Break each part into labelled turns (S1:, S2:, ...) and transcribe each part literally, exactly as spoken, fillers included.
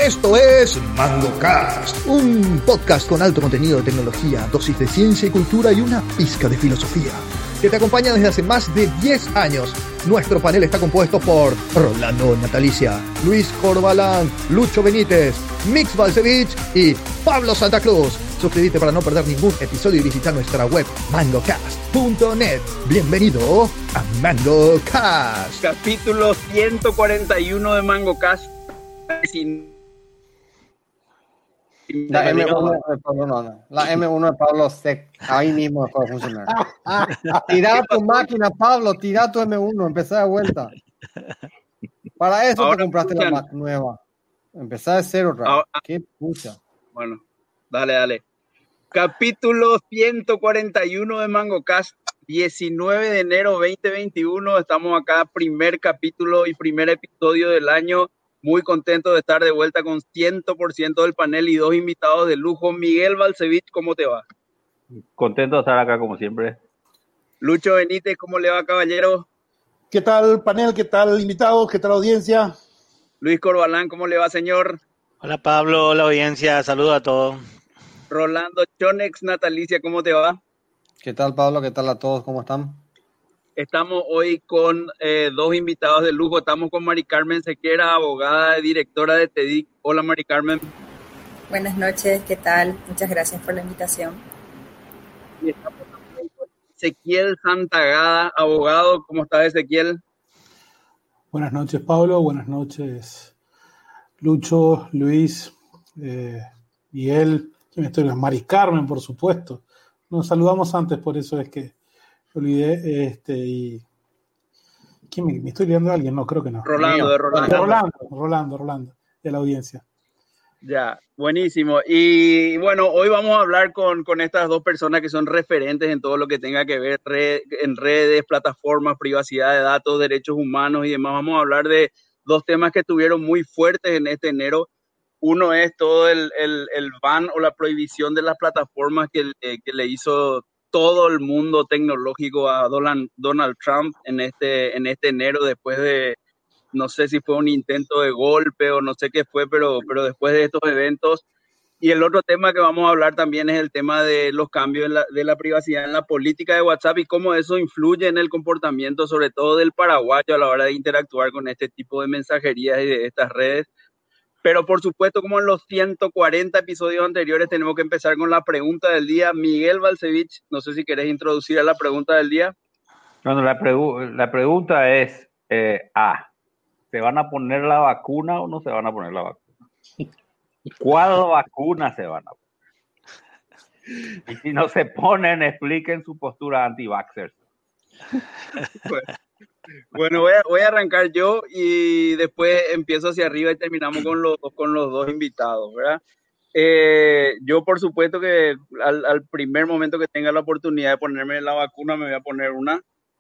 S1: Esto es MangoCast, un podcast con alto contenido de tecnología, dosis de ciencia y cultura y una pizca de filosofía, que te acompaña desde hace más de diez años. Nuestro panel está compuesto por Rolando Natalicia, Luis Corbalán, Lucho Benítez, Mix Balcevich y Pablo Santa Cruz. Suscríbete para no perder ningún episodio y visita nuestra web mangocast punto net. Bienvenido a MangoCast.
S2: Capítulo ciento cuarenta y uno de MangoCast.
S3: La M uno de Pablo, no, no. La M uno de Pablo se, ahí mismo dejó de funcionar. Tira tu máquina, Pablo, tira tu M uno, empezá de vuelta. Para eso ahora te compraste escuchan. La Mac nueva. Empezá de cero otra vez. Qué pucha.
S2: Bueno, dale, dale. Capítulo ciento cuarenta y uno de MangoCast, diecinueve de enero veinte veintiuno. Estamos acá, primer capítulo y primer episodio del año. Muy contento de estar de vuelta con cien por ciento del panel y dos invitados de lujo. Miguel Balcevich, ¿cómo te va?
S4: Contento de estar acá como siempre.
S2: Lucho Benítez, ¿cómo le va, caballero?
S5: ¿Qué tal panel? ¿Qué tal invitados? ¿Qué tal audiencia?
S2: Luis Corbalán, ¿cómo le va, señor?
S6: Hola Pablo, hola audiencia, saludos a todos.
S2: Rolando Chonex Natalicia, ¿cómo te va?
S3: ¿Qué tal, Pablo? ¿Qué tal a todos? ¿Cómo están?
S2: Estamos hoy con eh, dos invitados de lujo. Estamos con Mari Carmen Sequera, abogada y directora de T E D I C. Hola, Mari Carmen.
S7: Buenas noches, ¿qué tal? Muchas gracias por la invitación.
S2: Y estamos también con Ezequiel Santagada, abogado. ¿Cómo estás, Ezequiel?
S5: Buenas noches, Pablo. Buenas noches, Lucho, Luis, eh, Miguel. ¿Quién estoy? Mari Carmen, por supuesto. Nos saludamos antes, por eso es que olvidé, este, y... ¿Quién me, me estoy liando a alguien? No, creo que no.
S2: Rolando, de Rolando.
S5: Rolando, Rolando, Rolando, de la audiencia.
S2: Ya, buenísimo. Y bueno, hoy vamos a hablar con, con estas dos personas que son referentes en todo lo que tenga que ver red, en redes, plataformas, privacidad de datos, derechos humanos y demás. Vamos a hablar de dos temas que estuvieron muy fuertes en este enero. Uno es todo el, el, el ban o la prohibición de las plataformas que, eh, que le hizo todo el mundo tecnológico a Donald, Donald Trump en este, en este enero, después de, no sé si fue un intento de golpe o no sé qué fue, pero, pero después de estos eventos. Y el otro tema que vamos a hablar también es el tema de los cambios en la, de la privacidad en la política de WhatsApp y cómo eso influye en el comportamiento, sobre todo del paraguayo a la hora de interactuar con este tipo de mensajerías y de estas redes. Pero por supuesto, como en los ciento cuarenta episodios anteriores, tenemos que empezar con la pregunta del día. Miguel Balcevich, no sé si querés introducir a la pregunta del día.
S4: Bueno, la, pregu- la pregunta es, eh, A, ¿se van a poner la vacuna o no se van a poner la vacuna? ¿Cuál vacuna se van a poner? Y si no se ponen, expliquen su postura anti-vaxxers.
S2: Bueno. Bueno, voy a, voy a arrancar yo y después empiezo hacia arriba y terminamos con los, con los dos invitados, ¿verdad? Eh, yo, por supuesto que al, al primer momento que tenga la oportunidad de ponerme la vacuna, me voy a poner una.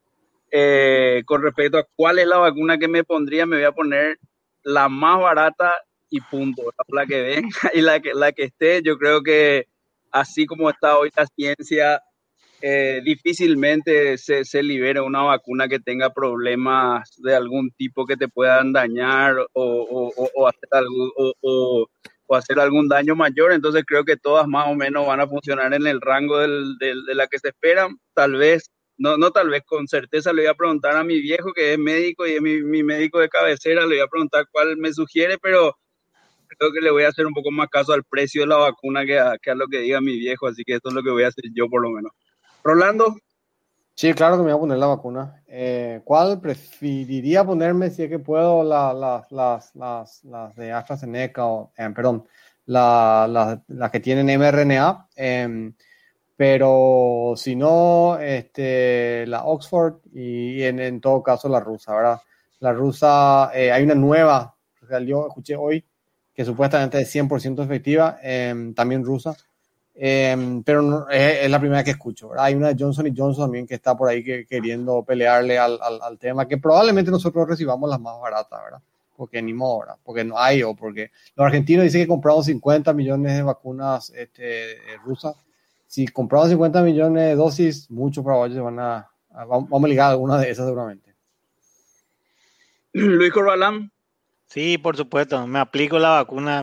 S2: Eh, con respecto a cuál es la vacuna que me pondría, me voy a poner la más barata y punto, la que venga y la que, la que esté. Yo creo que así como está hoy la ciencia, Eh, difícilmente se, se libere una vacuna que tenga problemas de algún tipo que te puedan dañar o, o, o, o, hacer, algo, o, o, o hacer algún daño mayor. Entonces creo que todas más o menos van a funcionar en el rango del, del, de la que se esperan. Tal vez, no, no tal vez, con certeza le voy a preguntar a mi viejo que es médico y es mi, mi médico de cabecera, le voy a preguntar cuál me sugiere, pero creo que le voy a hacer un poco más caso al precio de la vacuna que a, que a lo que diga mi viejo. Así que esto es lo que voy a hacer yo por lo menos. Rolando.
S3: Sí, claro que me voy a poner la vacuna. Eh, ¿Cuál preferiría ponerme si es que puedo? La, la, las, las, las de AstraZeneca, o, eh, perdón, las la, la que tienen mRNA, eh, pero si no, este, la Oxford y, y en, en todo caso la rusa, ¿verdad? La rusa, eh, hay una nueva, salió, escuché hoy, que supuestamente es cien por ciento efectiva, eh, también rusa. Eh, pero no, es, es la primera que escucho, ¿verdad? Hay una de Johnson y Johnson también que está por ahí que, queriendo pelearle al, al, al tema, que probablemente nosotros recibamos las más baratas, ¿verdad? Porque ni modo, ¿verdad? Porque no hay, o porque los argentinos dicen que compraron cincuenta millones de vacunas este, rusas. Si compraron cincuenta millones de dosis, muchos paraguayos van a, a vamos a ligar alguna de esas seguramente.
S2: Luis Corbalán.
S6: Sí, por supuesto, me aplico la vacuna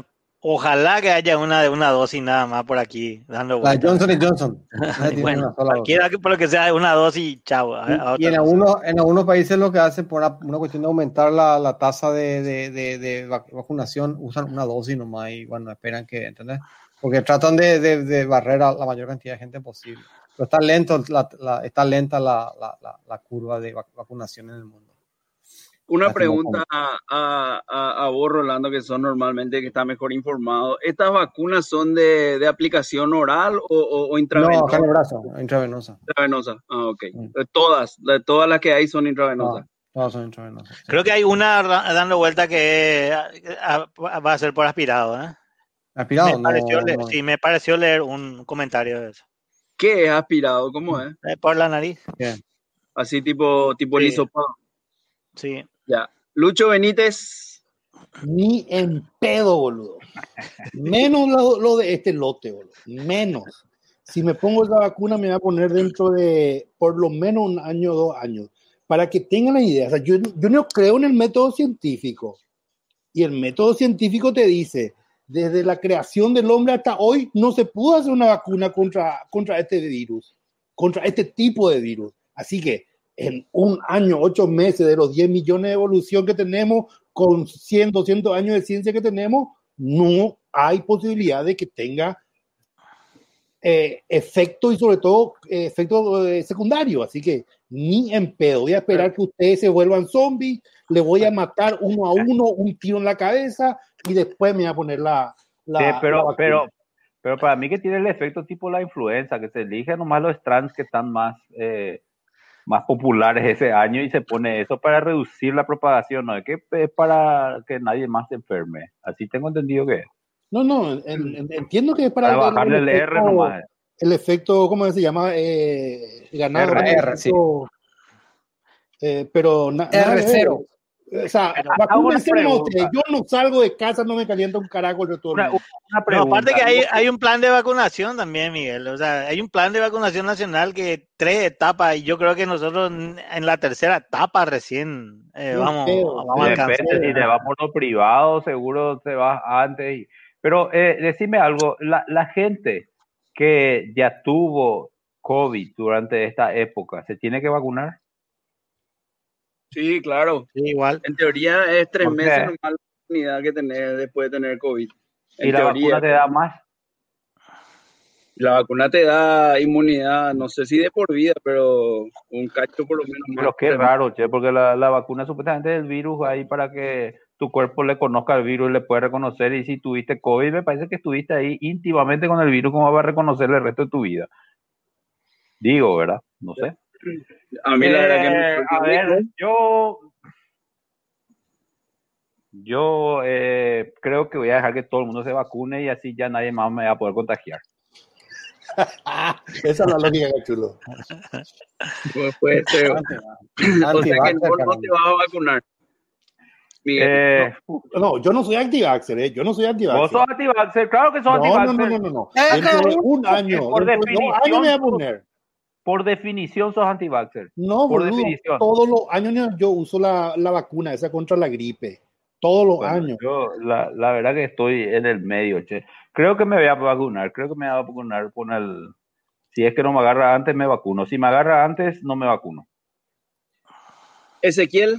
S6: Ojalá que haya una de una dosis nada más por aquí dando
S3: La
S6: vueltas.
S3: Johnson y Johnson.
S6: Bueno, cualquiera que por lo que sea de una dosis, chao. a- a
S3: Y,
S6: otra
S3: y en,
S6: cosa.
S3: algunos, en algunos países lo que hacen por una, una cuestión de aumentar la, la tasa de, de, de, de vac- vacunación, usan una dosis nomás y bueno, esperan que, ¿entendés? Porque tratan de, de, de barrer a la mayor cantidad de gente posible. Pero está lento, la, la, está lenta la, la, la, la curva de vac- vacunación en el mundo.
S2: Una
S3: Lastimosamente.
S2: pregunta a, a, a, a vos, Rolando, que son normalmente que está mejor informado. ¿Estas vacunas son de, de aplicación oral o, o, o
S3: No,
S2: intravenosa?
S3: acá en el brazo, intravenosa.
S2: Intravenosa. Ah, ok.
S3: Mm.
S2: De todas, de todas las que hay son intravenosas.
S3: No, todas son intravenosas. Sí.
S6: Creo que hay una ra- dando vuelta que a- a- va a ser por aspirado, ¿eh?
S3: Aspirado,
S6: Me pareció
S3: no,
S6: leer-
S3: no.
S6: sí, me pareció leer un comentario de eso.
S2: ¿Qué es aspirado? ¿Cómo es?
S6: Eh, por la nariz.
S3: Bien.
S2: Así tipo, tipo
S6: Sí.
S2: el hisopado.
S6: Sí.
S2: Ya. Lucho Benítez.
S8: Ni en pedo, boludo. Menos lo, lo de este lote, boludo. Menos. Si me pongo esa vacuna, me va a poner dentro de por lo menos un año o dos años. Para que tengan la idea. O sea, yo, yo no creo en el método científico. Y el método científico te dice, desde la creación del hombre hasta hoy, no se pudo hacer una vacuna contra, contra este virus, contra este tipo de virus. Así que en un año, ocho meses de los diez millones de evolución que tenemos, con cien, doscientos años de ciencia que tenemos, no hay posibilidad de que tenga eh, efecto y sobre todo eh, efecto eh, secundario. Así que ni en pedo. Voy a esperar que ustedes se vuelvan zombies, le voy a matar uno a uno, un tiro en la cabeza y después me voy a poner la, la,
S4: Sí,
S8: la
S4: pero,
S8: vacuna.
S4: pero, pero para mí que tiene el efecto tipo la influenza, que se elige nomás los strands que están más, eh, más populares ese año y se pone eso para reducir la propagación, no es que es para que nadie más se enferme. Así tengo entendido que es.
S8: No, no, en- en- entiendo que es para,
S4: Para
S8: el,
S4: bajarle
S8: el
S4: el
S8: efecto,
S4: R nomás.
S8: el efecto, ¿cómo se llama? Eh, ganado.
S3: R,
S8: el
S3: R, sí.
S8: efecto, eh, pero na- nada que
S3: R
S8: ver.
S3: cero.
S8: O sea,
S6: Pero
S4: hago una
S8: vacúnense, no sé,
S4: pregunta.
S8: yo no salgo de casa, no me calienta un carajo el todo el
S4: Una,
S8: mundo.
S4: una
S6: No,
S4: pregunta.
S6: aparte que hay, hay un plan de vacunación también, Miguel. O sea, hay un plan de vacunación nacional que tres etapas y yo creo que nosotros en en la tercera etapa recién eh,
S8: Ni
S6: vamos,
S8: pedo,
S6: vamos a
S8: ni
S6: alcanzar.
S4: Depende, si te vas por lo privado, seguro te vas antes. y- Pero eh, decime algo, la, la gente que ya tuvo COVID durante esta época, ¿se tiene que vacunar?
S2: Sí, claro.
S6: Sí, igual.
S2: En teoría es tres
S4: ¿Por qué?
S2: meses nomás la inmunidad que tener después de tener COVID. En
S4: ¿Y la
S2: teoría.
S4: vacuna te da más?
S2: La vacuna te da inmunidad, no sé si de por vida, pero un cacho por lo menos más.
S4: Pero qué raro, che, porque la, la vacuna supuestamente es el virus ahí para que tu cuerpo le conozca el virus y le puede reconocer. Y si tuviste COVID, me parece que estuviste ahí íntimamente con el virus, ¿cómo va a reconocer el resto de tu vida? Digo, ¿verdad? No sé.
S2: A mí la verdad que
S4: Eh,
S2: me-
S4: a ver, yo yo eh, creo que voy a dejar que todo el mundo se vacune y así ya nadie más me va a poder contagiar.
S8: Esa es la lógica, chulo.
S2: pues puede ser. O sea que no, no te vas a vacunar. Miguel.
S4: Eh,
S8: No, yo no soy anti-vaxxer, ¿eh? Yo no soy
S4: vos
S8: anti-vaxxer.
S4: sos antivaxxer, claro que sos
S8: No, no,
S4: antivaxxer.
S8: no, no, no, no.
S3: Eh,
S8: Dentro de
S3: no,
S8: un año,
S4: por
S8: dentro de dos años me voy a poner.
S4: Por definición sos antivaxxer.
S8: No,
S4: por
S8: boludo,
S4: definición.
S8: todos los años yo uso la, la vacuna esa contra la gripe. Todos los
S4: Bueno,
S8: años.
S4: yo la, la verdad que estoy en el medio, che. Creo que me voy a vacunar, creo que me voy a vacunar con el... Si es que no me agarra antes, me vacuno. Si me agarra antes, no me vacuno.
S2: Ezequiel,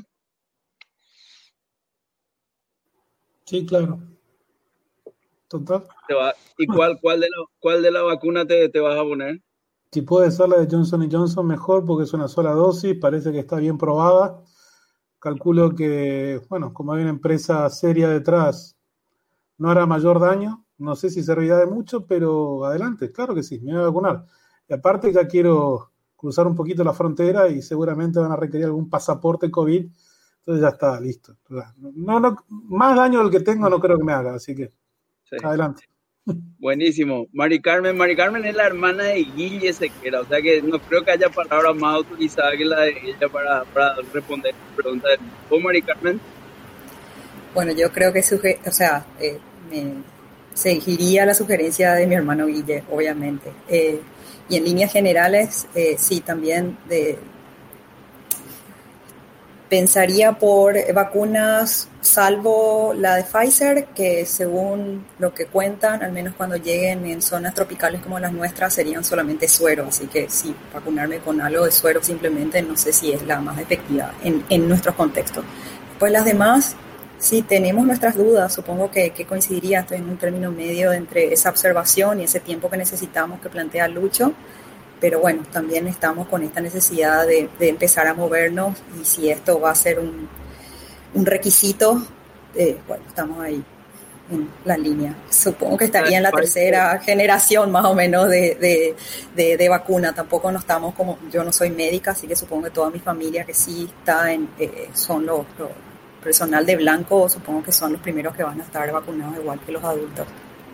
S5: Sí, claro. Total.
S2: te va- ¿y cuál, cuál, de la, cuál de la vacuna te, te vas a poner?
S5: Si puede ser la de Johnson y Johnson, mejor porque es una sola dosis, parece que está bien probada. Calculo que, bueno, como hay una empresa seria detrás, no hará mayor daño. No sé si servirá de mucho, pero adelante, claro que sí, me voy a vacunar. Y aparte ya quiero cruzar un poquito la frontera y seguramente van a requerir algún pasaporte COVID. Entonces ya está, listo. No, no, más daño del que tengo no creo que me haga, así que
S2: Sí.
S5: adelante.
S2: Buenísimo. Mari Carmen, Mari Carmen es la hermana de Guille Sequera, o sea que no creo que haya palabra más autorizada que la de ella para, para responder la pregunta de ¿Vos, Mari Carmen?
S7: Bueno, yo creo que suge- o sea, eh, me seguiría la sugerencia de mi hermano Guille, obviamente. Eh, y en líneas generales, eh, sí, también de, pensaría por vacunas, salvo la de Pfizer, que según lo que cuentan, al menos cuando lleguen en zonas tropicales como las nuestras, serían solamente suero. Así que sí, vacunarme con algo de suero simplemente no sé si es la más efectiva en, en nuestros contextos. Pues las demás, sí tenemos nuestras dudas, supongo que, que coincidiría, estoy en un término medio entre esa observación y ese tiempo que necesitamos que plantea Lucho. Pero bueno, también estamos con esta necesidad de, de empezar a movernos y si esto va a ser un, un requisito, eh, bueno, estamos ahí en la línea. Supongo que estaría en la tercera generación más o menos de, de, de, de vacuna. Tampoco no estamos como, yo no soy médica, así que supongo que toda mi familia que sí está en, eh, son los, los personal de blanco, supongo que son los primeros que van a estar vacunados igual que los adultos.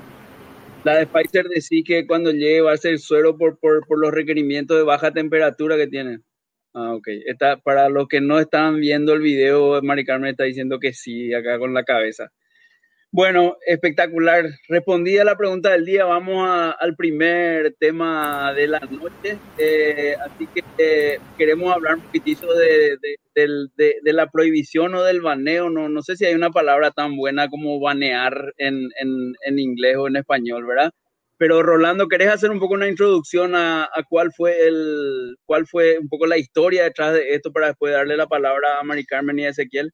S2: La de Pfizer decía que cuando llegue va a ser suero por, por, por los requerimientos de baja temperatura que tiene. Ah, ok. Está, para los que no están viendo el video, Mari Carmen está diciendo que sí, acá con la cabeza. Bueno, espectacular. Respondida la pregunta del día, vamos a, al primer tema de la noche. Eh, así que eh, queremos hablar un poquitito de, de, de, de, de la prohibición o del baneo. No, no sé si hay una palabra tan buena como banear en, en, en inglés o en español, ¿verdad? Pero Rolando, ¿querés hacer un poco una introducción a, a cuál fue el, cuál fue un poco la historia detrás de esto para después darle la palabra a Mari Carmen y a Ezequiel?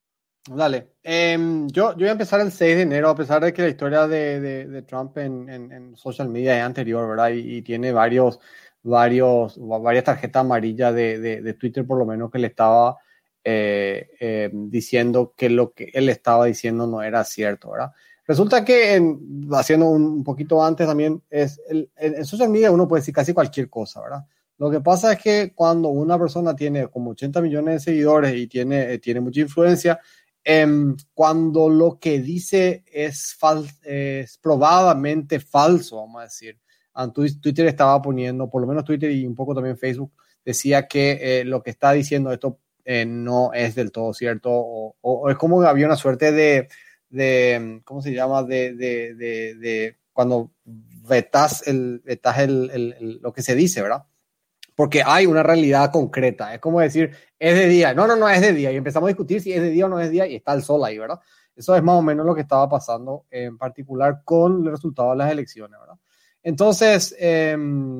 S3: Dale. Eh, yo, yo voy a empezar el seis de enero, a pesar de que la historia de, de, de Trump en, en, en social media es anterior, ¿verdad? Y, y tiene varios, varios, varias tarjetas amarillas de, de, de Twitter, por lo menos, que le estaba eh, eh, diciendo que lo que él estaba diciendo no era cierto, ¿verdad? Resulta que, en, haciendo un, un poquito antes también, es el, en, en social media uno puede decir casi cualquier cosa, ¿verdad? Lo que pasa es que cuando una persona tiene como ochenta millones de seguidores y tiene, tiene mucha influencia, Eh, cuando lo que dice es, fal- es probadamente falso, vamos a decir. Twitter estaba poniendo, por lo menos Twitter y un poco también Facebook, decía que eh, lo que está diciendo esto eh, no es del todo cierto, o, o, o es como que había una suerte de, de ¿cómo se llama? De, de, de, de cuando vetas, el, vetas el, el, el, lo que se dice, ¿verdad? Porque hay una realidad concreta. Es como decir, es de día. No, no, no es de día. Y empezamos a discutir si es de día o no es de día y está el sol ahí, ¿verdad? Eso es más o menos lo que estaba pasando, en particular con el resultado de las elecciones, ¿verdad? Entonces, eh,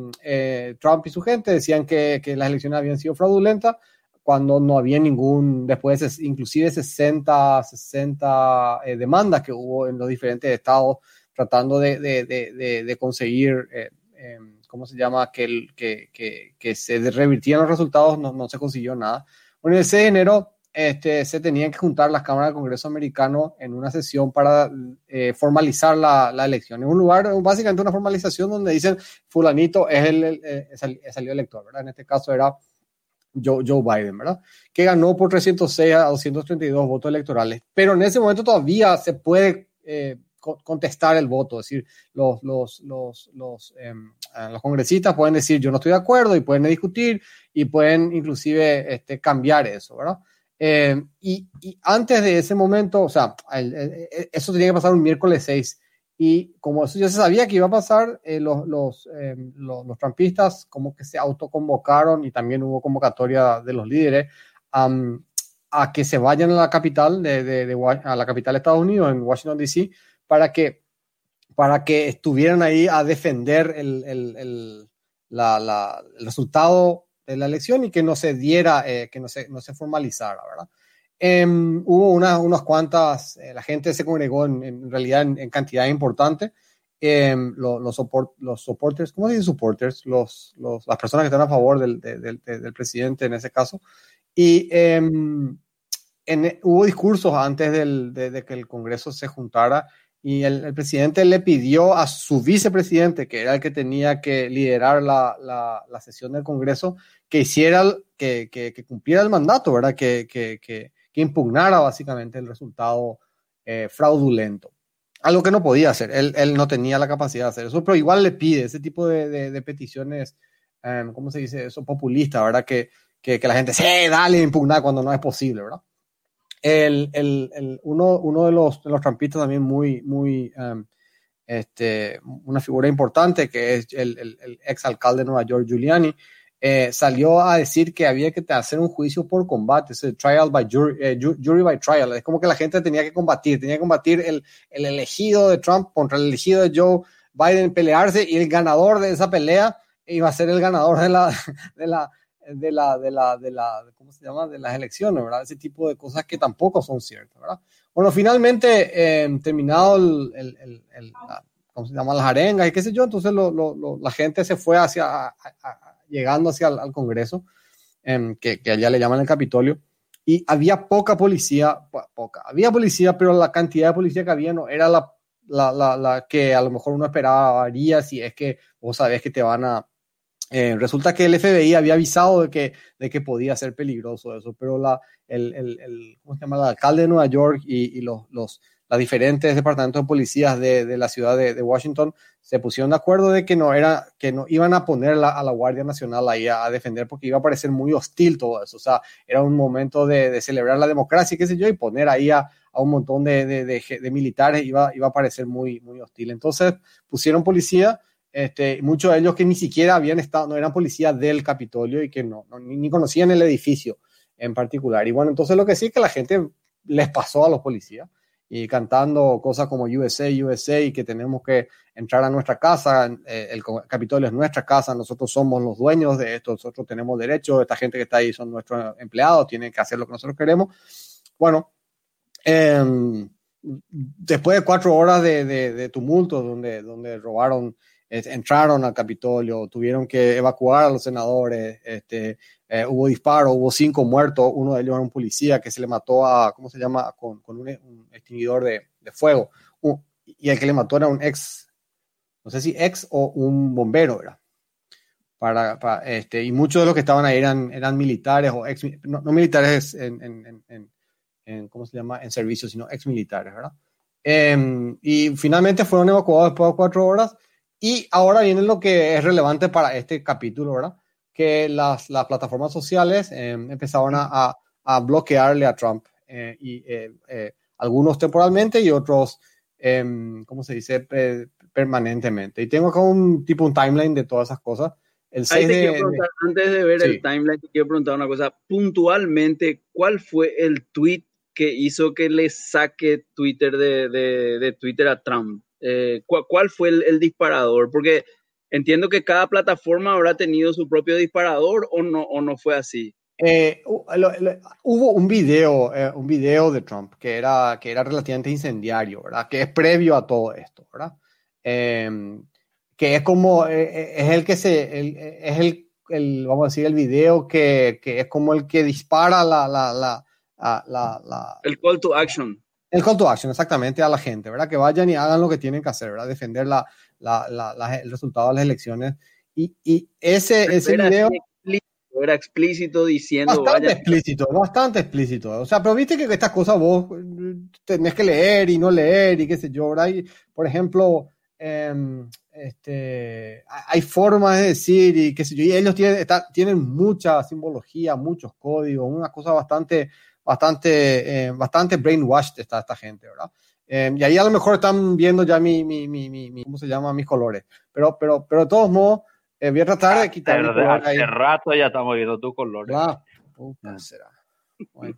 S3: eh, Trump y su gente decían que, que las elecciones habían sido fraudulentas cuando no había ningún, después de inclusive sesenta, sesenta eh, demandas que hubo en los diferentes estados tratando de, de, de, de, de conseguir... Eh, eh, ¿cómo se llama? Que, el, que, que, que se revirtieran los resultados, no, no se consiguió nada. Bueno, el seis de enero este, se tenían que juntar las cámaras del Congreso americano en una sesión para eh, formalizar la, la elección. En un lugar, básicamente una formalización donde dicen fulanito es el, el, el, el salió elector, ¿verdad? En este caso era Joe, Joe Biden, ¿verdad? Que ganó por trescientos seis a doscientos treinta y dos votos electorales. Pero en ese momento todavía se puede... Eh, contestar el voto, es decir, los, los, los, los, eh, los congresistas pueden decir yo no estoy de acuerdo y pueden discutir y pueden inclusive este, cambiar eso, ¿verdad? Eh, y, y antes de ese momento, o sea, el, el, eso tenía que pasar un miércoles seis y como eso ya se sabía que iba a pasar, eh, los, los, eh, los, los trumpistas como que se autoconvocaron y también hubo convocatoria de los líderes um, a que se vayan a la capital de, de, de, a la capital de Estados Unidos, en Washington D C, para que, para que estuvieran ahí a defender el, el, el, la, la, el resultado de la elección y que no se diera, eh, que no se, no se formalizara, ¿verdad? Eh, hubo una, unas cuantas, eh, la gente se congregó en, en realidad en, en cantidad importante, eh, los, los, support, los supporters, ¿cómo se dice supporters? Los, los, las personas que están a favor del, del, del, del presidente en ese caso, y eh, en, hubo discursos antes del, de, de que el Congreso se juntara. Y el, el presidente le pidió a su vicepresidente, que era el que tenía que liderar la, la, la sesión del Congreso, que hiciera, que, que, que cumpliera el mandato, ¿verdad? Que, que, que, que impugnara básicamente el resultado eh, fraudulento. Algo que no podía hacer. Él, él no tenía la capacidad de hacer eso, pero igual le pide ese tipo de, de, de peticiones, um, ¿cómo se dice eso? Populistas, ¿verdad? Que, que, que la gente, sí, dale, impugnar cuando no es posible, ¿verdad? El, el, el, uno, uno de los, de los trumpistas también muy, muy um, este, una figura importante que es el, el, el ex alcalde de Nueva York, Giuliani, eh, salió a decir que había que hacer un juicio por combate, ese trial by jury, eh, jury by trial. Es como que la gente tenía que combatir, tenía que combatir el, el elegido de Trump contra el elegido de Joe Biden, pelearse, y el ganador de esa pelea iba a ser el ganador de la, de la, de la, de la, de la, ¿cómo se llama? De las elecciones, ¿verdad? Ese tipo de cosas que tampoco son ciertas, ¿verdad? Bueno, finalmente, eh, terminado el, el, el, el la, ¿cómo se llama? Las arengas y qué sé yo, entonces lo, lo, lo, la gente se fue hacia, a, a, a, llegando hacia el al Congreso, eh, que, que allá le llaman el Capitolio, y había poca policía, poca, había policía, pero la cantidad de policía que había no era la, la, la, la que a lo mejor uno esperaría, si es que vos sabés que te van a... Eh, resulta que el F B I había avisado de que, de que podía ser peligroso eso, pero la, el, el, el, ¿cómo se llama? El alcalde de Nueva York y, y los, los, los diferentes departamentos de policías de, de la ciudad de, de Washington se pusieron de acuerdo de que no, era, que no iban a poner la, a la Guardia Nacional ahí a, a defender, porque iba a parecer muy hostil todo eso. O sea, era un momento de, de celebrar la democracia, qué sé yo, y poner ahí a, a un montón de, de, de, de militares iba, iba a parecer muy, muy hostil. Entonces pusieron policía. Este, muchos de ellos que ni siquiera habían estado, no eran policías del Capitolio y que no, no ni, ni conocían el edificio en particular. Y bueno, entonces lo que sí es que la gente les pasó a los policías y cantando cosas como U S A, U S A, y que tenemos que entrar a nuestra casa, eh, el Capitolio es nuestra casa, nosotros somos los dueños de esto, nosotros tenemos derechos, esta gente que está ahí son nuestros empleados, tienen que hacer lo que nosotros queremos. Bueno, eh, después de cuatro horas de, de, de tumulto donde, donde robaron, entraron al Capitolio, tuvieron que evacuar a los senadores, este, eh, hubo disparos, hubo cinco muertos, uno de ellos era un policía que se le mató a, ¿cómo se llama?, con, con un, un extinguidor de, de fuego, uh, y el que le mató era un ex, no sé si ex o un bombero era, para, para, este, y muchos de los que estaban ahí eran, eran militares, o ex, no, no militares en, en, en, en, ¿cómo se llama?, en servicio, sino ex militares, ¿verdad? Eh, y finalmente fueron evacuados después de cuatro horas. Y ahora viene lo que es relevante para este capítulo, ¿verdad? Que las, las plataformas sociales eh, empezaron a, a, a bloquearle a Trump, eh, y eh, eh, algunos temporalmente y otros, eh, ¿cómo se dice?, eh, permanentemente. Y tengo acá un tipo, un timeline de todas esas cosas. El seis
S2: Ahí te
S3: de,
S2: quiero preguntar,
S3: de,
S2: antes de ver
S3: sí.
S2: el timeline, te quiero preguntar una cosa. Puntualmente, ¿cuál fue el tweet que hizo que le saque Twitter de, de, de Twitter a Trump? Eh, ¿cuál, ¿Cuál fue el, el disparador? Porque entiendo que cada plataforma habrá tenido su propio disparador, o no, o no fue así.
S3: Eh, lo, lo, hubo un video, eh, un video de Trump que era, que era relativamente incendiario, ¿verdad? Que es previo a todo esto, ¿verdad? Eh, que es como, eh, es el que se, el, es el, el, vamos a decir, el video que, que es como el que dispara la, la, la, la, la, la
S2: el call to action.
S3: El call to action, exactamente, a la gente, ¿verdad? Que vayan y hagan lo que tienen que hacer, ¿verdad? Defender la, la, la, la, el resultado de las elecciones. Y, y ese, ese
S2: era
S3: video...
S2: Explícito, era explícito diciendo...
S3: Bastante
S2: vaya.
S3: explícito, bastante explícito. O sea, pero viste que estas cosas vos tenés que leer y no leer y qué sé yo, ¿verdad? Y, por ejemplo, eh, este, hay formas de decir y qué sé yo, y ellos tienen, está, tienen mucha simbología, muchos códigos, una cosa bastante... bastante, eh, bastante brainwashed está esta gente, ¿verdad? Eh, y ahí a lo mejor están viendo ya mi, mi, mi, mi, mi ¿cómo se llama? Mis colores. Pero, pero, pero de todos modos, eh, voy a tratar de quitar mi color
S4: ahí. Hace rato ya estamos viendo tus colores.
S3: Ah, puta será. Bueno,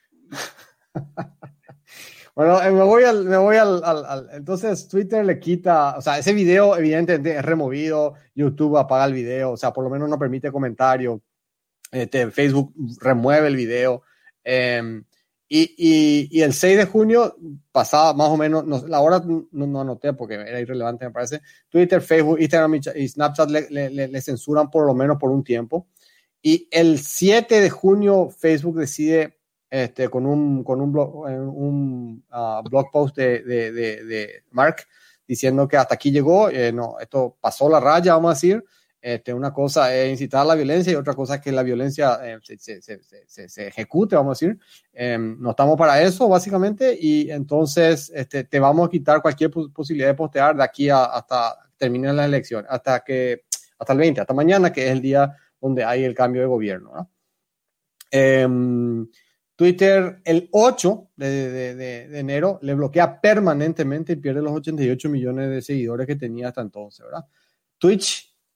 S3: bueno eh, me voy al, me voy al, al, al, entonces Twitter le quita, o sea, ese video evidentemente es removido, YouTube apaga el video, o sea, por lo menos no permite comentario, este, Facebook remueve el video. Eh, y, y, y el seis de junio pasaba más o menos, no, la hora no, no anoté porque era irrelevante me parece, Twitter, Facebook, Instagram y Snapchat le, le, le censuran por lo menos por un tiempo, y el siete de junio Facebook decide este, con un, con un, blog, un uh, blog post de, de, de, de Mark diciendo que hasta aquí llegó, eh, no, esto pasó la raya, vamos a decir. Este, una cosa es incitar a la violencia y otra cosa es que la violencia eh, se, se, se, se, se ejecute, vamos a decir. Eh, no estamos para eso, básicamente, y entonces este, te vamos a quitar cualquier posibilidad de postear de aquí a, hasta terminen las elecciones, hasta, que, hasta el veinte, hasta mañana, que es el día donde hay el cambio de gobierno, ¿no? Eh, Twitter, el ocho de, de, de, de enero, le bloquea permanentemente y pierde los ochenta y ocho millones de seguidores que tenía hasta entonces, ¿verdad? Twitch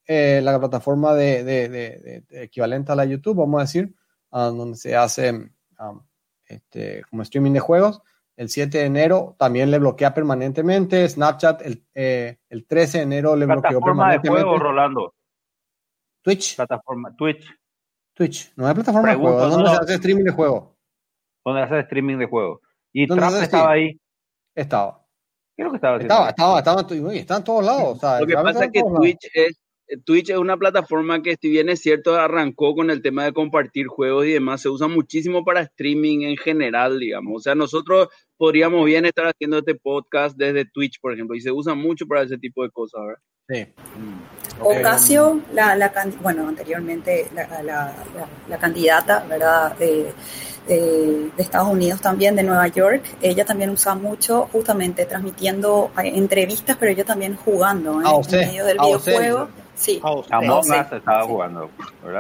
S3: eh, la plataforma de, de, de, de, de equivalente a la YouTube, vamos a decir, um, donde se hace um, este, como streaming de juegos. El siete de enero también le bloquea permanentemente. Snapchat el, eh, el trece de enero le bloqueó permanentemente.
S4: ¿Plataforma de juego, Rolando?
S3: Twitch.
S4: Plataforma, Twitch.
S3: Twitch, no es plataforma
S4: Pregunto,
S3: de juego, es
S4: no,
S3: donde
S4: no.
S3: se hace streaming de juego.
S4: Donde hace streaming de juego. Y
S3: ¿Dónde
S4: Trump
S3: hace
S4: estaba
S3: streaming?
S4: ahí.
S3: Estaba.
S4: ¿Qué es lo que estaba haciendo?
S3: Estaba, estaba, estaba, estaba, está en todos lados. O sea,
S2: Lo que pasa es que Twitch es, Twitch es una plataforma que, si bien es cierto, arrancó con el tema de compartir juegos y demás, se usa muchísimo para streaming en general, digamos. O sea, nosotros podríamos bien estar haciendo este podcast desde Twitch, por ejemplo, y se usa mucho para ese tipo de cosas, ¿verdad?
S3: Sí.
S7: Okay. Ocasio, la, la, bueno, anteriormente la, la, la, la candidata, ¿verdad?, de, de, de Estados Unidos también, de Nueva York, ella también usa mucho justamente transmitiendo entrevistas, pero ella también jugando, ¿eh?
S3: Ah,
S7: en medio del videojuego. Sí.
S4: Among Us estaba
S7: sí.
S4: jugando, ¿verdad?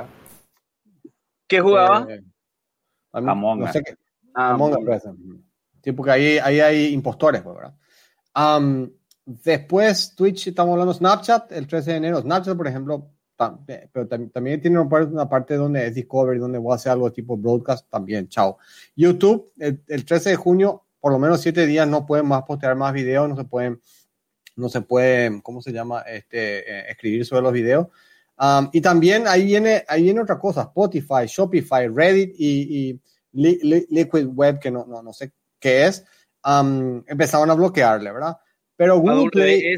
S2: ¿Qué jugaba?
S3: Eh,
S4: Among
S3: no
S4: Us.
S3: sé qué.
S2: Ah,
S3: Among Us. Sí, porque ahí, ahí hay impostores, ¿verdad? Um, Después, Twitch, estamos hablando de Snapchat, el trece de enero. Snapchat, por ejemplo, tam, pero tam, también tiene una parte, una parte donde es Discovery, donde voy a hacer algo tipo broadcast también. Chao. YouTube, el, el trece de junio, por lo menos siete días no pueden más postear más videos, no se pueden, no se pueden, ¿cómo se llama? Este, eh, escribir sobre los videos. Um, y también ahí viene, ahí viene otra cosa, Spotify, Shopify, Reddit y, y Li, Li, Liquid Web, que no, no, no sé qué es, um, empezaron a bloquearle, ¿verdad? Pero Google Play...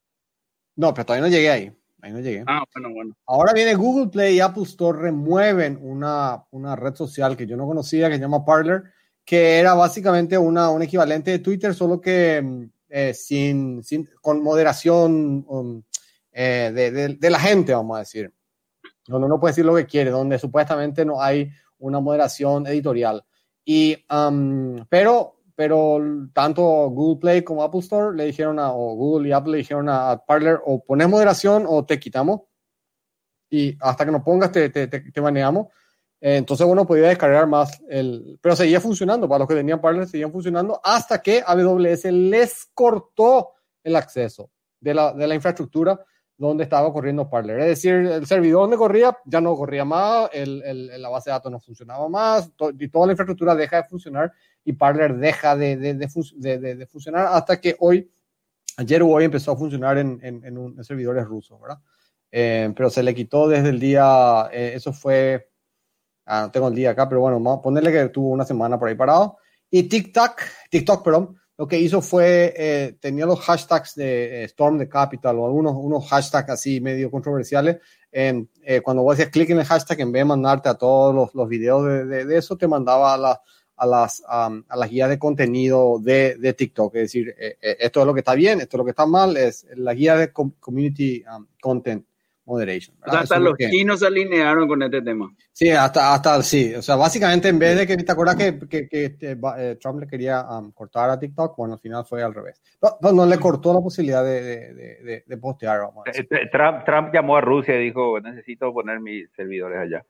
S3: No, pero todavía no llegué ahí. Ahí no llegué.
S2: Ah, bueno, bueno.
S3: Ahora viene Google Play y Apple Store, remueven una, una red social que yo no conocía, que se llama Parler, que era básicamente una, un equivalente de Twitter, solo que eh, sin, sin, con moderación um, eh, de, de, de la gente, vamos a decir. Donde uno puede decir lo que quiere, donde supuestamente no hay una moderación editorial. Y, um, pero... pero tanto Google Play como Apple Store le dijeron a, o Google y Apple le dijeron a, a Parler, o pones moderación o te quitamos, y hasta que nos pongas te, te, te, te baneamos. Eh, entonces, bueno, podía descargar más, el, pero seguía funcionando, para los que tenían Parler seguían funcionando, hasta que A W S les cortó el acceso de la, de la infraestructura donde estaba corriendo Parler. Es decir, el servidor donde corría ya no corría más, el, el, la base de datos no funcionaba más, to, y toda la infraestructura deja de funcionar y Parler deja de, de, de, de, de, de funcionar hasta que hoy, ayer o hoy empezó a funcionar en, en, en, un, en servidores rusos, ¿verdad? Eh, pero se le quitó desde el día, eh, eso fue, ah, no tengo el día acá, pero bueno, vamos a ponerle que tuvo una semana por ahí parado. Y TikTok, TikTok, perdón, lo que hizo fue, eh, tenía los hashtags de eh, Storm the Capital o algunos unos hashtags así medio controversiales. Eh, eh, cuando vos hacías clic en el hashtag, en vez de mandarte a todos los, los videos de, de, de eso, te mandaba a, la, a, las, um, a las guías de contenido de, de TikTok. Es decir, eh, eh, esto es lo que está bien, esto es lo que está mal, es la guía de com- Community um, Content Moderation.
S2: O sea, hasta los
S3: que...
S2: chinos se alinearon con este tema.
S3: Sí, hasta, hasta sí. O sea, básicamente en vez de que, ¿te acuerdas que, que, que eh, Trump le quería um, cortar a TikTok? Bueno, al final fue al revés. No, no, no le cortó la posibilidad de, de, de, de postear. Vamos a decir.
S4: Trump, Trump llamó a Rusia y dijo, necesito poner mis servidores allá.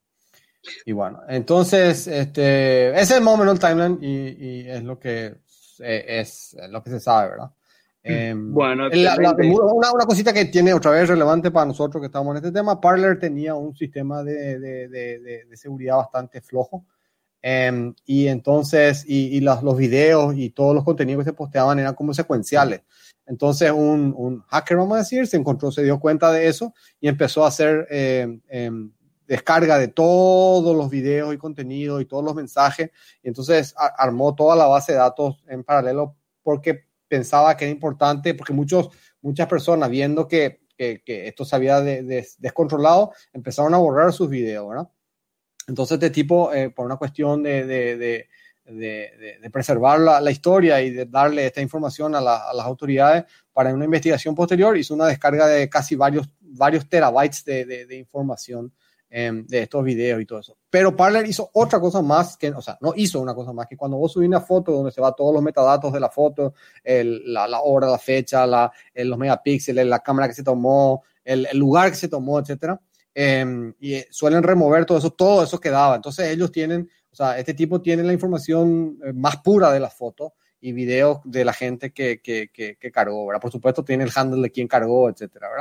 S3: Y bueno, entonces, este, ese es más o menos el timeline y, y es lo que eh, es lo que se sabe, ¿verdad? Eh,
S2: bueno,
S3: la, la, una, una cosita que tiene otra vez relevante para nosotros que estamos en este tema, Parler tenía un sistema de, de, de, de, de seguridad bastante flojo, eh, y entonces y, y los, los videos y todos los contenidos que se posteaban eran como secuenciales. Entonces un, un hacker, vamos a decir, se encontró, se dio cuenta de eso y empezó a hacer eh, eh, descarga de todos los videos y contenidos y todos los mensajes, y entonces a, armó toda la base de datos en paralelo porque pensaba que era importante, porque muchos, muchas personas viendo que, que, que esto se había de, de, descontrolado, empezaron a borrar sus videos, ¿verdad? Entonces este tipo, eh, por una cuestión de, de, de, de, de, de preservar la, la historia y de darle esta información a, la, a las autoridades para una investigación posterior, hizo una descarga de casi varios, varios terabytes de, de, de información eh, de estos videos y todo eso. Pero Parler hizo otra cosa más, que, o sea, no hizo una cosa más, que cuando vos subís una foto donde se va todos los metadatos de la foto, el, la, la hora, la fecha, la, el, los megapíxeles, la cámara que se tomó, el, el lugar que se tomó, etcétera, eh, y suelen remover todo eso, todo eso quedaba. Entonces ellos tienen, o sea, este tipo tiene la información más pura de las fotos y videos de la gente que, que, que, que cargó, ¿verdad? Por supuesto tiene el handle de quién cargó, etcétera, ¿verdad?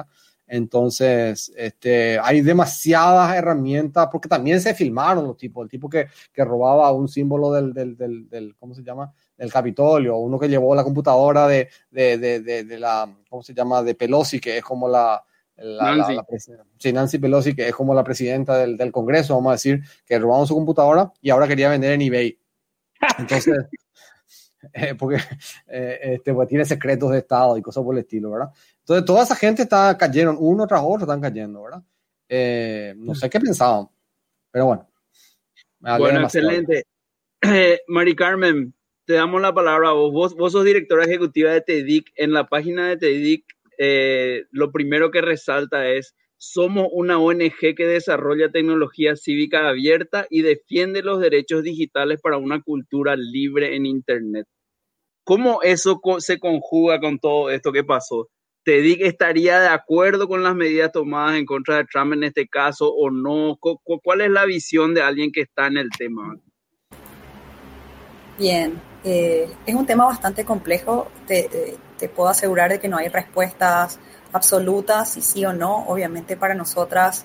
S3: Entonces, este, hay demasiadas herramientas, porque también se filmaron los tipos, el tipo que, que robaba un símbolo del, del, del, del, ¿cómo se llama? Del Capitolio, uno que llevó la computadora de, de, de, de, de la, ¿cómo se llama? De Pelosi, que es como la, la,
S2: Nancy.
S3: la, la, sí, Nancy Pelosi, que es como la presidenta del, del Congreso, vamos a decir, que robaron su computadora y ahora quería vender en eBay. Entonces, eh, porque eh, este, pues, tiene secretos de Estado y cosas por el estilo, ¿verdad? Entonces, toda esa gente está cayendo, uno tras otro están cayendo, ¿verdad? Eh, no sé qué pensaban, pero bueno.
S2: Bueno, excelente. Eh, Mari Carmen, te damos la palabra a vos. Vos, vos sos directora ejecutiva de TEDIC. En la página de TEDIC, eh, lo primero que resalta es: somos una O N G que desarrolla tecnología cívica abierta y defiende los derechos digitales para una cultura libre en Internet. ¿Cómo eso co- se conjuga con todo esto que pasó? ¿TEDIC estaría de acuerdo con las medidas tomadas en contra de Trump en este caso o no? Co- co- ¿Cuál es la visión de alguien que está en el tema?
S7: Bien, eh, es un tema bastante complejo. Te, te puedo asegurar de que no hay respuestas absolutas, si sí o no. Obviamente para nosotras,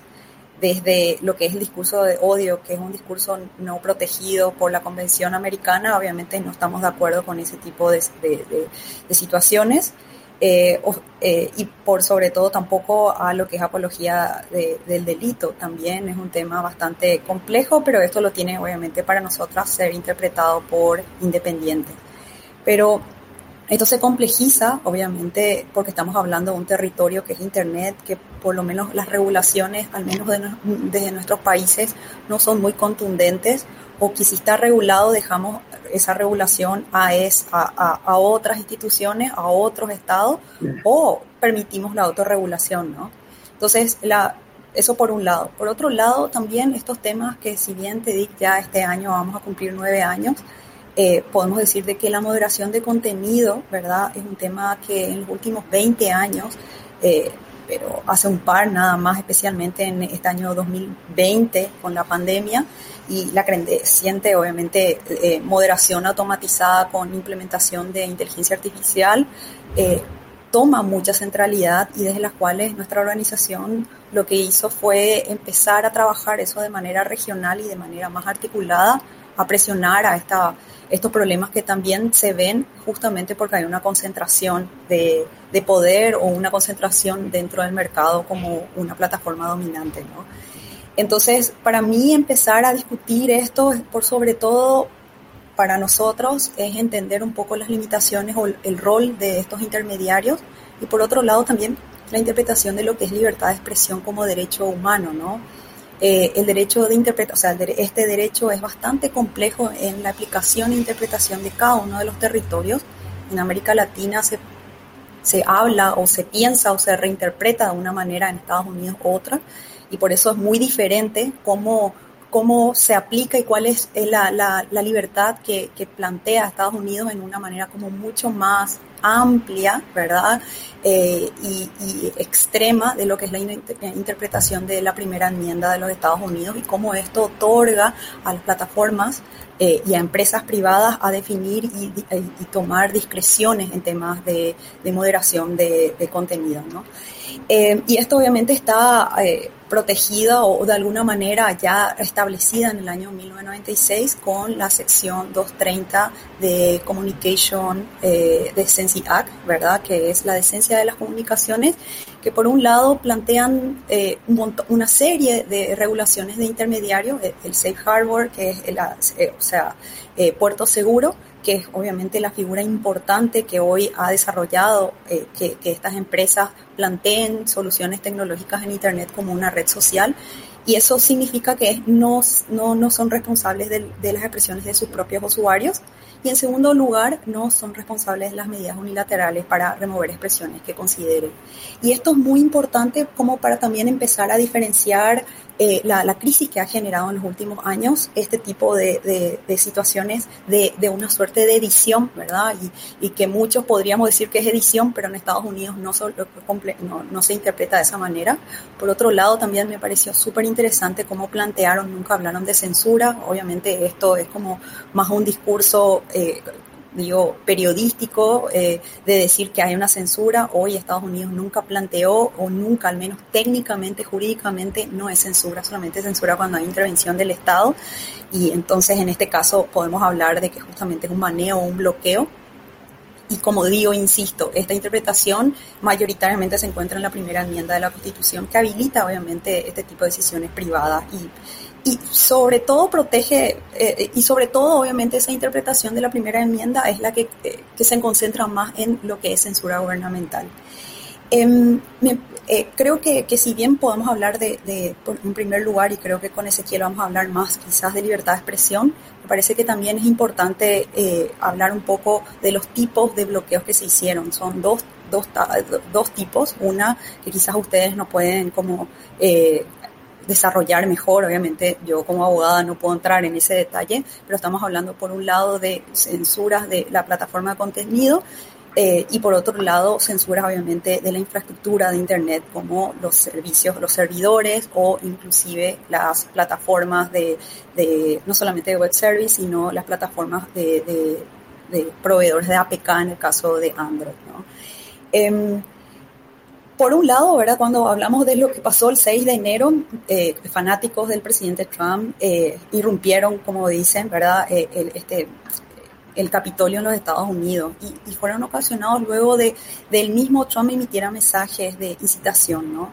S7: desde lo que es el discurso de odio, que es un discurso no protegido por la Convención Americana, obviamente no estamos de acuerdo con ese tipo de, de, de, de situaciones. Eh, eh, y por sobre todo tampoco a lo que es apología de, del delito. También es un tema bastante complejo, pero esto lo tiene obviamente para nosotras ser interpretado por independientes. Pero esto se complejiza obviamente porque estamos hablando de un territorio que es Internet, que por lo menos las regulaciones, al menos de, desde nuestros países, no son muy contundentes, o que si está regulado dejamos esa regulación a, es, a, a, a otras instituciones, a otros estados, o permitimos la autorregulación, ¿no? Entonces, la, eso por un lado. Por otro lado, también estos temas que si bien TEDIC ya este año vamos a cumplir nueve años, eh, podemos decir de que la moderación de contenido, ¿verdad? Es un tema que en los últimos veinte años, eh, pero hace un par nada más, especialmente en este año dos mil veinte con la pandemia, y la creciente, obviamente, eh, moderación automatizada con implementación de inteligencia artificial, eh, toma mucha centralidad, y desde las cuales nuestra organización lo que hizo fue empezar a trabajar eso de manera regional y de manera más articulada, a presionar a esta, estos problemas que también se ven justamente porque hay una concentración de, de poder o una concentración dentro del mercado como una plataforma dominante, ¿no? Entonces, para mí empezar a discutir esto, por sobre todo para nosotros, es entender un poco las limitaciones o el rol de estos intermediarios, y por otro lado también la interpretación de lo que es libertad de expresión como derecho humano, ¿no? Eh, el derecho de interpretación, o sea, el de, este derecho es bastante complejo en la aplicación e interpretación de cada uno de los territorios. En América Latina se, se habla o se piensa o se reinterpreta de una manera, en Estados Unidos otra, y por eso es muy diferente cómo, cómo se aplica y cuál es la, la, la libertad que, que plantea Estados Unidos en una manera como mucho más amplia, ¿verdad? Eh, y, y extrema de lo que es la inter- interpretación de la primera enmienda de los Estados Unidos, y cómo esto otorga a las plataformas eh, y a empresas privadas a definir y, y, y tomar discreciones en temas de, de moderación de, de contenido, ¿no? Eh, y esto obviamente está eh, protegida o de alguna manera ya establecida en el año mil novecientos noventa y seis con la sección doscientos treinta de Communication eh, Decency Act, ¿verdad? Que es la decencia de las comunicaciones, que por un lado plantean eh, un montón, una serie de regulaciones de intermediarios, el, el Safe Harbor, que es el, eh, o sea, eh, puerto seguro, que es obviamente la figura importante que hoy ha desarrollado eh, que, que estas empresas planteen soluciones tecnológicas en Internet como una red social, y eso significa que no, no, no son responsables de, de las expresiones de sus propios usuarios, y en segundo lugar no son responsables de las medidas unilaterales para remover expresiones que consideren. Y esto es muy importante como para también empezar a diferenciar eh, la, la crisis que ha generado en los últimos años este tipo de, de, de situaciones de, de una suerte de edición, ¿verdad? Y, y que muchos podríamos decir que es edición, pero en Estados Unidos no, so, no, no se interpreta de esa manera. Por otro lado, también me pareció súper interesante cómo plantearon, nunca hablaron de censura. Obviamente esto es como más un discurso eh, digo, periodístico eh, de decir que hay una censura. Hoy Estados Unidos nunca planteó, o nunca, al menos técnicamente, jurídicamente, no es censura, solamente es censura cuando hay intervención del Estado. Y entonces, en este caso, podemos hablar de que justamente es un baneo o un bloqueo. Y como digo, insisto, esta interpretación mayoritariamente se encuentra en la primera enmienda de la Constitución, que habilita, obviamente, este tipo de decisiones privadas y Y sobre todo protege, eh, y sobre todo obviamente esa interpretación de la primera enmienda es la que, eh, que se concentra más en lo que es censura gubernamental. Eh, me, eh, creo que, que si bien podemos hablar de, de, en primer lugar, y creo que con Ezequiel vamos a hablar más quizás de libertad de expresión, me parece que también es importante eh, hablar un poco de los tipos de bloqueos que se hicieron. Son dos, dos, dos tipos, una que quizás ustedes no pueden como... Eh, desarrollar mejor, obviamente yo como abogada no puedo entrar en ese detalle, pero estamos hablando por un lado de censuras de la plataforma de contenido eh, y por otro lado censuras obviamente de la infraestructura de internet, como los servicios, los servidores o inclusive las plataformas de, de no solamente de web service, sino las plataformas de, de, de proveedores de A P K en el caso de Android, ¿no? Eh, Por un lado, ¿verdad? Cuando hablamos de lo que pasó el seis de enero, eh, fanáticos del presidente Trump eh, irrumpieron, como dicen, ¿verdad? Eh, el, este, el Capitolio en los Estados Unidos y, y fueron ocasionados luego de del mismo Trump emitiera mensajes de incitación, ¿no?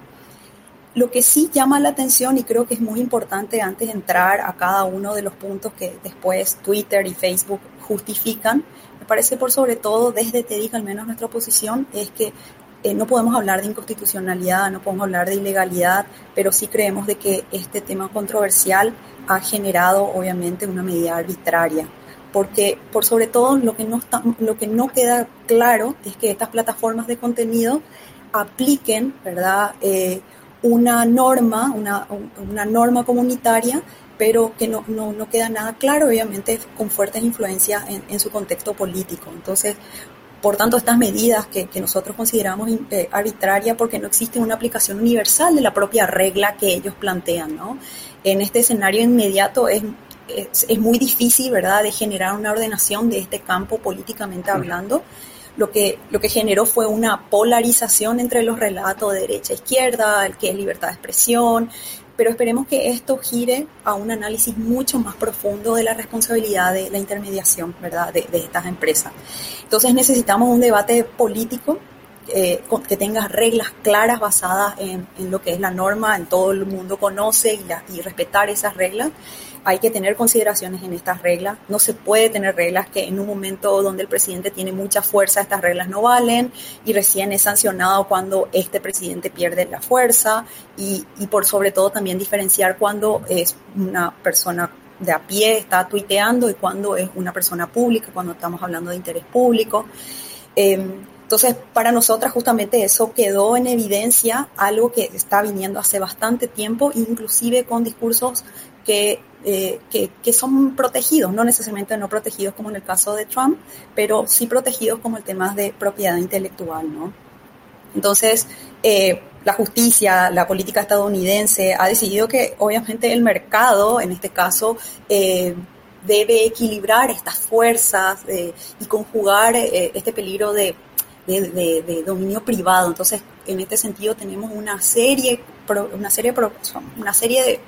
S7: Lo que sí llama la atención, y creo que es muy importante antes de entrar a cada uno de los puntos que después Twitter y Facebook justifican, me parece por sobre todo desde T E D I C, al menos nuestra posición, es que Eh, no podemos hablar de inconstitucionalidad, no podemos hablar de ilegalidad, pero sí creemos de que este tema controversial ha generado obviamente una medida arbitraria, porque por sobre todo lo que no está, lo que no queda claro es que estas plataformas de contenido apliquen, ¿verdad? Eh, una norma, una, una norma comunitaria, pero que no, no, no queda nada claro, obviamente con fuertes influencias en, en su contexto político. Entonces, por tanto, estas medidas que, que nosotros consideramos eh, arbitrarias porque no existe una aplicación universal de la propia regla que ellos plantean, ¿no? En este escenario inmediato es, es, es muy difícil, ¿verdad?, de generar una ordenación de este campo políticamente hablando. Lo que, lo que generó fue una polarización entre los relatos de derecha e izquierda, el que es libertad de expresión, pero esperemos que esto gire a un análisis mucho más profundo de la responsabilidad de la intermediación, ¿verdad?, de, de estas empresas. Entonces necesitamos un debate político eh, con, que tenga reglas claras basadas en, en lo que es la norma, en todo el mundo conoce y, la, y respetar esas reglas. Hay que tener consideraciones en estas reglas. No se puede tener reglas que en un momento donde el presidente tiene mucha fuerza, estas reglas no valen y recién es sancionado cuando este presidente pierde la fuerza y, y por sobre todo también diferenciar cuando es una persona de a pie, está tuiteando y cuando es una persona pública, cuando estamos hablando de interés público. Eh, Entonces, para nosotras justamente eso quedó en evidencia, algo que está viniendo hace bastante tiempo, inclusive con discursos que, eh, que, que son protegidos, no necesariamente no protegidos como en el caso de Trump, pero sí protegidos como el tema de propiedad intelectual, ¿no? Entonces, eh, la justicia, la política estadounidense ha decidido que obviamente el mercado, en este caso, eh, debe equilibrar estas fuerzas eh, y conjugar eh, este peligro de De, de, de dominio privado. Entonces, en este sentido tenemos una serie, una serie, una serie de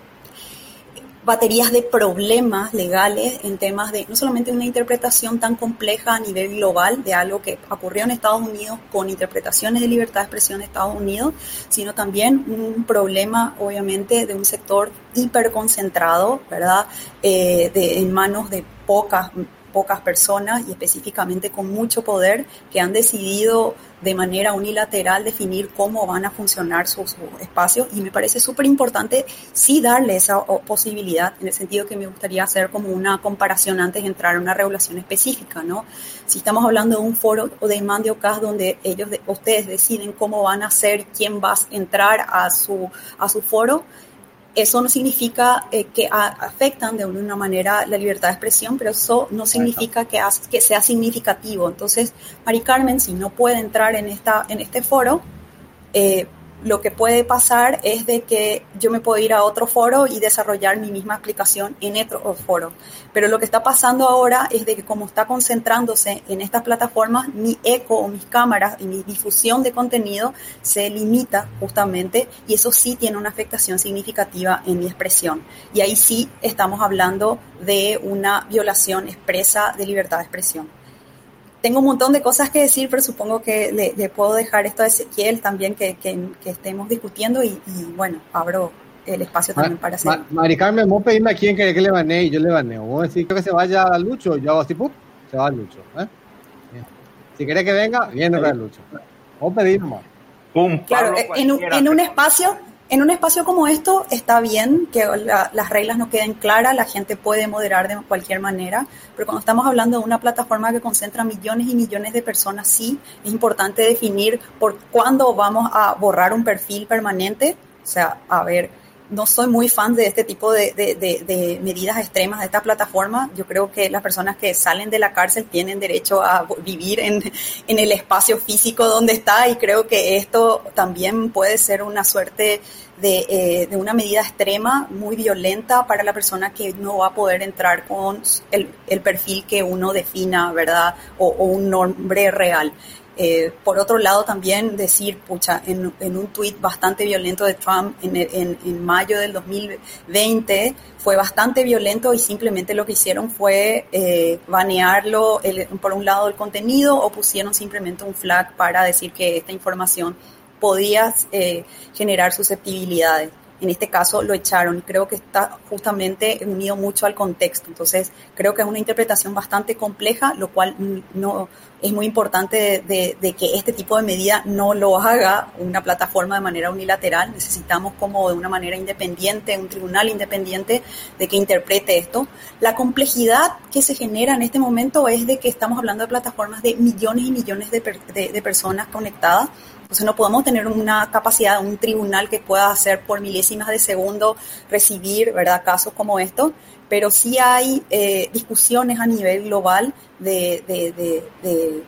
S7: baterías de problemas legales en temas de no solamente una interpretación tan compleja a nivel global de algo que ocurrió en Estados Unidos con interpretaciones de libertad de expresión en Estados Unidos, sino también un problema, obviamente, de un sector hiperconcentrado, ¿verdad? Eh, de, en manos de pocas pocas personas y específicamente con mucho poder que han decidido de manera unilateral definir cómo van a funcionar sus, sus espacios y me parece súper importante sí darle esa posibilidad en el sentido que me gustaría hacer como una comparación antes de entrar a una regulación específica, ¿no? Si estamos hablando de un foro de Mandiocast donde ellos, ustedes deciden cómo van a hacer, quién va a entrar a su, a su foro, eso no significa eh, que a, afectan de una manera la libertad de expresión, pero eso no significa que, has, que sea significativo. Entonces, Mari Carmen, si no puede entrar en, esta, en este foro, eh, lo que puede pasar es de que yo me puedo ir a otro foro y desarrollar mi misma aplicación en otro foro. Pero lo que está pasando ahora es de que como está concentrándose en estas plataformas, mi eco o mis cámaras y mi difusión de contenido se limita justamente, y eso sí tiene una afectación significativa en mi expresión. Y ahí sí estamos hablando de una violación expresa de libertad de expresión. Tengo un montón de cosas que decir, pero supongo que le, le puedo dejar esto a Ezequiel también que, que, que estemos discutiendo y, y bueno, abro el espacio también para hacer.
S3: Ma, Mari Carmen, vos pedime a quién querés que le banee y yo le baneo. Vos decís que se vaya a Lucho, yo hago así, ¡pum! Se va a Lucho. ¿eh? Si querés que venga, viene a Lucho. Vos pedís nomás.
S4: Pum,
S7: claro, en un, en un espacio... En un espacio como esto está bien que la, las reglas no queden claras, la gente puede moderar de cualquier manera, pero cuando estamos hablando de una plataforma que concentra millones y millones de personas, sí, es importante definir por cuándo vamos a borrar un perfil permanente. O sea, a ver, no soy muy fan de este tipo de, de, de, de medidas extremas de esta plataforma. Yo creo que las personas que salen de la cárcel tienen derecho a vivir en, en el espacio físico donde está, y creo que esto también puede ser una suerte de, eh, de una medida extrema muy violenta para la persona que no va a poder entrar con el, el perfil que uno defina, ¿verdad? O, o un nombre real. Eh, por otro lado, también decir, pucha, en, en un tuit bastante violento de Trump en, en, en mayo del dos mil veinte, fue bastante violento y simplemente lo que hicieron fue eh, banearlo el, por un lado el contenido, o pusieron simplemente un flag para decir que esta información podía eh, generar susceptibilidades. En este caso lo echaron, y creo que está justamente unido mucho al contexto. Entonces, creo que es una interpretación bastante compleja, lo cual no es muy importante de, de, de que este tipo de medida no lo haga una plataforma de manera unilateral. Necesitamos como de una manera independiente, un tribunal independiente de que interprete esto. La complejidad que se genera en este momento es de que estamos hablando de plataformas de millones y millones de, per, de, de personas conectadas. Entonces no podemos tener una capacidad, un tribunal que pueda hacer por milésimas de segundo recibir, ¿verdad?, casos como estos, pero sí hay eh, discusiones a nivel global de, de, de, de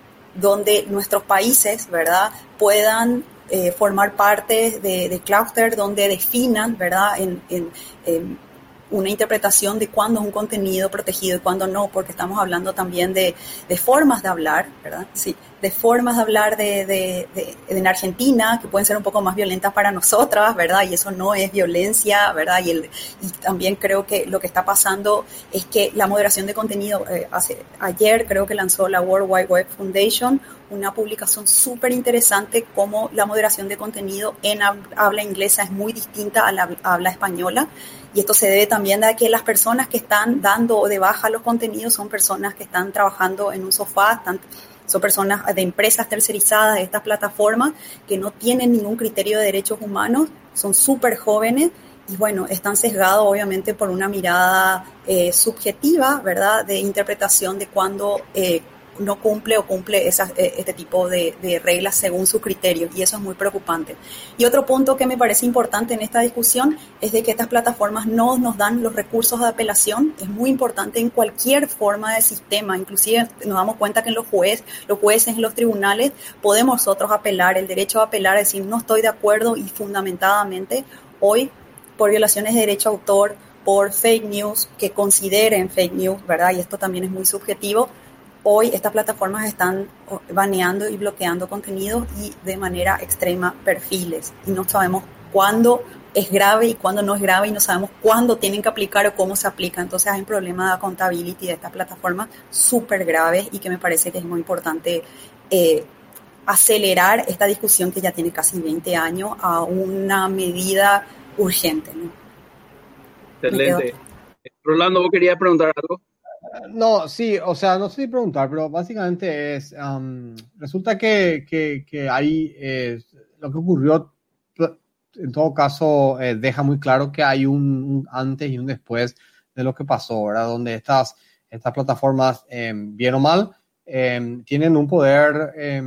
S7: donde nuestros países, ¿verdad?, puedan eh, formar parte de, de clúster donde definan, ¿verdad?, en, en, en una interpretación de cuándo es un contenido protegido y cuándo no, porque estamos hablando también de, de formas de hablar, ¿verdad? Sí, de formas de hablar de, de, de, de en Argentina, que pueden ser un poco más violentas para nosotras, ¿verdad? Y eso no es violencia, ¿verdad? Y, el, y también creo que lo que está pasando es que la moderación de contenido, eh, hace, ayer creo que lanzó la World Wide Web Foundation una publicación súper interesante, como la moderación de contenido en habla inglesa es muy distinta a la habla española. Y esto se debe también a que las personas que están dando de baja los contenidos son personas que están trabajando en un sofá, están, son personas de empresas tercerizadas de estas plataformas que no tienen ningún criterio de derechos humanos, son súper jóvenes y bueno, están sesgados obviamente por una mirada eh, subjetiva, ¿verdad?, de interpretación de cuándo eh, no cumple o cumple esas, este tipo de, de reglas según su criterio, y eso es muy preocupante. Y otro punto que me parece importante en esta discusión es de que estas plataformas no nos dan los recursos de apelación. Es muy importante en cualquier forma de sistema, inclusive nos damos cuenta que en los jueces, los jueces en los tribunales podemos nosotros apelar, el derecho a apelar, decir no estoy de acuerdo, y fundamentadamente hoy por violaciones de derecho a autor, por fake news, que consideren fake news, ¿verdad? Y esto también es muy subjetivo. Hoy estas plataformas están baneando y bloqueando contenidos y de manera extrema perfiles. Y no sabemos cuándo es grave y cuándo no es grave, y no sabemos cuándo tienen que aplicar o cómo se aplica. Entonces hay un problema de accountability de estas plataformas súper grave, y que me parece que es muy importante eh, acelerar esta discusión que ya tiene casi veinte años a una medida urgente, ¿no?
S2: Excelente. Rolando, ¿vos querías preguntar algo?
S3: No, sí, o sea, no sé si preguntar, pero básicamente es, um, resulta que, que, que hay, eh, lo que ocurrió, en todo caso, eh, deja muy claro que hay un, un antes y un después de lo que pasó, ¿verdad? Donde estas, estas plataformas, eh, bien o mal, eh, tienen un poder, eh,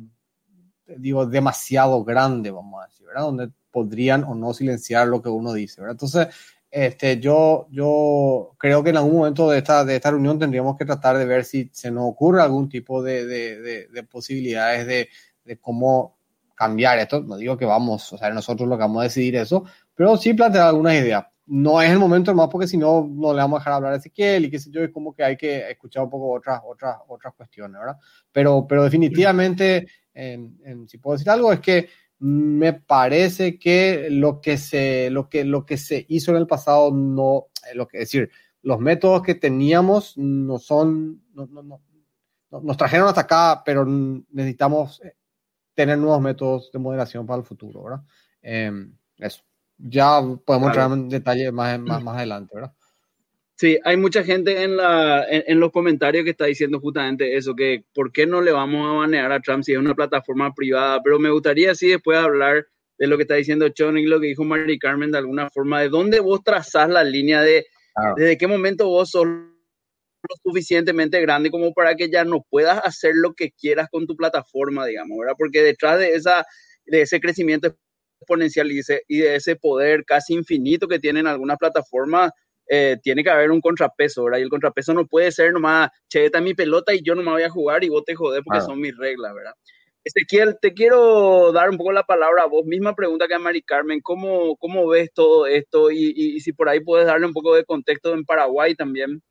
S3: digo, demasiado grande, vamos a decir, ¿verdad? Donde podrían o no silenciar lo que uno dice, ¿verdad? Entonces, Este, yo, yo creo que en algún momento de esta, de esta reunión tendríamos que tratar de ver si se nos ocurre algún tipo de, de, de, de posibilidades de, de cómo cambiar esto. No digo que vamos, o sea, nosotros lo que vamos a decidir eso, pero sí plantear algunas ideas. No es el momento más porque si no, no le vamos a dejar hablar a Ezequiel y qué sé yo, es como que hay que escuchar un poco otras, otras, otras cuestiones, ¿verdad? Pero, pero definitivamente, en, en, si puedo decir algo, es que me parece que lo que se, lo que, lo que se hizo en el pasado no, lo que, es decir, los métodos que teníamos no son, no, no, no, nos trajeron hasta acá, pero necesitamos tener nuevos métodos de moderación para el futuro, ¿verdad? Eh, eso. Ya podemos
S2: Claro.
S3: entrar en detalle más, más, más adelante, ¿verdad?
S2: Sí, hay mucha gente en, la, en, en los comentarios que está diciendo justamente eso, que por qué no le vamos a banear a Trump si es una plataforma privada, pero me gustaría sí después hablar de lo que está diciendo Chon y lo que dijo Mari Carmen de alguna forma, de dónde vos trazás la línea de
S3: Claro.
S2: desde qué momento vos sos lo suficientemente grande como para que ya no puedas hacer lo que quieras con tu plataforma, digamos, ¿verdad? Porque detrás de, esa, de ese crecimiento exponencial y, ese, y de ese poder casi infinito que tienen algunas plataformas, eh, tiene que haber un contrapeso, ¿verdad? Y el contrapeso no puede ser nomás, che, esta es mi pelota y yo no me voy a jugar y vos te jodés porque
S3: Claro.
S2: son mis reglas, ¿verdad? Ezequiel, te quiero dar un poco la palabra a vos. Misma pregunta que a Mari Carmen. ¿Cómo, cómo ves todo esto? Y, y, y si por ahí puedes darle un poco de contexto en Paraguay también.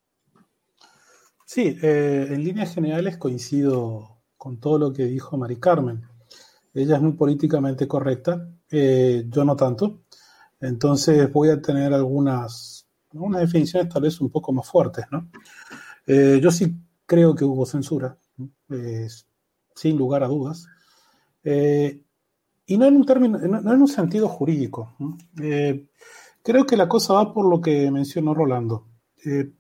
S5: Sí, eh, en líneas generales coincido con todo lo que dijo Mari Carmen. Ella es muy políticamente correcta, eh, yo no tanto. Entonces voy a tener algunas, algunas definiciones tal vez un poco más fuertes, ¿no? Eh, yo sí creo que hubo censura, eh, sin lugar a dudas. Eh, y no en un término, no, no en un sentido jurídico. Eh, creo que la cosa va por lo que mencionó Rolando. Eh,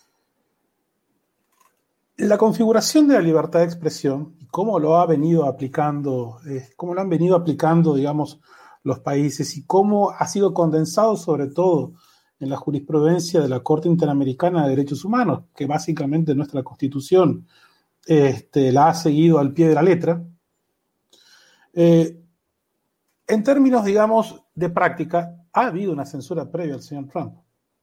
S5: La configuración de la libertad de expresión y cómo lo ha venido aplicando, eh, cómo lo han venido aplicando, digamos, los países y cómo ha sido condensado sobre todo en la jurisprudencia de la Corte Interamericana de Derechos Humanos, que básicamente nuestra Constitución este, la ha seguido al pie de la letra. Eh, en términos, digamos, de práctica, ha habido una censura previa al señor Trump.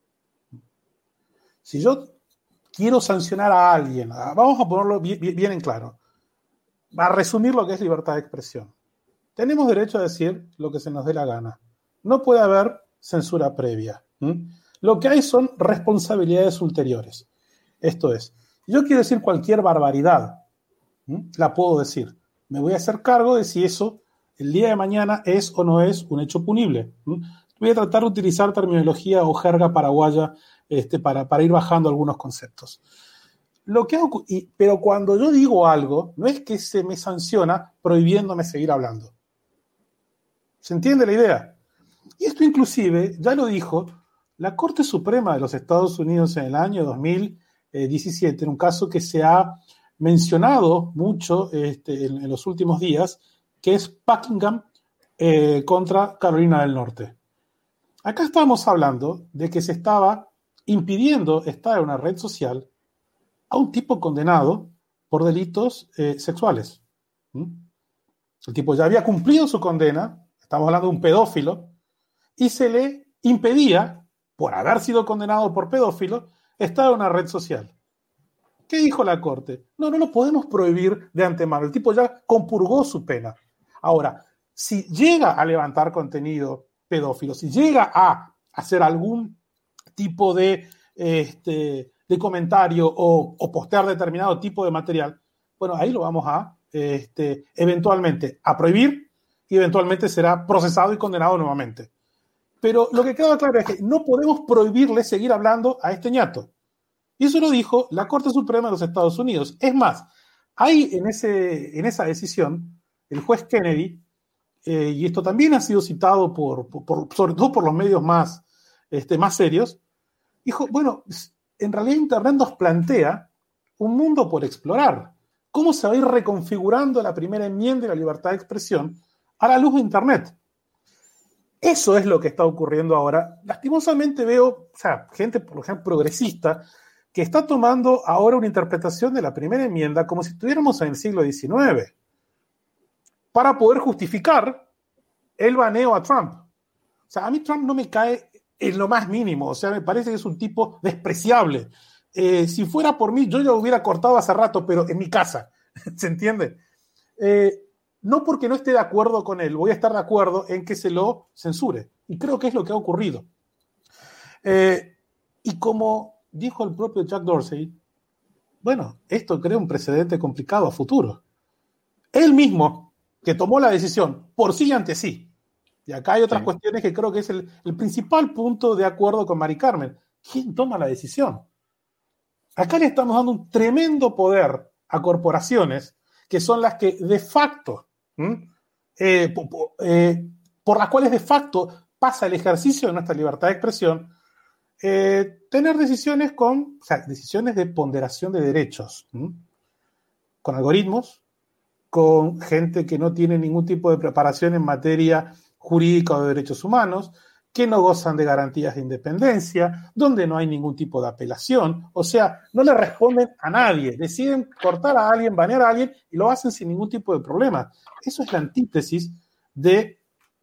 S5: Si yo quiero sancionar a alguien, vamos a ponerlo bien, bien en claro, a resumir lo que es libertad de expresión. Tenemos derecho a decir lo que se nos dé la gana. No puede haber censura previa. ¿Mm? Lo que hay son responsabilidades ulteriores. Esto es, yo quiero decir cualquier barbaridad, ¿Mm? la puedo decir. Me voy a hacer cargo de si eso el día de mañana es o no es un hecho punible. ¿Mm? Voy a tratar de utilizar terminología o jerga paraguaya Este, para, para ir bajando algunos conceptos. Lo que hago, y, pero cuando yo digo algo, no es que se me sanciona prohibiéndome seguir hablando. ¿Se entiende la idea? Y esto inclusive, ya lo dijo la Corte Suprema de los Estados Unidos en el año dos mil diecisiete, en un caso que se ha mencionado mucho este, en, en los últimos días, que es Buckingham eh, contra Carolina del Norte. Acá estamos hablando de que se estaba impidiendo estar en una red social a un tipo condenado por delitos eh, sexuales. ¿Mm? El tipo ya había cumplido su condena, estamos hablando de un pedófilo, y se le impedía, por haber sido condenado por pedófilo, estar en una red social. ¿Qué dijo la Corte? No, no lo podemos prohibir de antemano. El tipo ya compurgó su pena. Ahora, si llega a levantar contenido pedófilo, si llega a hacer algún tipo de, este, de comentario o, o postear determinado tipo de material, bueno, ahí lo vamos a este, eventualmente a prohibir y eventualmente será procesado y condenado nuevamente. Pero lo que queda claro es que no podemos prohibirle seguir hablando a este ñato. Y eso lo dijo la Corte Suprema de los Estados Unidos. Es más, hay en, ese, en esa decisión el juez Kennedy, eh, y esto también ha sido citado por, por, por, sobre todo por los medios más, este, más serios, dijo, bueno, en realidad Internet nos plantea un mundo por explorar. ¿Cómo se va a ir reconfigurando la primera enmienda de la libertad de expresión a la luz de Internet? Eso es lo que está ocurriendo ahora. Lastimosamente veo, o sea, gente, por ejemplo, progresista, que está tomando ahora una interpretación de la primera enmienda como si estuviéramos en el siglo diecinueve, para poder justificar el baneo a Trump. O sea, a mí Trump no me cae en lo más mínimo, o sea, me parece que es un tipo despreciable. Eh, si fuera por mí, yo ya lo hubiera cortado hace rato, pero en mi casa, ¿se entiende? Eh, no porque no esté de acuerdo con él, voy a estar de acuerdo en que se lo censure. Y creo que es lo que ha ocurrido. Eh, y como dijo el propio Jack Dorsey, bueno, esto crea un precedente complicado a futuro. Él mismo, que tomó la decisión por sí y ante sí, y acá hay otras sí. cuestiones que creo que es el, el principal punto de acuerdo con Mari Carmen. ¿Quién toma la decisión? Acá le estamos dando un tremendo poder a corporaciones que son las que de facto, eh, por, eh, por las cuales de facto pasa el ejercicio de nuestra libertad de expresión, eh, tener decisiones con, o sea, decisiones de ponderación de derechos, ¿m? con algoritmos, con gente que no tiene ningún tipo de preparación en materia jurídica o de derechos humanos, que no gozan de garantías de independencia, donde no hay ningún tipo de apelación, o sea, no le responden a nadie, deciden cortar a alguien, banear a alguien y lo hacen sin ningún tipo de problema. Eso es la antítesis de,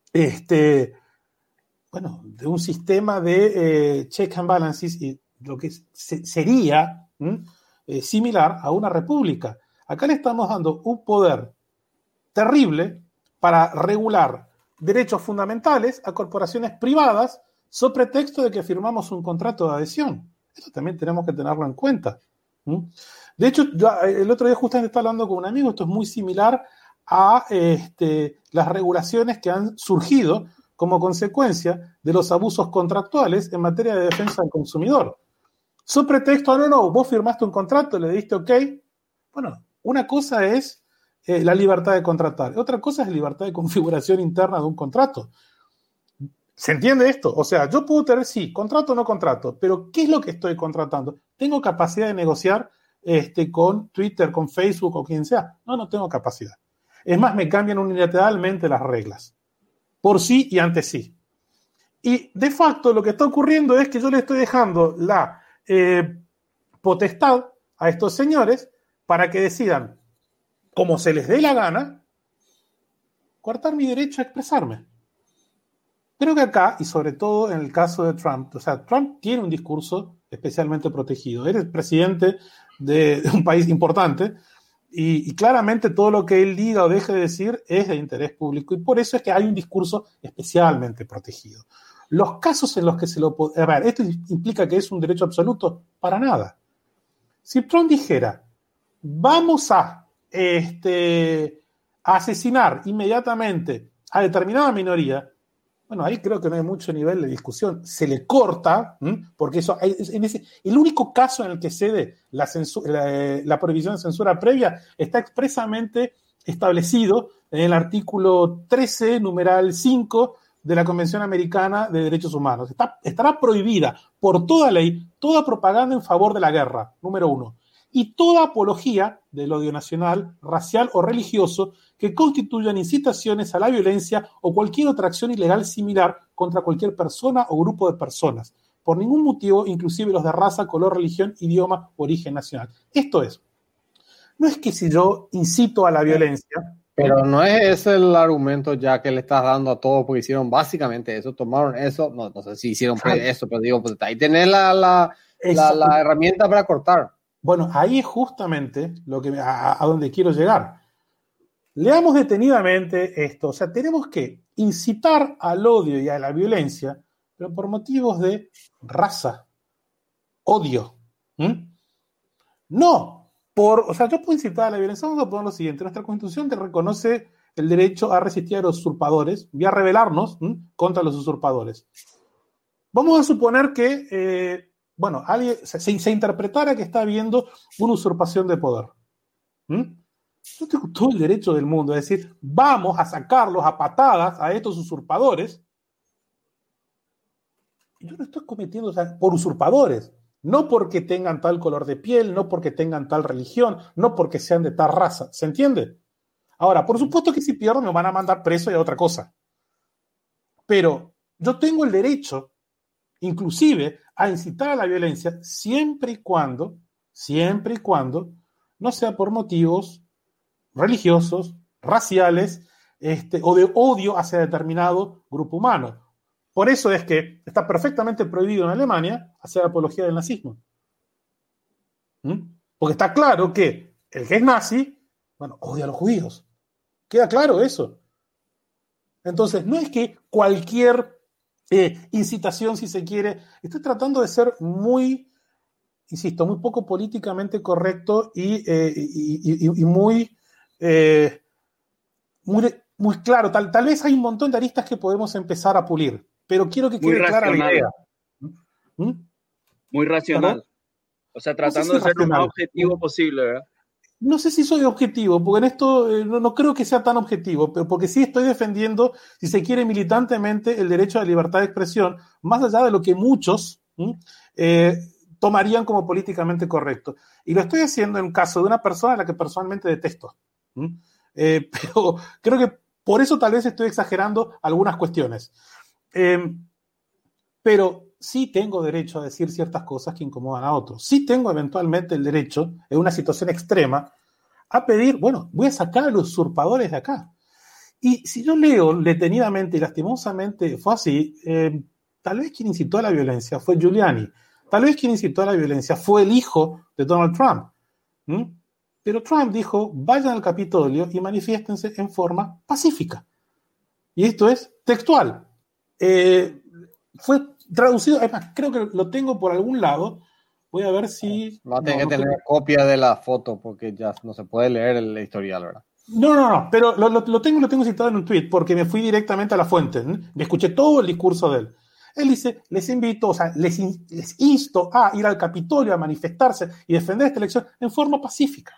S5: este, bueno, de un sistema de eh, check and balances y lo que se, sería eh, similar a una república. Acá le estamos dando un poder terrible para regular derechos fundamentales a corporaciones privadas sobre pretexto de que firmamos un contrato de adhesión. Eso también tenemos que tenerlo en cuenta. ¿Mm? De hecho, yo, el otro día justamente estaba hablando con un amigo, esto es muy similar a este, las regulaciones que han surgido como consecuencia de los abusos contractuales en materia de defensa del consumidor. Sobre pretexto, no, no, vos firmaste un contrato, le diste ok. Bueno, una cosa es Eh, la libertad de contratar. Otra cosa es la libertad de configuración interna de un contrato. ¿Se entiende esto? O sea, yo puedo tener, sí, contrato o no contrato, pero ¿qué es lo que estoy contratando? ¿Tengo capacidad de negociar este, con Twitter, con Facebook o quien sea? No, no tengo capacidad. Es más, me cambian unilateralmente las reglas. Por sí y ante sí. Y de facto lo que está ocurriendo es que yo le estoy dejando la eh, potestad a estos señores para que decidan, como se les dé la gana, coartar mi derecho a expresarme. Creo que acá, y sobre todo en el caso de Trump, o sea, Trump tiene un discurso especialmente protegido. Él es presidente de, de un país importante y, y claramente todo lo que él diga o deje de decir es de interés público y por eso es que hay un discurso especialmente protegido. Los casos en los que se lo puede... A ver, ¿esto implica que es un derecho absoluto? Para nada. Si Trump dijera, vamos a Este, asesinar inmediatamente a determinada minoría, bueno, ahí creo que no hay mucho nivel de discusión. Se le corta, ¿m? porque eso en ese, el único caso en el que cede la, censura, la, la prohibición de censura previa está expresamente establecido en el artículo trece, numeral cinco de la Convención Americana de Derechos Humanos. Está, estará prohibida por toda ley toda propaganda en favor de la guerra, número uno. Y toda apología del odio nacional, racial o religioso que constituyan incitaciones a la violencia o cualquier otra acción ilegal similar contra cualquier persona o grupo de personas, por ningún motivo, inclusive los de raza, color, religión, idioma o origen nacional. Esto es, no es que si yo incito a la violencia...
S3: Pero no es ese el argumento ya que le estás dando a todos, porque hicieron básicamente eso, tomaron eso, no, no sé si hicieron pues eso, pero digo, pues ahí tenés la, la, la, la herramienta para cortar.
S5: Bueno, ahí es justamente lo que, a, a donde quiero llegar. Leamos detenidamente esto. O sea, tenemos que incitar al odio y a la violencia, pero por motivos de raza, odio. ¿Mm? No, por, o sea, yo puedo incitar a la violencia. Vamos a poner lo siguiente. Nuestra Constitución te reconoce el derecho a resistir a los usurpadores y a rebelarnos ¿m? contra los usurpadores. Vamos a suponer que... Eh, Bueno, alguien, se, se interpretara que está habiendo una usurpación de poder. ¿Mm? Yo tengo todo el derecho del mundo a decir, vamos a sacarlos a patadas a estos usurpadores. Y yo no estoy cometiendo, o sea, por usurpadores, no porque tengan tal color de piel, no porque tengan tal religión, no porque sean de tal raza. ¿Se entiende? Ahora, por supuesto que si pierdo me van a mandar preso y a otra cosa. Pero yo tengo el derecho, inclusive, a incitar a la violencia siempre y cuando, siempre y cuando no sea por motivos religiosos, raciales, este, o de odio hacia determinado grupo humano. Por eso es que está perfectamente prohibido en Alemania hacer apología del nazismo. ¿Mm? Porque está claro que el que es nazi, bueno, odia a los judíos. Queda claro eso. Entonces, no es que cualquier eh, incitación, si se quiere, estoy tratando de ser muy, insisto, muy poco políticamente correcto y, eh, y, y, y muy, eh, muy, muy claro. Tal, tal vez hay un montón de aristas que podemos empezar a pulir, pero quiero que quede clara la idea.
S2: ¿Mm? Muy racional. ¿Perdón? O sea, tratando no sé si de ser racional. Lo más objetivo posible, ¿verdad?
S5: No sé si soy objetivo, porque en esto eh, no, no creo que sea tan objetivo, pero porque sí estoy defendiendo, si se quiere, militantemente el derecho a la libertad de expresión, más allá de lo que muchos eh, tomarían como políticamente correcto. Y lo estoy haciendo en un caso de una persona a la que personalmente detesto. Eh, pero creo que por eso tal vez estoy exagerando algunas cuestiones. Eh, pero sí tengo derecho a decir ciertas cosas que incomodan a otros. Sí tengo eventualmente el derecho, en una situación extrema, a pedir, bueno, voy a sacar a los usurpadores de acá. Y si yo leo detenidamente y lastimosamente fue así, eh, tal vez quien incitó a la violencia fue Giuliani. Tal vez quien incitó a la violencia fue el hijo de Donald Trump. ¿Mm? Pero Trump dijo, vayan al Capitolio y manifiéstense en forma pacífica. Y esto es textual. Eh, fue traducido, además, creo que lo tengo por algún lado. Voy a ver si...
S3: Va a tener
S5: no,
S3: que
S5: no
S3: tener
S5: sé.
S3: copia de la foto porque ya no se puede leer el historial, ¿verdad?
S5: No, no, no, pero lo, lo, lo tengo lo tengo citado en un tweet porque me fui directamente a la fuente. ¿eh? Me escuché todo el discurso de él. Él dice, les invito, o sea, les, in, les insto a ir al Capitolio a manifestarse y defender esta elección en forma pacífica.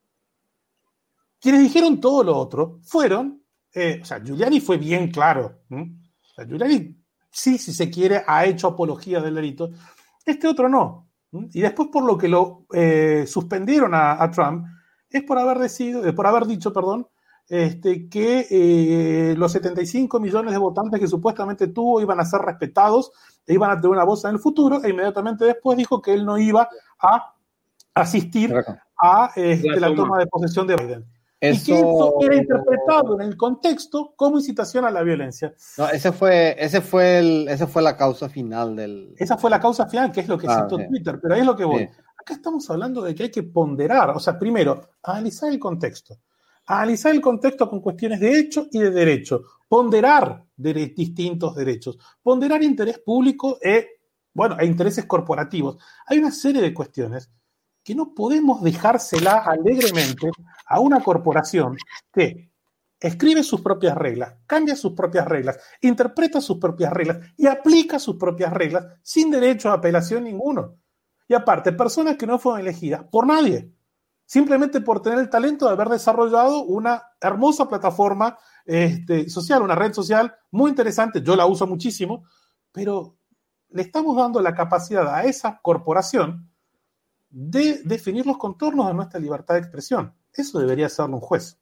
S5: Quienes dijeron todo lo otro fueron, eh, o sea, Giuliani fue bien claro. ¿eh? O sea, Giuliani, sí, si se quiere, ha hecho apología del delito. Este otro no. ¿eh? Y después por lo que lo eh, suspendieron a, a Trump es por haber, decidido, por haber dicho, perdón, este, que eh, los setenta y cinco millones de votantes que supuestamente tuvo iban a ser respetados e iban a tener una voz en el futuro, e inmediatamente después dijo que él no iba a asistir a este, la, toma. la toma de posesión de Biden. Eso... Y que eso era interpretado en el contexto como incitación a la violencia.
S3: No, ese fue, ese fue el, esa fue la causa final del...
S5: Esa fue la causa final, que es lo que ah, citó sí. Twitter, pero ahí es lo que voy. Sí. Acá estamos hablando de que hay que ponderar, o sea, primero, analizar el contexto. Analizar el contexto con cuestiones de hecho y de derecho. Ponderar de distintos derechos. Ponderar interés público e, bueno, e intereses corporativos. Hay una serie de cuestiones que no podemos dejársela alegremente a una corporación que escribe sus propias reglas, cambia sus propias reglas, interpreta sus propias reglas y aplica sus propias reglas sin derecho a apelación ninguno. Y aparte, personas que no fueron elegidas por nadie, simplemente por tener el talento de haber desarrollado una hermosa plataforma este, social, una red social muy interesante, yo la uso muchísimo, pero le estamos dando la capacidad a esa corporación de definir los contornos de nuestra libertad de expresión. Eso debería hacerlo un juez.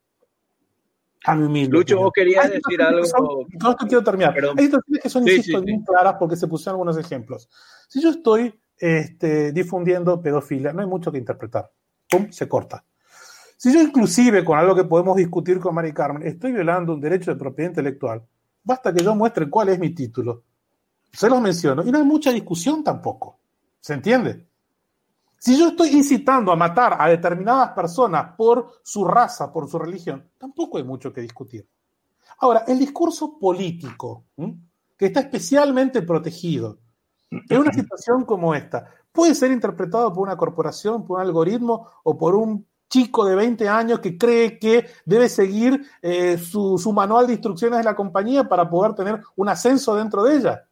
S5: A mi humilde
S2: Lucho, vos querías
S5: Hay
S2: decir algo.
S5: Son, no, esto quiero terminar. Perdón. Hay situaciones que son, sí, insisto, sí, bien sí. claras porque se pusieron algunos ejemplos. Si yo estoy este, difundiendo pedofilia, no hay mucho que interpretar. Pum, se corta. Si yo inclusive, con algo que podemos discutir con Mari Carmen, estoy violando un derecho de propiedad intelectual, basta que yo muestre cuál es mi título. Se los menciono. Y no hay mucha discusión tampoco. ¿Se entiende? Si yo estoy incitando a matar a determinadas personas por su raza, por su religión, tampoco hay mucho que discutir. Ahora, el discurso político, ¿sí? que está especialmente protegido, en una situación como esta, puede ser interpretado por una corporación, por un algoritmo o por un chico de veinte años que cree que debe seguir eh, su, su manual de instrucciones de la compañía para poder tener un ascenso dentro de ella.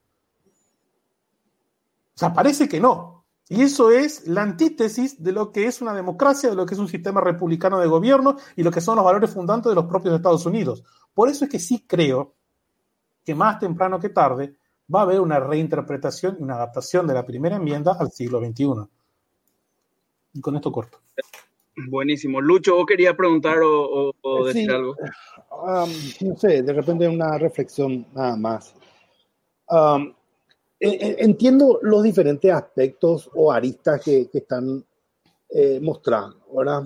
S5: O sea, parece que no. Y eso es la antítesis de lo que es una democracia, de lo que es un sistema republicano de gobierno y lo que son los valores fundantes de los propios Estados Unidos. Por eso es que sí creo que más temprano que tarde va a haber una reinterpretación y una adaptación de la primera enmienda al siglo veintiuno. Y con esto corto.
S2: Buenísimo. Lucho, ¿vos querías preguntar o, o, o decir
S8: sí,
S2: algo?
S8: Um, no sé, de repente una reflexión nada más. Um, Entiendo los diferentes aspectos o aristas que, que están eh, mostrando, ¿verdad?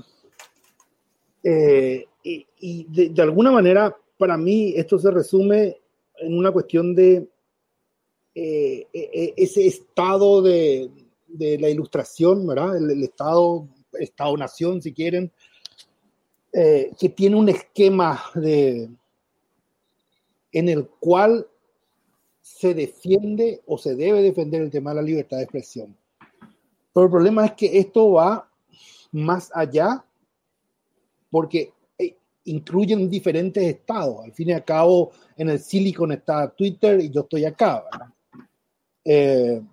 S8: Eh, y y de, de alguna manera, para mí, esto se resume en una cuestión de eh, eh, ese estado de, de la ilustración, ¿verdad? El, el estado, estado-nación, si quieren, eh, que tiene un esquema de, en el cual se defiende o se debe defender el tema de la libertad de expresión. Pero el problema es que esto va más allá porque incluyen diferentes estados. Al fin y al cabo, en el Silicon está Twitter y yo estoy acá, ¿verdad? Eh,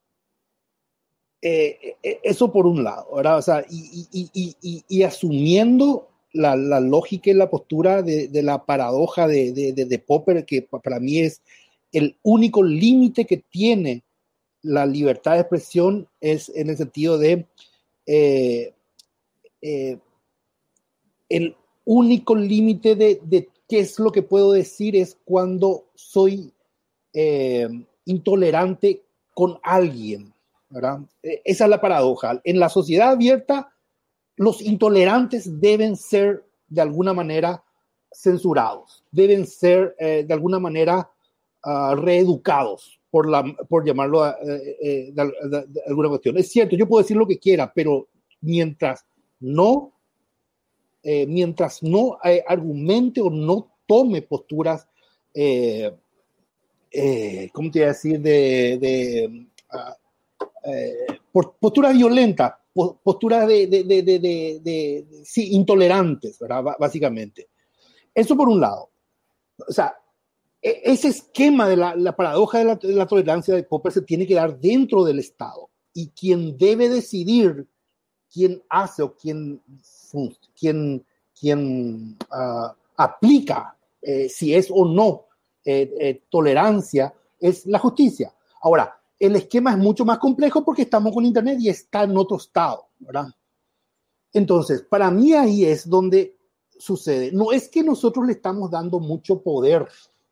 S8: eh, eh, eso por un lado, ¿verdad? O sea, y, y, y, y, y asumiendo la, la lógica y la postura de, de la paradoja de, de, de, de Popper, que para mí es el único límite que tiene la libertad de expresión, es en el sentido de eh, eh, el único límite de, de qué es lo que puedo decir es cuando soy eh, intolerante con alguien, ¿verdad? Esa es la paradoja. En la sociedad abierta, los intolerantes deben ser de alguna manera censurados, deben ser eh, de alguna manera uh, reeducados, por, la, por llamarlo uh, eh, de, de, de alguna cuestión. Es cierto, yo puedo decir lo que quiera, pero mientras no Eh, mientras no eh, argumente o no tome posturas, eh, eh, ¿cómo te iba a decir? De, de uh, eh, posturas violentas, posturas de, de, de, de, de, de sí, intolerantes, ¿verdad? B- básicamente. Eso por un lado. O sea, ese esquema de la, la paradoja de la, de la tolerancia de Popper se tiene que dar dentro del Estado. Y quien debe decidir quién hace o quién, quién, quién uh, aplica eh, si es o no eh, eh, tolerancia es la justicia. Ahora, el esquema es mucho más complejo porque estamos con Internet y está en otro estado, ¿verdad? Entonces, para mí ahí es donde sucede. No es que nosotros le estamos dando mucho poder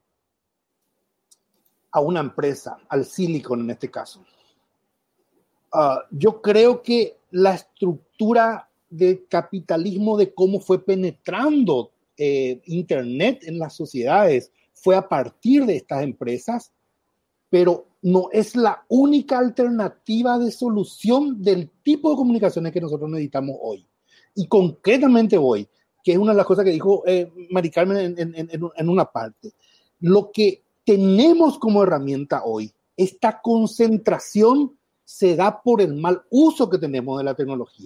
S8: a una empresa, al Silicon en este caso. Uh, yo creo que la estructura del capitalismo, de cómo fue penetrando eh, Internet en las sociedades, fue a partir de estas empresas, pero no es la única alternativa de solución del tipo de comunicaciones que nosotros necesitamos hoy. Y concretamente hoy, que es una de las cosas que dijo eh, Mari Carmen en, en, en, en una parte, lo que tenemos como herramienta hoy, esta concentración se da por el mal uso que tenemos de la tecnología.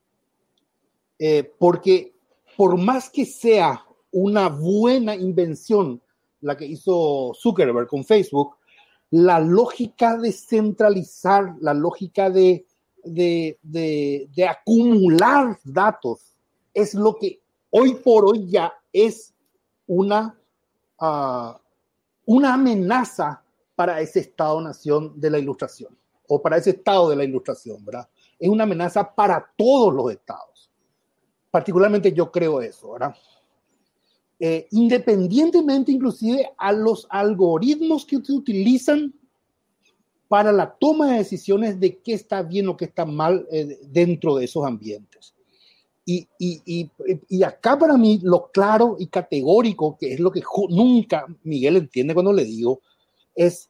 S8: Eh, porque por más que sea una buena invención la que hizo Zuckerberg con Facebook, la lógica de centralizar, la lógica de, de, de, de acumular datos es lo que hoy por hoy ya es una, uh, una amenaza para ese Estado-nación de la Ilustración, o para ese Estado de la Ilustración, ¿verdad? Es una amenaza para todos los estados. Particularmente yo creo eso, ¿verdad? Eh, independientemente inclusive a los algoritmos que se utilizan para la toma de decisiones de qué está bien o qué está mal eh, dentro de esos ambientes. Y, y, y, y acá para mí lo claro y categórico, que es lo que nunca Miguel entiende cuando le digo, es,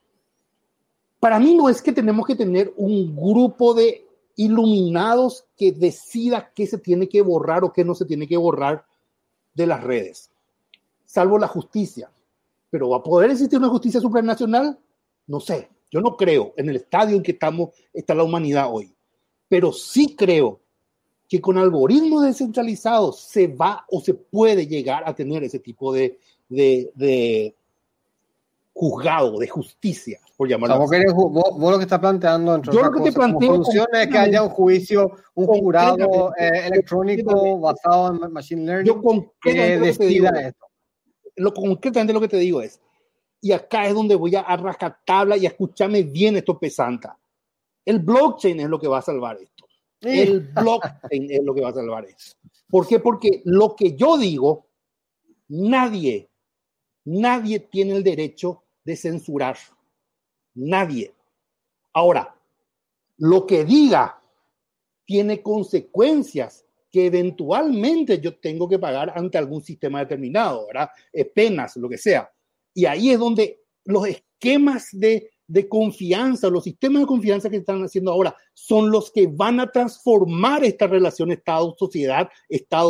S8: para mí no es que tenemos que tener un grupo de iluminados que decida qué se tiene que borrar o qué no se tiene que borrar de las redes, salvo la justicia. Pero ¿va a poder existir una justicia supranacional? No sé, yo no creo en el estadio en que estamos, está la humanidad hoy. Pero sí creo que con algoritmos descentralizados se va o se puede llegar a tener ese tipo de, de, de juzgado, de justicia, por llamarlo
S3: o sea,
S8: así.
S3: Vos, vos, vos lo que estás planteando, entre
S8: yo
S3: otras
S8: lo que
S3: cosas,
S8: te planteo
S3: como solución es que haya un juicio, un jurado eh, electrónico basado en machine learning
S8: yo
S3: que decida
S8: digo,
S3: esto.
S8: Lo, concretamente lo que te digo es, y acá es donde voy a, a rajatabla y a escucharme bien esto pesanta. El blockchain es lo que va a salvar esto. Sí. El blockchain es lo que va a salvar esto. ¿Por qué? Porque lo que yo digo, nadie, nadie tiene el derecho de censurar. Nadie. Ahora, lo que diga tiene consecuencias que eventualmente yo tengo que pagar ante algún sistema determinado, ¿verdad? Eh, penas, lo que sea. Y ahí es donde los esquemas de, de confianza, los sistemas de confianza que están haciendo ahora, son los que van a transformar esta relación Estado-sociedad, Estado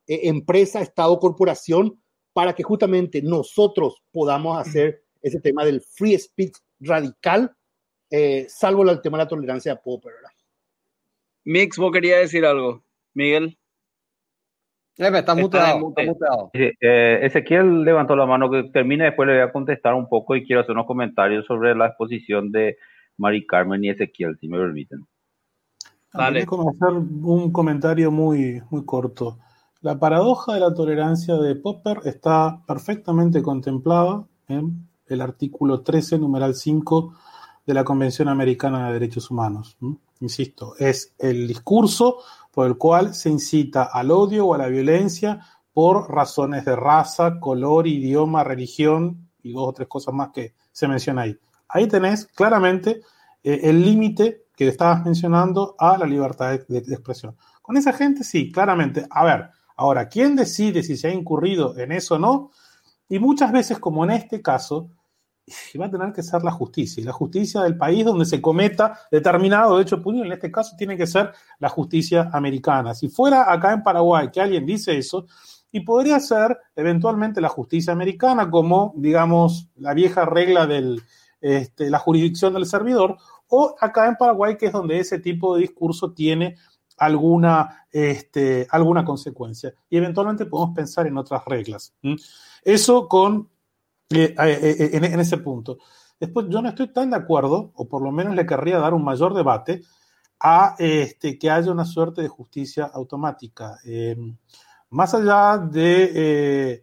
S8: eh, empresa, Estado, corporación, para que justamente nosotros podamos hacer ese tema del free speech radical, eh, salvo el tema de la tolerancia a Popper, ¿verdad?
S2: Mix, vos querías decir algo, Miguel.
S3: Eh, está muteado, está muteado.
S4: Sí, eh, Ezequiel levantó la mano, que termine, después le voy a contestar un poco y quiero hacer unos comentarios sobre la exposición de Mari Carmen y Ezequiel, si me permiten.
S5: Vale. Voy a hacer un comentario muy, muy corto. La paradoja de la tolerancia de Popper está perfectamente contemplada en el artículo trece, numeral cinco de la Convención Americana de Derechos Humanos. ¿Mm? Insisto, es el discurso por el cual se incita al odio o a la violencia por razones de raza, color, idioma, religión y dos o tres cosas más que se menciona ahí. Ahí tenés claramente eh, el límite que estabas mencionando a la libertad de, de, de expresión. Con esa gente sí, claramente. A ver, ahora, ¿quién decide si se ha incurrido en eso o no? Y muchas veces, como en este caso, va a tener que ser la justicia. Y la justicia del país donde se cometa determinado hecho punible, en este caso tiene que ser la justicia americana. Si fuera acá en Paraguay que alguien dice eso, y podría ser eventualmente la justicia americana como, digamos, la vieja regla de este, la jurisdicción del servidor, o acá en Paraguay, que es donde ese tipo de discurso tiene alguna, este, alguna consecuencia. Y eventualmente podemos pensar en otras reglas. ¿Mm? Eso con, eh, eh, en, en ese punto. Después, yo no estoy tan de acuerdo, o por lo menos le querría dar un mayor debate, a este, que haya una suerte de justicia automática. Eh, más allá de... Eh,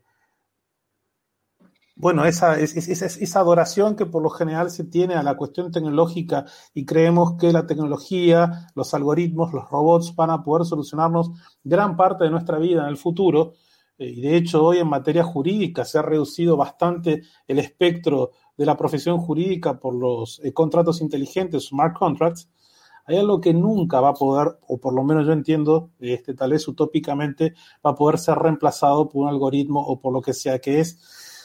S5: Bueno, esa, esa, esa adoración que por lo general se tiene a la cuestión tecnológica y creemos que la tecnología, los algoritmos, los robots van a poder solucionarnos gran parte de nuestra vida en el futuro. Y de hecho hoy en materia jurídica se ha reducido bastante el espectro de la profesión jurídica por los eh, contratos inteligentes, smart contracts. Hay algo que nunca va a poder, o por lo menos yo entiendo, este, tal vez utópicamente, va a poder ser reemplazado por un algoritmo o por lo que sea, que es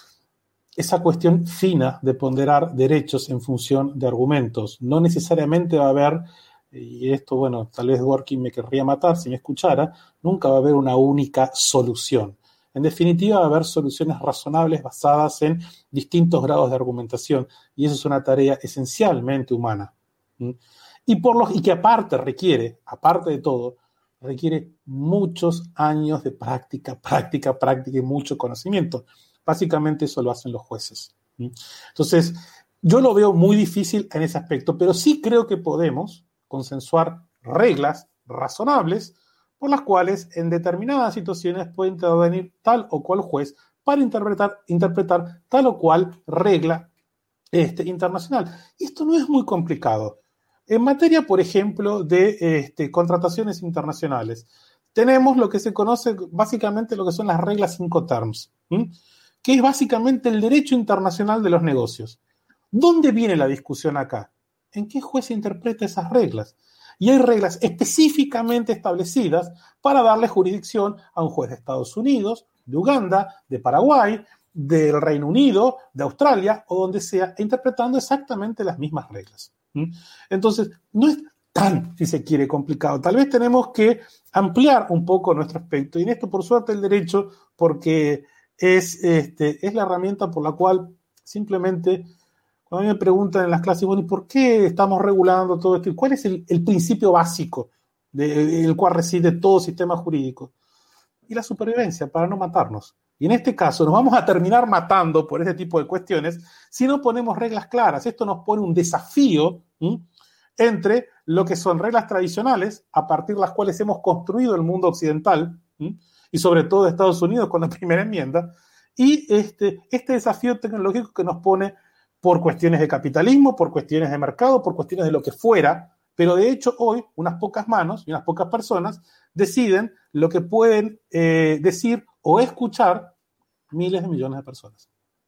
S5: esa cuestión fina de ponderar derechos en función de argumentos. No necesariamente va a haber, y esto, bueno, tal vez Dworkin me querría matar si me escuchara, nunca va a haber una única solución. En definitiva, va a haber soluciones razonables basadas en distintos grados de argumentación, y eso es una tarea esencialmente humana. ¿Mm? Y, por los, y que aparte requiere, aparte de todo, requiere muchos años de práctica, práctica, práctica y mucho conocimiento. Básicamente eso lo hacen los jueces. Entonces, yo lo veo muy difícil en ese aspecto, pero sí creo que podemos consensuar reglas razonables por las cuales en determinadas situaciones puede intervenir tal o cual juez para interpretar, interpretar tal o cual regla este, internacional. Y esto no es muy complicado. En materia, por ejemplo, de este, contrataciones internacionales, tenemos lo que se conoce básicamente lo que son las reglas Incoterms, ¿sí? Que es básicamente el derecho internacional de los negocios. ¿Dónde viene la discusión acá? ¿En qué juez interpreta esas reglas? Y hay reglas específicamente establecidas para darle jurisdicción a un juez de Estados Unidos, de Uganda, de Paraguay, del Reino Unido, de Australia o donde sea, interpretando exactamente las mismas reglas. Entonces, no es tan, si se quiere, complicado. Tal vez tenemos que ampliar un poco nuestro aspecto. Y en esto, por suerte, el derecho, porque es, este, es la herramienta por la cual simplemente, cuando a mí me preguntan en las clases, bueno, ¿y por qué estamos regulando todo esto? ¿Y cuál es el, el principio básico del cual reside todo sistema jurídico? Y la supervivencia, para no matarnos. Y en este caso nos vamos a terminar matando por ese tipo de cuestiones si no ponemos reglas claras. Esto nos pone un desafío ¿sí? entre lo que son reglas tradicionales, a partir de las cuales hemos construido el mundo occidental, ¿sí? y sobre todo de Estados Unidos con la primera enmienda, y este, este desafío tecnológico que nos pone por cuestiones de capitalismo, por cuestiones de mercado, por cuestiones de lo que fuera, pero de hecho hoy unas pocas manos y unas pocas personas deciden lo que pueden eh, decir o escuchar miles de millones de personas.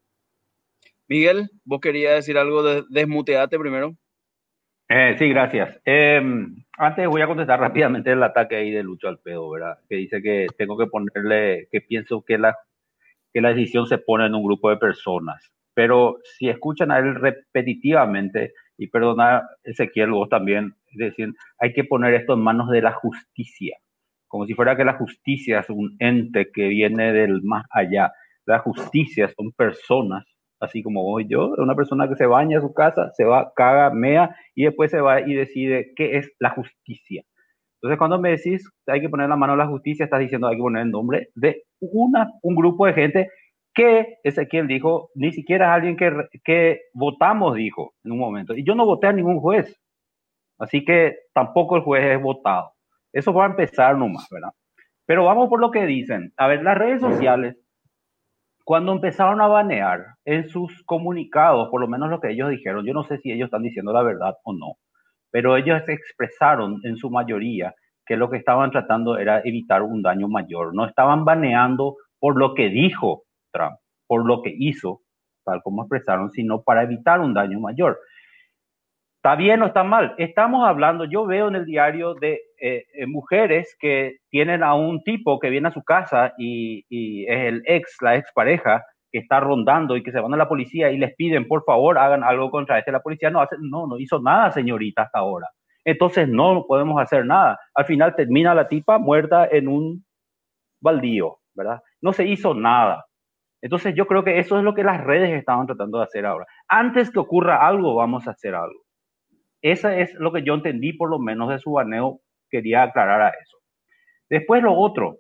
S2: Miguel, vos querías decir algo, de, desmuteate primero.
S4: Eh, sí, gracias. Eh, antes voy a contestar rápidamente el ataque ahí de Lucho Alpedo, ¿verdad? Que dice que tengo que ponerle, que pienso que la, que la decisión se pone en un grupo de personas. Pero si escuchan a él repetitivamente, y perdona, Ezequiel, vos también, decir, hay que poner esto en manos de la justicia. como si fuera que la justicia es un ente que viene del más allá. La justicia son personas, así como vos y yo, una persona que se baña en su casa, se va, caga, mea, y después se va y decide qué es la justicia. Entonces, cuando me decís hay que poner la mano a la justicia, estás diciendo hay que poner el nombre de una, un grupo de gente que Ezequiel dijo, ni siquiera es alguien que, que votamos, dijo en un momento. Y yo no voté a ningún juez, así que tampoco el juez es votado. Eso va a empezar nomás, ¿verdad? Pero vamos por lo que dicen. A ver, las redes sociales, cuando empezaron a banear en sus comunicados, por lo menos lo que ellos dijeron, yo no sé si ellos están diciendo la verdad o no, pero ellos expresaron en su mayoría que lo que estaban tratando era evitar un daño mayor. No estaban baneando por lo que dijo Trump, por lo que hizo, tal como expresaron, sino para evitar un daño mayor. ¿Está bien o está mal? Estamos hablando, yo veo en el diario de eh, eh, mujeres que tienen a un tipo que viene a su casa y, y es el ex, la expareja, que está rondando y que se van a la policía y les piden, por favor, hagan algo contra este. La policía no hace, no, no hizo nada, señorita, hasta ahora. Entonces no podemos hacer nada. Al final termina la tipa muerta en un baldío, ¿verdad? No se hizo nada. Entonces yo creo que eso es lo que las redes estaban tratando de hacer ahora. Antes que ocurra algo, vamos a hacer algo. Eso es lo que yo entendí, por lo menos, de su baneo. Quería aclarar a eso. Después lo otro.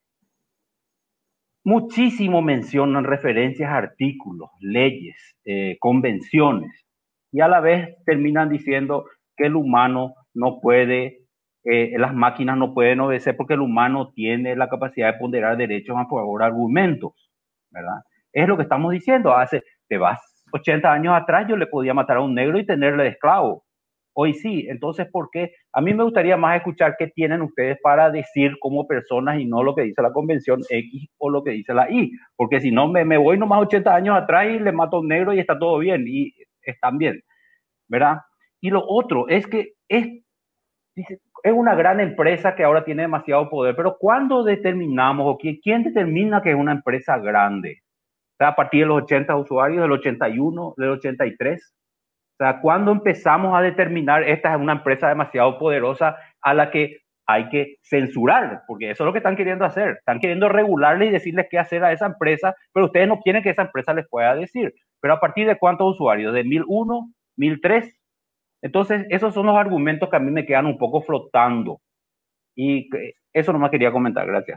S4: Muchísimo mencionan referencias a artículos, leyes, eh, convenciones, y a la vez terminan diciendo que el humano no puede, eh, las máquinas no pueden obedecer porque el humano tiene la capacidad de ponderar derechos a favor de argumentos, ¿verdad? Es lo que estamos diciendo. Hace, te vas ochenta años atrás, yo le podía matar a un negro y tenerle de esclavo. Hoy sí. Entonces, ¿por qué? A mí me gustaría más escuchar qué tienen ustedes para decir como personas y no lo que dice la Convención X o lo que dice la Y. Porque si no, me, me voy nomás ochenta años atrás y le mato a un negro y está todo bien. Y están bien, ¿verdad? Y lo otro es que es, es una gran empresa que ahora tiene demasiado poder. Pero ¿cuándo determinamos o quién, quién determina que es una empresa grande? O sea, a partir de los ochenta usuarios, del ochenta y uno, del ochenta y tres. O sea, ¿cuándo empezamos a determinar esta es una empresa demasiado poderosa a la que hay que censurar? Porque eso es lo que están queriendo hacer. Están queriendo regularle y decirles qué hacer a esa empresa, pero ustedes no quieren que esa empresa les pueda decir. Pero ¿a partir de cuántos usuarios? ¿De mil uno? ¿mil tres? Entonces, esos son los argumentos que a mí me quedan un poco flotando. Y eso nomás quería comentar. Gracias.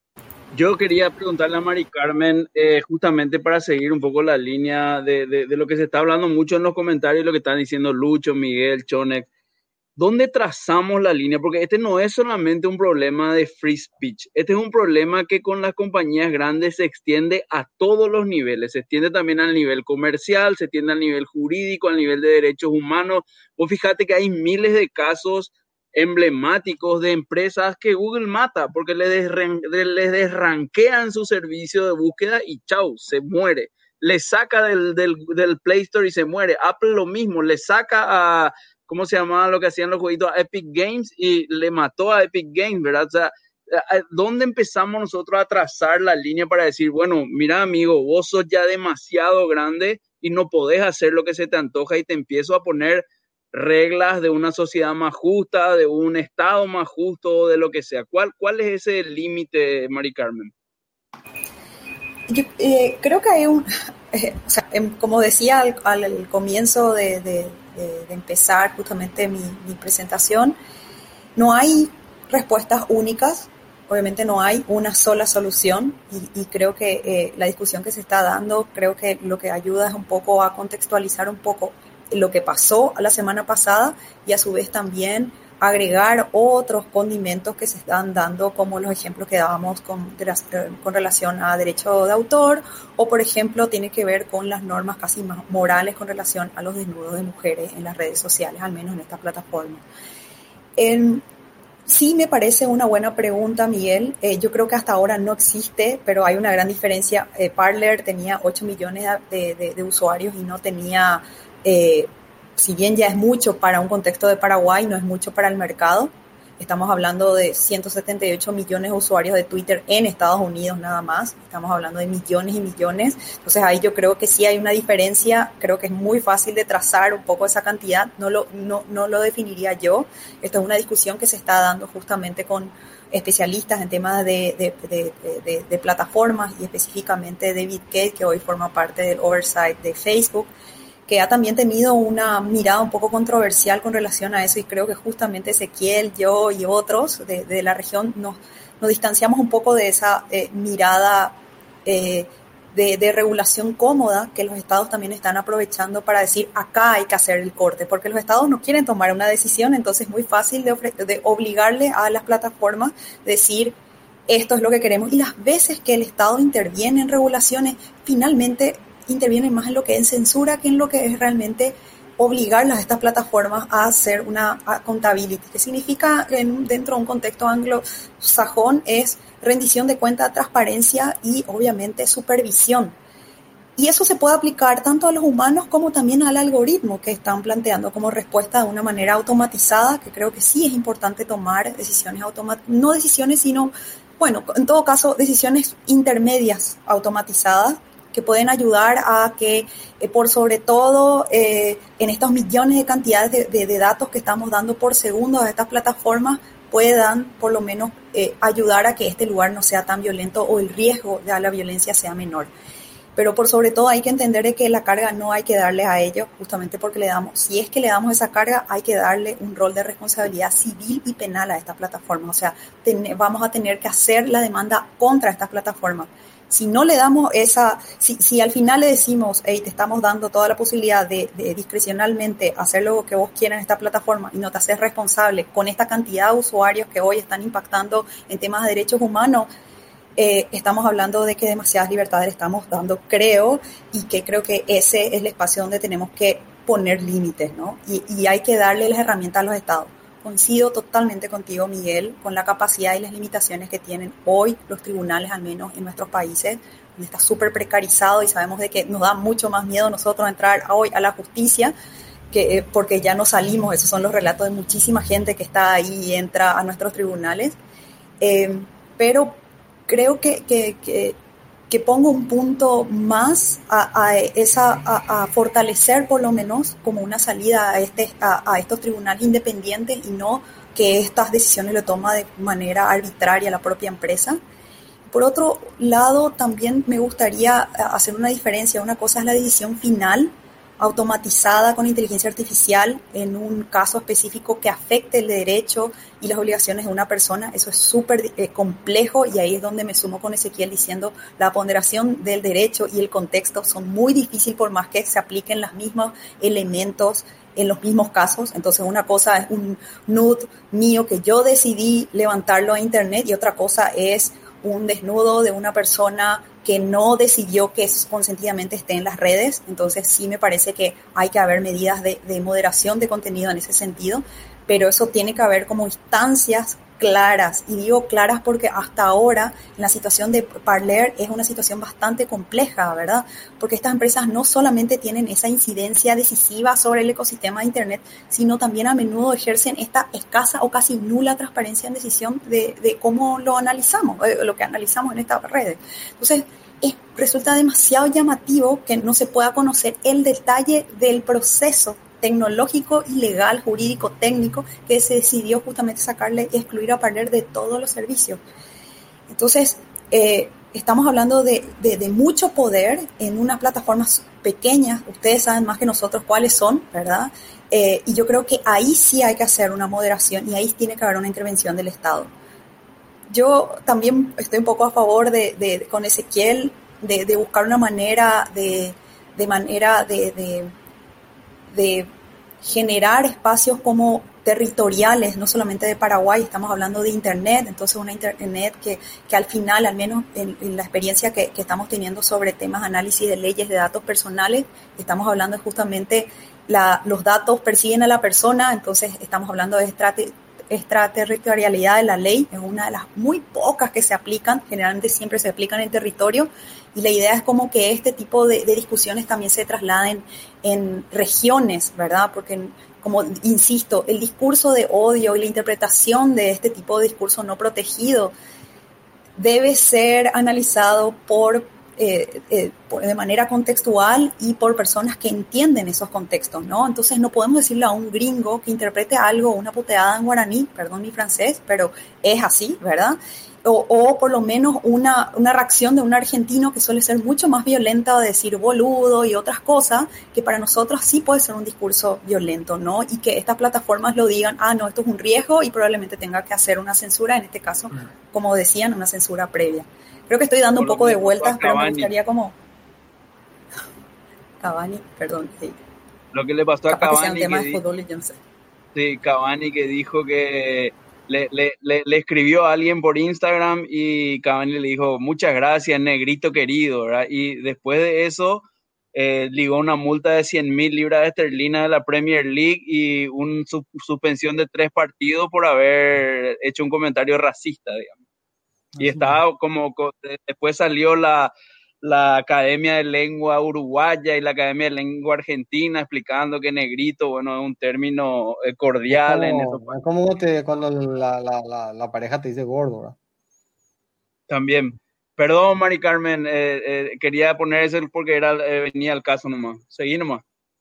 S2: Yo quería preguntarle a Mari Carmen, eh, justamente para seguir un poco la línea de, de, de lo que se está hablando mucho en los comentarios, lo que están diciendo Lucho, Miguel, Chonek. ¿Dónde trazamos la línea? Porque este no es solamente un problema de free speech. Este es un problema que con las compañías grandes se extiende a todos los niveles. Se extiende también al nivel comercial, se extiende al nivel jurídico, al nivel de derechos humanos. Vos fíjate que hay miles de casos emblemáticos de empresas que Google mata porque les, desren, les desranquean su servicio de búsqueda y chau, se muere. Le saca del, del, del Play Store y se muere. Apple lo mismo, le saca a, ¿cómo se llamaba lo que hacían los jueguitos? A Epic Games y le mató a Epic Games, ¿verdad? O sea, ¿dónde empezamos nosotros a trazar la línea para decir, bueno, mira amigo, vos sos ya demasiado grande y no podés hacer lo que se te antoja y te empiezo a poner reglas de una sociedad más justa, de un estado más justo, de lo que sea? ¿Cuál, cuál es ese límite, Mari Carmen?
S7: Yo eh, creo que hay un, eh, o sea, como decía al, al comienzo de, de, de, de empezar justamente mi, mi presentación, no hay respuestas únicas, obviamente no hay una sola solución y, y creo que eh, la discusión que se está dando, creo que lo que ayuda es un poco a contextualizar un poco lo que pasó la semana pasada y a su vez también agregar otros condimentos que se están dando, como los ejemplos que dábamos con, con relación a derecho de autor, o por ejemplo tiene que ver con las normas casi más morales con relación a los desnudos de mujeres en las redes sociales, al menos en esta plataforma. En, sí me parece una buena pregunta, Miguel. Eh, yo creo que hasta ahora no existe, pero hay una gran diferencia. Eh, Parler tenía ocho millones de, de, de usuarios y no tenía... Eh, si bien ya es mucho para un contexto de Paraguay, no es mucho para el mercado. Estamos hablando de ciento setenta y ocho millones de usuarios de Twitter en Estados Unidos nada más. Estamos hablando de millones y millones. Entonces ahí yo creo que sí hay una diferencia. Creo que es muy fácil de trazar un poco esa cantidad. No lo, no, no lo definiría yo. Esto es una discusión que se está dando justamente con especialistas en temas de, de, de, de, de plataformas y específicamente David Cade, que hoy forma parte del oversight de Facebook, que ha también tenido una mirada un poco controversial con relación a eso, y creo que justamente Ezequiel, yo y otros de, de la región nos, nos distanciamos un poco de esa eh, mirada eh, de, de regulación cómoda que los estados también están aprovechando para decir acá hay que hacer el corte, porque los estados no quieren tomar una decisión, entonces es muy fácil de, ofre- de obligarle a las plataformas a decir esto es lo que queremos, y las veces que el estado interviene en regulaciones, finalmente intervienen más en lo que es censura que en lo que es realmente obligarlas a estas plataformas a hacer una accountability, que significa en, dentro de un contexto anglosajón es rendición de cuenta, transparencia y obviamente supervisión. Y eso se puede aplicar tanto a los humanos como también al algoritmo que están planteando como respuesta de una manera automatizada, que creo que sí es importante tomar decisiones automatizadas, no decisiones sino, bueno, en todo caso decisiones intermedias automatizadas, que pueden ayudar a que, eh, por sobre todo, eh, en estos millones de cantidades de, de, de datos que estamos dando por segundo a estas plataformas, puedan, por lo menos, eh, ayudar a que este lugar no sea tan violento o el riesgo de la violencia sea menor. Pero por sobre todo hay que entender que la carga no hay que darle a ellos, justamente porque le damos, si es que le damos esa carga, hay que darle un rol de responsabilidad civil y penal a estas plataformas. O sea, ten, vamos a tener que hacer la demanda contra estas plataformas. Si no le damos esa, si, si al final le decimos, hey, te estamos dando toda la posibilidad de, de discrecionalmente hacer lo que vos quieras en esta plataforma y no te haces responsable con esta cantidad de usuarios que hoy están impactando en temas de derechos humanos, eh, estamos hablando de que demasiadas libertades le estamos dando, creo, y que creo que ese es el espacio donde tenemos que poner límites, ¿no? Y, y hay que darle las herramientas a los estados. Coincido totalmente contigo, Miguel, con la capacidad y las limitaciones que tienen hoy los tribunales, al menos en nuestros países, donde está súper precarizado y sabemos de que nos da mucho más miedo nosotros entrar hoy a la justicia, que, eh, porque ya no salimos, esos son los relatos de muchísima gente que está ahí y entra a nuestros tribunales. Eh, pero creo que, que, que que pongo un punto más a, a, esa, a, a fortalecer por lo menos como una salida a, este, a, a estos tribunales independientes y no que estas decisiones lo toma de manera arbitraria la propia empresa. Por otro lado, también me gustaría hacer una diferencia. Una cosa es la decisión final, automatizada con inteligencia artificial en un caso específico que afecte el derecho y las obligaciones de una persona. Eso es súper eh, complejo, y ahí es donde me sumo con Ezequiel diciendo la ponderación del derecho y el contexto son muy difíciles por más que se apliquen los mismos elementos en los mismos casos. Entonces una cosa es un nude mío que yo decidí levantarlo a internet y otra cosa es un desnudo de una persona que no decidió que consentidamente esté en las redes. Entonces sí me parece que hay que haber medidas de, de moderación de contenido en ese sentido, pero eso tiene que haber como instancias claras, y digo claras porque hasta ahora en la situación de Parler es una situación bastante compleja, ¿verdad? Porque estas empresas no solamente tienen esa incidencia decisiva sobre el ecosistema de Internet, sino también a menudo ejercen esta escasa o casi nula transparencia en decisión de, de cómo lo analizamos, lo que analizamos en estas redes. Entonces, es, resulta demasiado llamativo que no se pueda conocer el detalle del proceso tecnológico y legal, jurídico, técnico, que se decidió justamente sacarle y excluir a Parler de todos los servicios. Entonces, eh, estamos hablando de, de, de mucho poder en unas plataformas pequeñas. Ustedes saben más que nosotros cuáles son, ¿verdad? Eh, y yo creo que ahí sí hay que hacer una moderación y ahí tiene que haber una intervención del Estado. Yo también estoy un poco a favor de, de, de con Ezequiel, de, de buscar una manera de, de manera de, de de generar espacios como territoriales, no solamente de Paraguay, estamos hablando de Internet, entonces una Internet que, que al final, al menos en, en la experiencia que, que estamos teniendo sobre temas de análisis de leyes de datos personales, estamos hablando de justamente la, los datos persiguen a la persona, entonces estamos hablando de estrate, extraterritorialidad de la ley, es una de las muy pocas que se aplican, generalmente siempre se aplican en territorio, y la idea es como que este tipo de, de discusiones también se trasladen en regiones, ¿verdad? Porque como insisto, el discurso de odio y la interpretación de este tipo de discurso no protegido debe ser analizado por, eh, eh, por, de manera contextual y por personas que entienden esos contextos, ¿no? Entonces no podemos decirle a un gringo que interprete algo, una puteada en guaraní, perdón mi francés, pero es así, ¿verdad? O, o por lo menos una, una reacción de un argentino que suele ser mucho más violenta, de decir boludo y otras cosas, que para nosotros sí puede ser un discurso violento, ¿no? Y que estas plataformas lo digan, ah, no, esto es un riesgo y probablemente tenga que hacer una censura, en este caso, como decían, una censura previa. Creo que estoy dando un poco de vueltas, pero me gustaría como... Cavani, perdón. Sí.
S2: Lo que le pasó a Cavani...
S7: Que sea un tema
S2: que
S7: de
S2: di...
S7: fútbol y yo no sé.
S2: Sí, Cavani que dijo que... Le, le, le, le escribió a alguien por Instagram y Cavani le dijo, muchas gracias, negrito querido, ¿verdad? Y después de eso, eh, ligó una multa de cien mil libras esterlinas de la Premier League y una su, suspensión de tres partidos por haber hecho un comentario racista, digamos. Y estaba como, después salió la, la Academia de Lengua Uruguaya y la Academia de Lengua Argentina explicando que negrito, bueno, es un término cordial
S3: es como,
S2: en esos países.
S3: Es como te, cuando la, la, la, la pareja te dice gordo, ¿verdad?
S2: También. Perdón, Mari Carmen, eh, eh, quería poner eso porque era, eh, venía al caso nomás. Seguí nomás.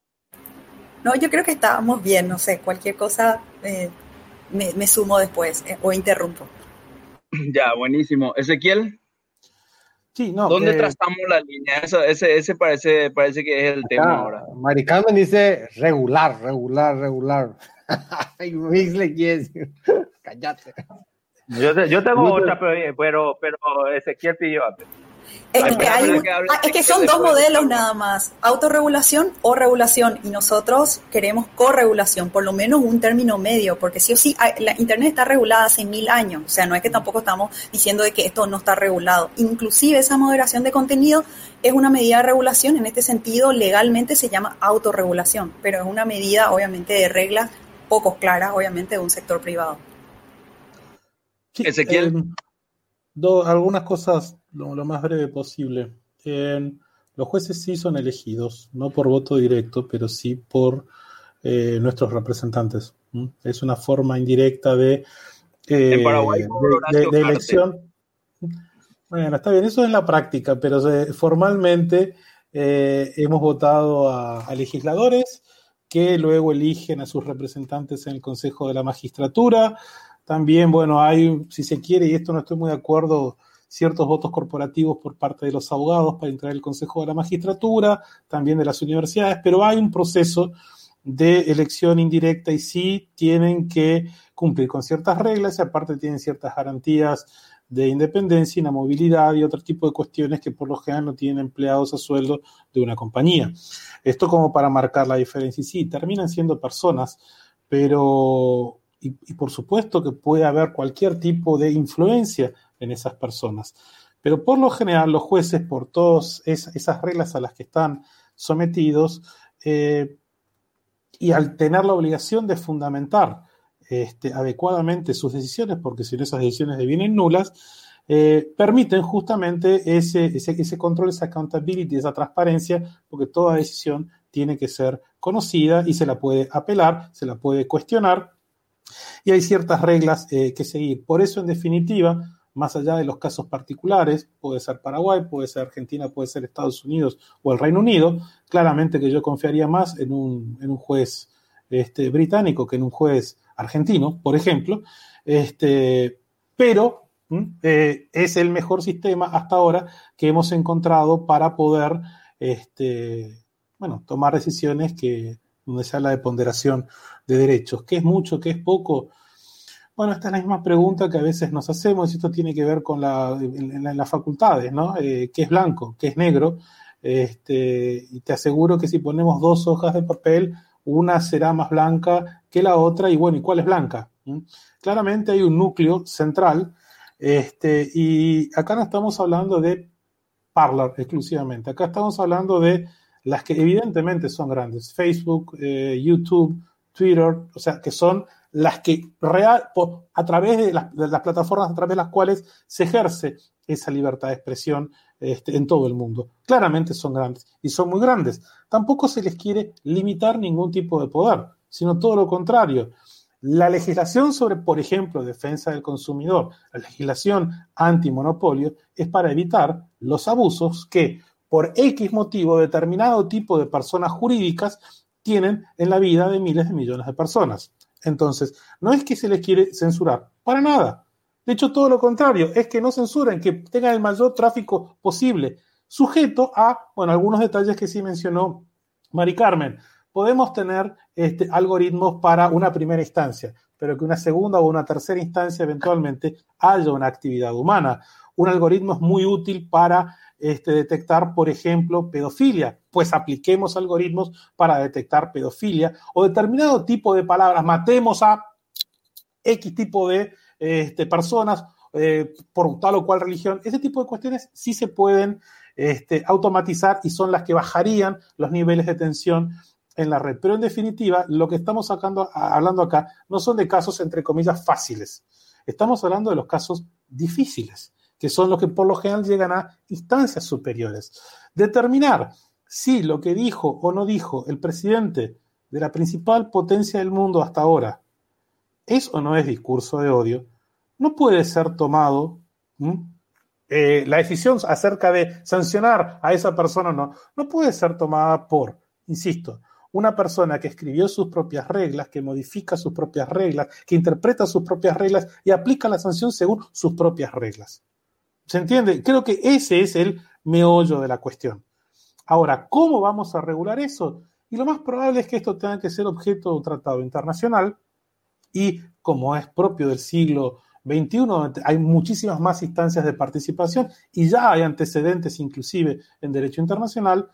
S7: No, yo creo que estábamos bien, no sé, cualquier cosa eh, me, me sumo después eh, o interrumpo.
S2: Ya, buenísimo. Ezequiel,
S5: sí, no,
S2: ¿dónde
S5: eh,
S2: trazamos la línea? Eso, ese ese parece, parece que es el
S3: acá,
S2: tema ahora.
S3: Mari Carmen dice regular, regular, regular. Y Luis le quiere decir, cállate.
S4: Yo, te, yo tengo otra, pero, pero, pero Ezequiel pidió antes.
S7: Es, es, que hay un, que ah, es que son dos modelos nada más, autorregulación o regulación, y nosotros queremos corregulación, por lo menos un término medio, porque sí o sí, la Internet está regulada hace mil años, o sea, no es que tampoco estamos diciendo de que esto no está regulado, inclusive esa moderación de contenido es una medida de regulación, en este sentido legalmente se llama autorregulación, pero es una medida obviamente de reglas poco claras, obviamente de un sector privado.
S5: Sí,
S2: Ezequiel.
S5: Eh, do, algunas cosas lo, lo más breve posible. Eh, los jueces sí son elegidos, no por voto directo, pero sí por eh, nuestros representantes. ¿Mm? Es una forma indirecta de, eh,
S2: en Paraguay,
S5: de, de, de elección. Bueno, está bien, eso es en la práctica, pero eh, formalmente eh, hemos votado a, a legisladores que luego eligen a sus representantes en el Consejo de la Magistratura. También, bueno, hay, si se quiere, y esto no estoy muy de acuerdo, ciertos votos corporativos por parte de los abogados para entrar al Consejo de la Magistratura, también de las universidades, pero hay un proceso de elección indirecta y sí tienen que cumplir con ciertas reglas y aparte tienen ciertas garantías de independencia, inamovilidad y otro tipo de cuestiones que por lo general no tienen empleados a sueldo de una compañía. Esto como para marcar la diferencia. Y sí, terminan siendo personas, pero... Y, y por supuesto que puede haber cualquier tipo de influencia en esas personas. Pero por lo general los jueces, por todas es, esas reglas a las que están sometidos, eh, y al tener la obligación de fundamentar este, adecuadamente sus decisiones, porque si no esas decisiones devienen nulas, eh, permiten justamente ese, ese, ese control, esa accountability, esa transparencia, porque toda decisión tiene que ser conocida y se la puede apelar, se la puede cuestionar, y hay ciertas reglas eh, que seguir. Por eso, en definitiva, más allá de los casos particulares, puede ser Paraguay, puede ser Argentina, puede ser Estados Unidos o el Reino Unido, claramente que yo confiaría más en un, en un juez este, británico que en un juez argentino, por ejemplo, este, pero eh, es el mejor sistema hasta ahora que hemos encontrado para poder este, bueno, tomar decisiones que, donde se habla de ponderación de derechos. ¿Qué es mucho? ¿Qué es poco? Bueno, esta es la misma pregunta que a veces nos hacemos, y esto tiene que ver con la, en, en las facultades, ¿no? Eh, ¿Qué es blanco? ¿Qué es negro? Este, y te aseguro que si ponemos dos hojas de papel, una será más blanca que la otra, y bueno, ¿y cuál es blanca? ¿Mm? Claramente hay un núcleo central, este, y acá no estamos hablando de Parler exclusivamente, acá estamos hablando de las que evidentemente son grandes, Facebook, eh, YouTube, Twitter, o sea, que son las que real, por, a través de las, de las plataformas a través de las cuales se ejerce esa libertad de expresión este, en todo el mundo. Claramente son grandes y son muy grandes. Tampoco se les quiere limitar ningún tipo de poder. sino todo lo contrario. La legislación sobre, por ejemplo, defensa del consumidor, la legislación antimonopolio, es para evitar los abusos que, por X motivo, determinado tipo de personas jurídicas tienen en la vida de miles de millones de personas. Entonces, no es que se les quiere censurar, para nada. De hecho, todo lo contrario, es que no censuren, que tengan el mayor tráfico posible, sujeto a, bueno, algunos detalles que sí mencionó Mari Carmen. Podemos tener este, algoritmos para una primera instancia, pero que una segunda o una tercera instancia eventualmente haya una actividad humana. Un algoritmo es muy útil para este, detectar, por ejemplo, pedofilia. Pues apliquemos algoritmos para detectar pedofilia o determinado tipo de palabras. Matemos a X tipo de este, personas eh, por tal o cual religión. Ese tipo de cuestiones sí se pueden este, automatizar y son las que bajarían los niveles de tensión en la red. Pero en definitiva, lo que estamos sacando, hablando acá no son de casos, entre comillas, fáciles. Estamos hablando de los casos difíciles, que son los que por lo general llegan a instancias superiores. Determinar si lo que dijo o no dijo el presidente de la principal potencia del mundo hasta ahora es o no es discurso de odio, no puede ser tomado, ¿m? Eh, la decisión acerca de sancionar a esa persona o no, no puede ser tomada por, insisto, una persona que escribió sus propias reglas, que modifica sus propias reglas, que interpreta sus propias reglas y aplica la sanción según sus propias reglas. ¿Se entiende? Creo que ese es el meollo de la cuestión. Ahora, ¿cómo vamos a regular eso? Y lo más probable es que esto tenga que ser objeto de un tratado internacional y, como es propio del siglo veintiuno, hay muchísimas más instancias de participación y ya hay antecedentes inclusive en derecho internacional.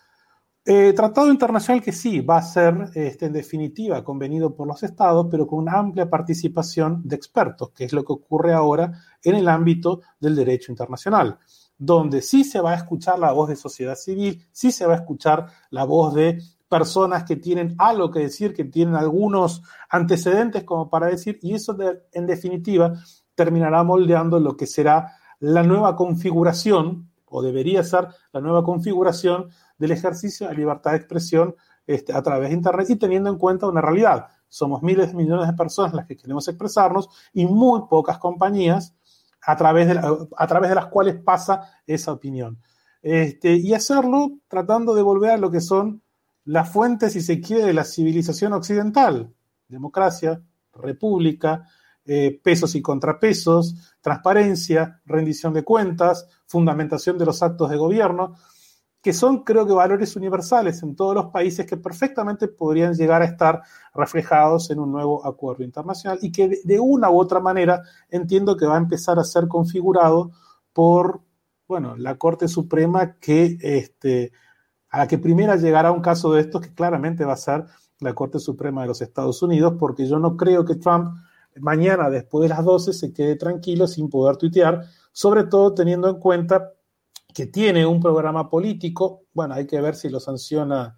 S5: Eh, tratado internacional que sí va a ser, este, en definitiva, convenido por los estados, pero con una amplia participación de expertos, que es lo que ocurre ahora en el ámbito del derecho internacional, donde sí se va a escuchar la voz de sociedad civil, sí se va a escuchar la voz de personas que tienen algo que decir, que tienen algunos antecedentes como para decir, y eso de, en definitiva terminará moldeando lo que será la nueva configuración, o debería ser la nueva configuración del ejercicio de libertad de expresión este, a través de Internet y teniendo en cuenta una realidad. Somos miles de millones de personas las que queremos expresarnos y muy pocas compañías a través de, la, a través de las cuales pasa esa opinión. Este, y hacerlo tratando de volver a lo que son las fuentes, si se quiere, de la civilización occidental. Democracia, república, eh, pesos y contrapesos, transparencia, rendición de cuentas, fundamentación de los actos de gobierno, que son, creo que, valores universales en todos los países que perfectamente podrían llegar a estar reflejados en un nuevo acuerdo internacional y que de, de una u otra manera entiendo que va a empezar a ser configurado por, bueno, la Corte Suprema que, este, a la que primera llegará un caso de estos que claramente va a ser la Corte Suprema de los Estados Unidos, porque yo no creo que Trump mañana después de las doce se quede tranquilo sin poder tuitear, sobre todo teniendo en cuenta que tiene un programa político. Bueno, hay que ver si lo sanciona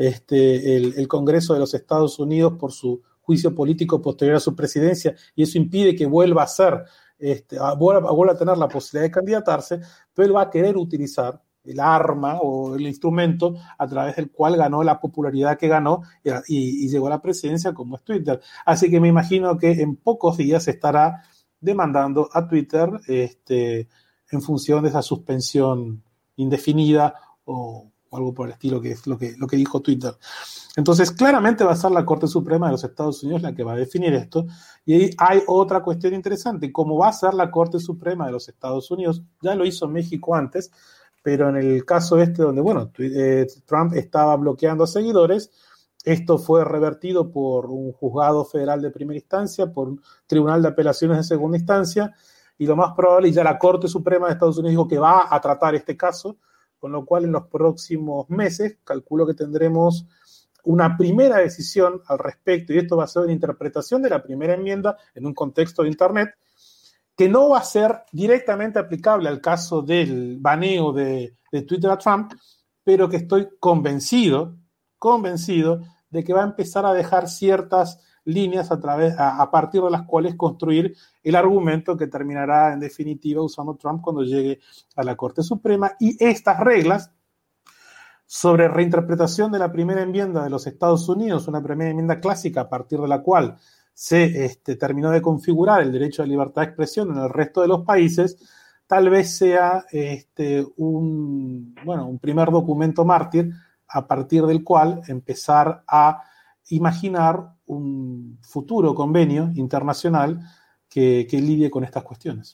S5: este, el, el Congreso de los Estados Unidos por su juicio político posterior a su presidencia, y eso impide que vuelva a ser, este, a, vuelva, a, vuelva a tener la posibilidad de candidatarse, pero él va a querer utilizar el arma o el instrumento a través del cual ganó la popularidad que ganó y, y, y llegó a la presidencia, como es Twitter. Así que me imagino que en pocos días se estará demandando a Twitter este, en función de esa suspensión indefinida o, o algo por el estilo, que es lo que, lo que dijo Twitter. Entonces, claramente va a ser la Corte Suprema de los Estados Unidos la que va a definir esto. Y ahí hay otra cuestión interesante. Como va a ser la Corte Suprema de los Estados Unidos, ya lo hizo México antes, pero en el caso este donde, bueno, eh, Trump estaba bloqueando a seguidores, esto fue revertido por un juzgado federal de primera instancia, por un tribunal de apelaciones de segunda instancia, y lo más probable, y ya la Corte Suprema de Estados Unidos dijo que va a tratar este caso, con lo cual en los próximos meses calculo que tendremos una primera decisión al respecto, y esto va a ser una interpretación de la primera enmienda en un contexto de Internet, que no va a ser directamente aplicable al caso del baneo de, de Twitter a Trump, pero que estoy convencido, convencido de que va a empezar a dejar ciertas líneas a, través, a, a partir de las cuales construir el argumento que terminará en definitiva usando Trump cuando llegue a la Corte Suprema. Y estas reglas sobre reinterpretación de la primera enmienda de los Estados Unidos, una primera enmienda clásica a partir de la cual se este, terminó de configurar el derecho a libertad de expresión en el resto de los países, tal vez sea este, un, bueno, un primer documento mártir a partir del cual empezar a imaginar un futuro convenio internacional que, que lidie con estas cuestiones.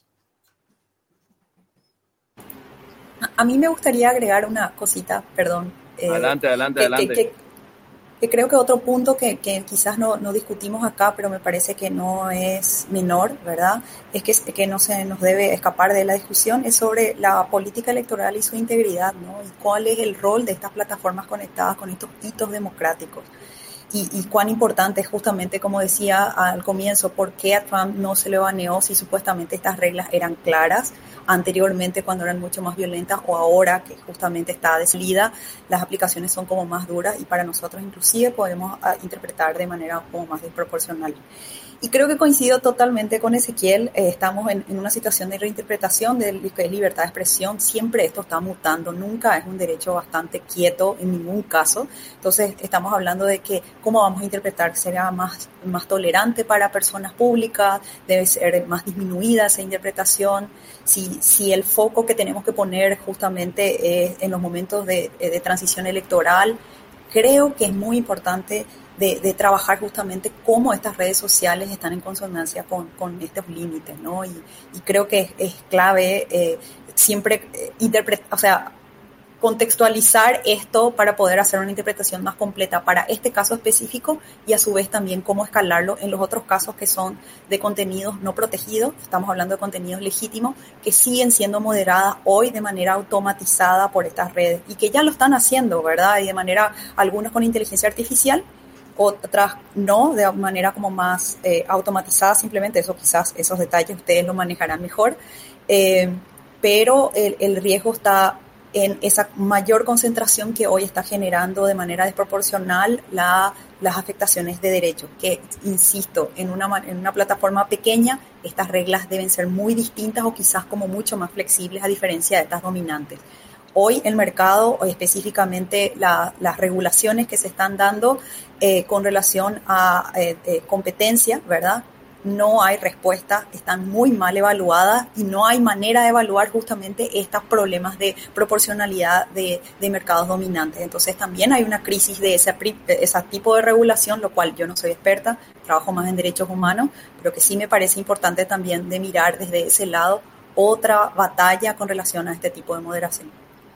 S7: A mí me gustaría agregar una cosita, perdón.
S2: Eh, adelante, adelante,
S7: que,
S2: adelante.
S7: Que, que, que creo que otro punto que, que quizás no, no discutimos acá, pero me parece que no es menor, ¿verdad? Es que, que no se nos debe escapar de la discusión, es sobre la política electoral y su integridad, ¿no? Y cuál es el rol de estas plataformas conectadas con estos hitos democráticos. Y, y cuán importante es justamente, como decía al comienzo, por qué a Trump no se le baneó si supuestamente estas reglas eran claras anteriormente cuando eran mucho más violentas, o ahora que justamente está de salida, las aplicaciones son como más duras y para nosotros inclusive podemos uh, interpretar de manera como más desproporcional. Y creo que coincido totalmente con Ezequiel, eh, estamos en, en una situación de reinterpretación de lo que es libertad de expresión, siempre esto está mutando, nunca es un derecho bastante quieto en ningún caso, entonces estamos hablando de que cómo vamos a interpretar, será más, más tolerante para personas públicas, debe ser más disminuida esa interpretación, si, si el foco que tenemos que poner justamente es en los momentos de, de transición electoral, creo que es muy importante De, de trabajar justamente cómo estas redes sociales están en consonancia con, con estos límites, ¿no? Y, y creo que es, es clave eh, siempre eh, interpretar, o sea, contextualizar esto para poder hacer una interpretación más completa para este caso específico y a su vez también cómo escalarlo en los otros casos que son de contenidos no protegidos, estamos hablando de contenidos legítimos que siguen siendo moderadas hoy de manera automatizada por estas redes y que ya lo están haciendo, ¿verdad? Y de manera, algunos con inteligencia artificial, otras no, de manera como más eh, automatizada, simplemente eso quizás, esos detalles ustedes lo manejarán mejor, eh, pero el, el riesgo está en esa mayor concentración que hoy está generando de manera desproporcional la, las afectaciones de derechos, que insisto, en una, en una plataforma pequeña estas reglas deben ser muy distintas o quizás como mucho más flexibles a diferencia de estas dominantes. Hoy el mercado, o específicamente la, las regulaciones que se están dando eh, con relación a eh, eh, competencia, ¿verdad? No hay respuesta, están muy mal evaluadas y no hay manera de evaluar justamente estos problemas de proporcionalidad de, de mercados dominantes. Entonces también hay una crisis de ese, de ese tipo de regulación, lo cual yo no soy experta, trabajo más en derechos humanos, pero que sí me parece importante también de mirar desde ese lado otra batalla con relación a este tipo de moderación.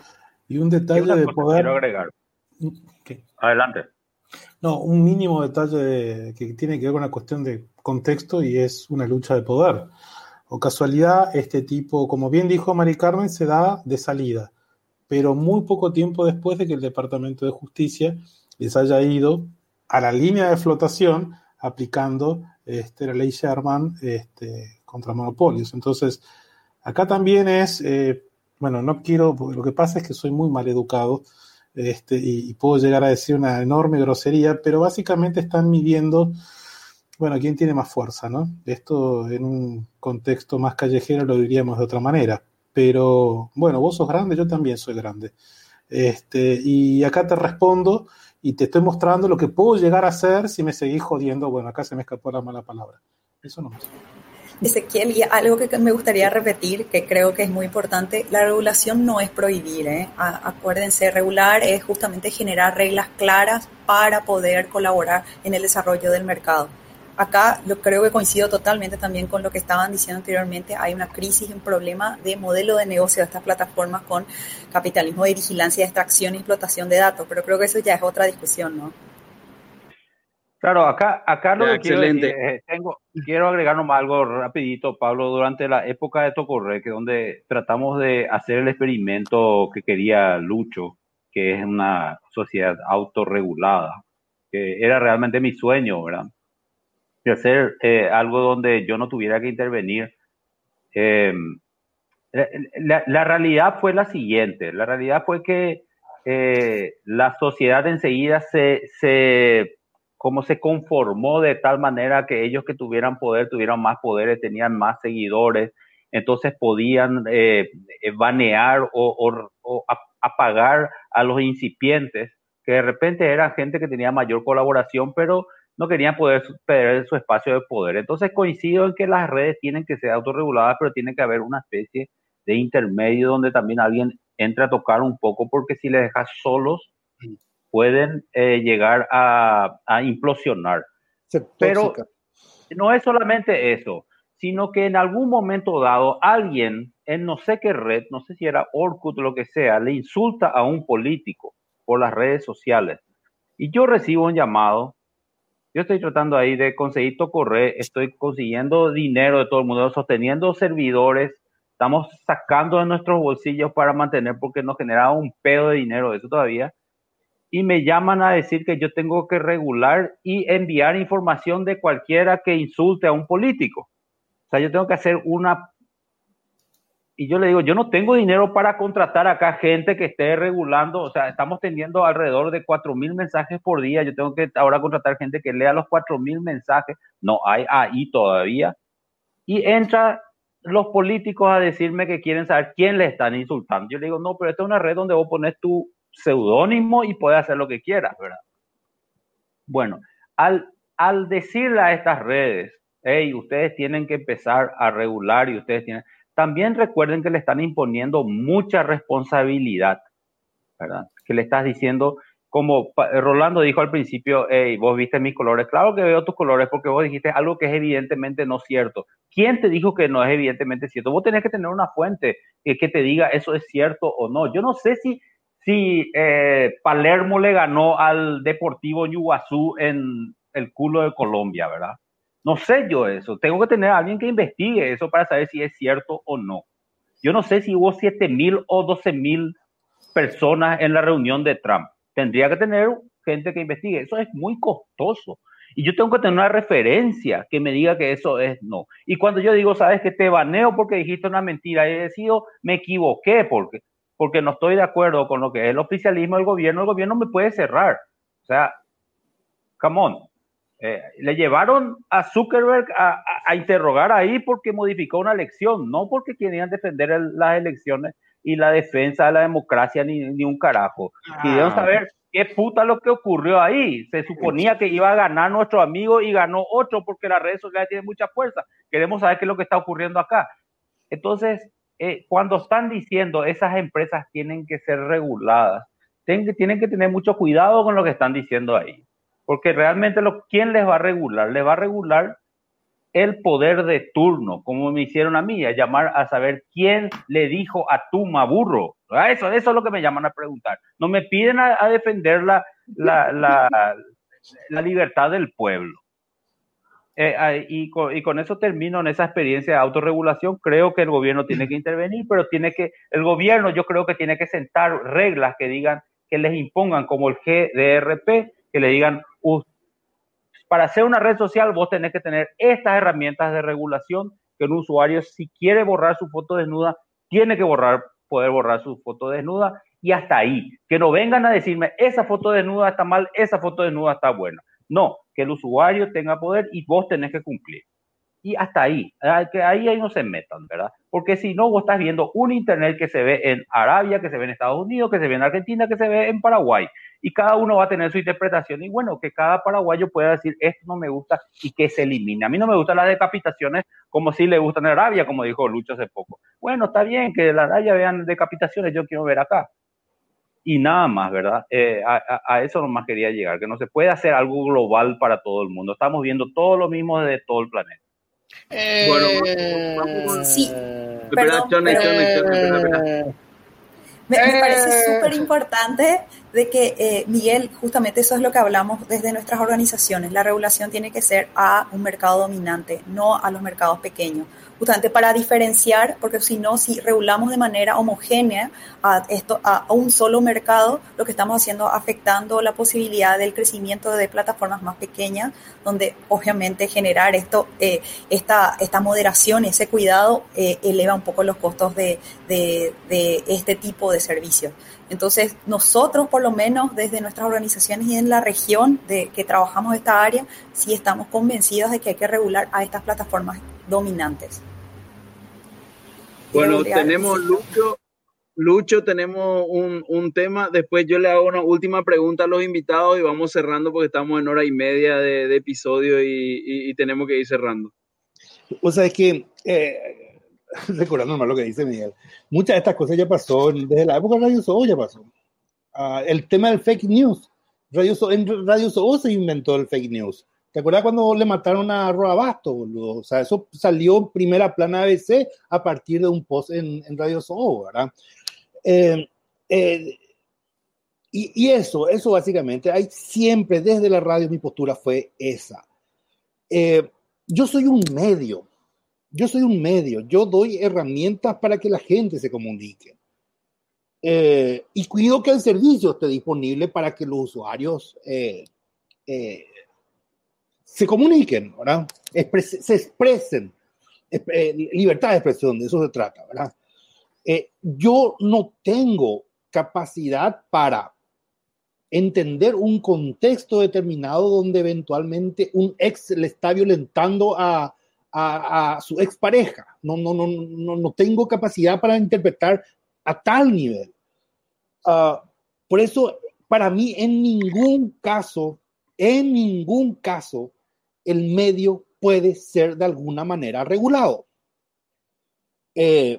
S5: Y un detalle de poder...
S4: Quiero agregar.
S5: ¿Qué?
S4: Adelante.
S5: No, un mínimo detalle de, que tiene que ver con la cuestión de contexto y es una lucha de poder. O casualidad, este tipo, como bien dijo Mari Carmen, se da de salida, pero muy poco tiempo después de que el Departamento de Justicia les haya ido a la línea de flotación aplicando este, la ley Sherman este, contra monopolios. Entonces, acá también es... Eh, Bueno, no quiero, lo que pasa es que soy muy mal educado este, y, y puedo llegar a decir una enorme grosería, pero básicamente están midiendo, bueno, quién tiene más fuerza, ¿no? Esto en un contexto más callejero lo diríamos de otra manera, pero bueno, vos sos grande, yo también soy grande. Este, y acá te respondo y te estoy mostrando lo que puedo llegar a hacer si me seguís jodiendo. Bueno, acá se me escapó la mala palabra. Eso no más.
S7: Ezequiel, y algo que me gustaría repetir, que creo que es muy importante, la regulación no es prohibir, ¿eh? Acuérdense, regular es justamente generar reglas claras para poder colaborar en el desarrollo del mercado. Acá yo creo que coincido totalmente también con lo que estaban diciendo anteriormente, hay una crisis, un problema de modelo de negocio de estas plataformas con capitalismo de vigilancia, extracción y explotación de datos, pero creo que eso ya es otra discusión, ¿no?
S4: Claro, acá, acá lo
S2: Ya,
S4: que quiero
S2: excelente.
S4: decir es, tengo, quiero agregar nomás algo rapidito, Pablo, durante la época de Tocorre, que donde tratamos de hacer el experimento que quería Lucho, que es una sociedad autorregulada, que era realmente mi sueño, ¿verdad? De hacer eh, algo donde yo no tuviera que intervenir. Eh, la, la realidad fue la siguiente, la realidad fue que eh, la sociedad enseguida se... se cómo se conformó de tal manera que ellos que tuvieran poder, tuvieran más poderes, tenían más seguidores, entonces podían eh, banear o, o, o apagar a los incipientes, que de repente eran gente que tenía mayor colaboración, pero no querían poder perder su espacio de poder. Entonces coincido en que las redes tienen que ser autorreguladas, pero tiene que haber una especie de intermedio donde también alguien entre a tocar un poco, porque si les dejas solos, pueden eh, llegar a, a implosionar. Pero no es solamente eso, sino que en algún momento dado alguien en no sé qué red, no sé si era Orkut o lo que sea, le insulta a un político por las redes sociales. Y yo recibo un llamado, yo estoy tratando ahí de conseguir Tocorre, estoy consiguiendo dinero de todo el mundo, sosteniendo servidores, estamos sacando de nuestros bolsillos para mantener, porque nos generaba un pedo de dinero eso todavía. Y me llaman a decir que yo tengo que regular y enviar información de cualquiera que insulte a un político. O sea, yo tengo que hacer una... Y yo le digo, yo no tengo dinero para contratar acá gente que esté regulando. O sea, estamos teniendo alrededor de cuatro mil mensajes por día. Yo tengo que ahora contratar gente que lea los cuatro mil mensajes. No hay ahí todavía. Y entran los políticos a decirme que quieren saber quién le están insultando. Yo le digo, no, pero esta es una red donde vos pones tu seudónimo y puede hacer lo que quieras, ¿verdad? Bueno, al, al decirle a estas redes, hey, ustedes tienen que empezar a regular y ustedes tienen... También recuerden que le están imponiendo mucha responsabilidad, ¿verdad? Que le estás diciendo, como Rolando dijo al principio, hey, vos viste mis colores. Claro que veo tus colores porque vos dijiste algo que es evidentemente no cierto. ¿Quién te dijo que no es evidentemente cierto? Vos tenés que tener una fuente que, que te diga eso es cierto o no. Yo no sé si Si eh, Palermo le ganó al Deportivo Ñuguazú en el culo de Colombia, ¿verdad? No sé yo eso. Tengo que tener a alguien que investigue eso para saber si es cierto o no. Yo no sé si hubo siete mil o doce mil personas en la reunión de Trump. Tendría que tener gente que investigue. Eso es muy costoso. Y yo tengo que tener una referencia que me diga que eso es no. Y cuando yo digo, sabes que te baneo porque dijiste una mentira, he decidido, me equivoqué porque... porque no estoy de acuerdo con lo que es el oficialismo del gobierno, el gobierno me puede cerrar. O sea, come on. Eh, le llevaron a Zuckerberg a, a, a interrogar ahí porque modificó una elección, no porque querían defender el, las elecciones y la defensa de la democracia ni, ni un carajo. Ah. Querían saber qué puta lo que ocurrió ahí. Se suponía que iba a ganar nuestro amigo y ganó otro porque las redes sociales tienen mucha fuerza. Queremos saber qué es lo que está ocurriendo acá. Entonces, Eh, cuando están diciendo esas empresas tienen que ser reguladas, tienen que, tienen que tener mucho cuidado con lo que están diciendo ahí, porque realmente lo, ¿quién les va a regular? Les va a regular el poder de turno, como me hicieron a mí, a llamar a saber quién le dijo a Tuma burro. Eso, eso es lo que me llaman a preguntar. No me piden a, a defender la, la, la, la libertad del pueblo. Eh, y, con, y con eso termino en esa experiencia de autorregulación. Creo que el gobierno tiene que intervenir, pero tiene que, el gobierno yo creo que tiene que sentar reglas que digan, que les impongan, como el G D R P, que le digan, uh, para hacer una red social vos tenés que tener estas herramientas de regulación, que un usuario si quiere borrar su foto desnuda, tiene que borrar, poder borrar su foto desnuda, y hasta ahí. Que no vengan a decirme, esa foto desnuda está mal, esa foto desnuda está buena. No, que el usuario tenga poder y vos tenés que cumplir. Y hasta ahí, que ahí, ahí no se metan, ¿verdad? Porque si no, vos estás viendo un internet que se ve en Arabia, que se ve en Estados Unidos, que se ve en Argentina, que se ve en Paraguay. Y cada uno va a tener su interpretación. Y bueno, que cada paraguayo pueda decir, esto no me gusta y que se elimine. A mí no me gustan las decapitaciones como si le gustan en Arabia, como dijo Lucho hace poco. Bueno, está bien que en Arabia vean decapitaciones, yo quiero ver acá. Y nada más, ¿verdad? Eh, a, a, a eso nomás quería llegar, que no se puede hacer algo global para todo el mundo. Estamos viendo todo lo mismo desde todo el planeta.
S7: Eh, bueno, vamos, sí, perdón, perdón, perdón. Me, me parece súper importante de que, eh, Miguel, justamente eso es lo que hablamos desde nuestras organizaciones. La regulación tiene que ser a un mercado dominante, no a los mercados pequeños. Justamente para diferenciar, porque si no, si regulamos de manera homogénea a, esto, a, a un solo mercado, lo que estamos haciendo afectando la posibilidad del crecimiento de plataformas más pequeñas, donde obviamente generar esto, eh, esta, esta moderación, ese cuidado, eh, eleva un poco los costos de, de, de este tipo de servicios. Entonces, nosotros, por lo menos desde nuestras organizaciones y en la región de que trabajamos esta área, sí estamos convencidos de que hay que regular a estas plataformas dominantes.
S2: Bueno, tenemos Lucho, Lucho, tenemos un, un tema. Después yo le hago una última pregunta a los invitados y vamos cerrando porque estamos en hora y media de, de episodio y, y, y tenemos que ir cerrando.
S8: O sea, es que, eh, recordando más lo que dice Miguel, muchas de estas cosas ya pasó, desde la época de Radio Soho ya pasó. Uh, el tema del fake news. Radio Soho, en Radio Soho se inventó el fake news. ¿Te acuerdas cuando le mataron a Roa Basto, boludo? O sea, eso salió en primera plana A B C a partir de un post en, en Radio Soho, ¿verdad? Eh, eh, y, y eso, eso básicamente, hay siempre, desde la radio, mi postura fue esa. Eh, yo soy un medio, yo soy un medio, yo doy herramientas para que la gente se comunique. Eh, y cuido que el servicio esté disponible para que los usuarios eh, eh, se comuniquen, ¿verdad? Expres- se expresen, eh, libertad de expresión, de eso se trata, ¿verdad? Eh, yo no tengo capacidad para entender un contexto determinado donde eventualmente un ex le está violentando a, a, a su expareja. No, no, no, no, no tengo capacidad para interpretar a tal nivel. Uh, por eso, para mí, en ningún caso, en ningún caso, el medio puede ser de alguna manera regulado. Eh,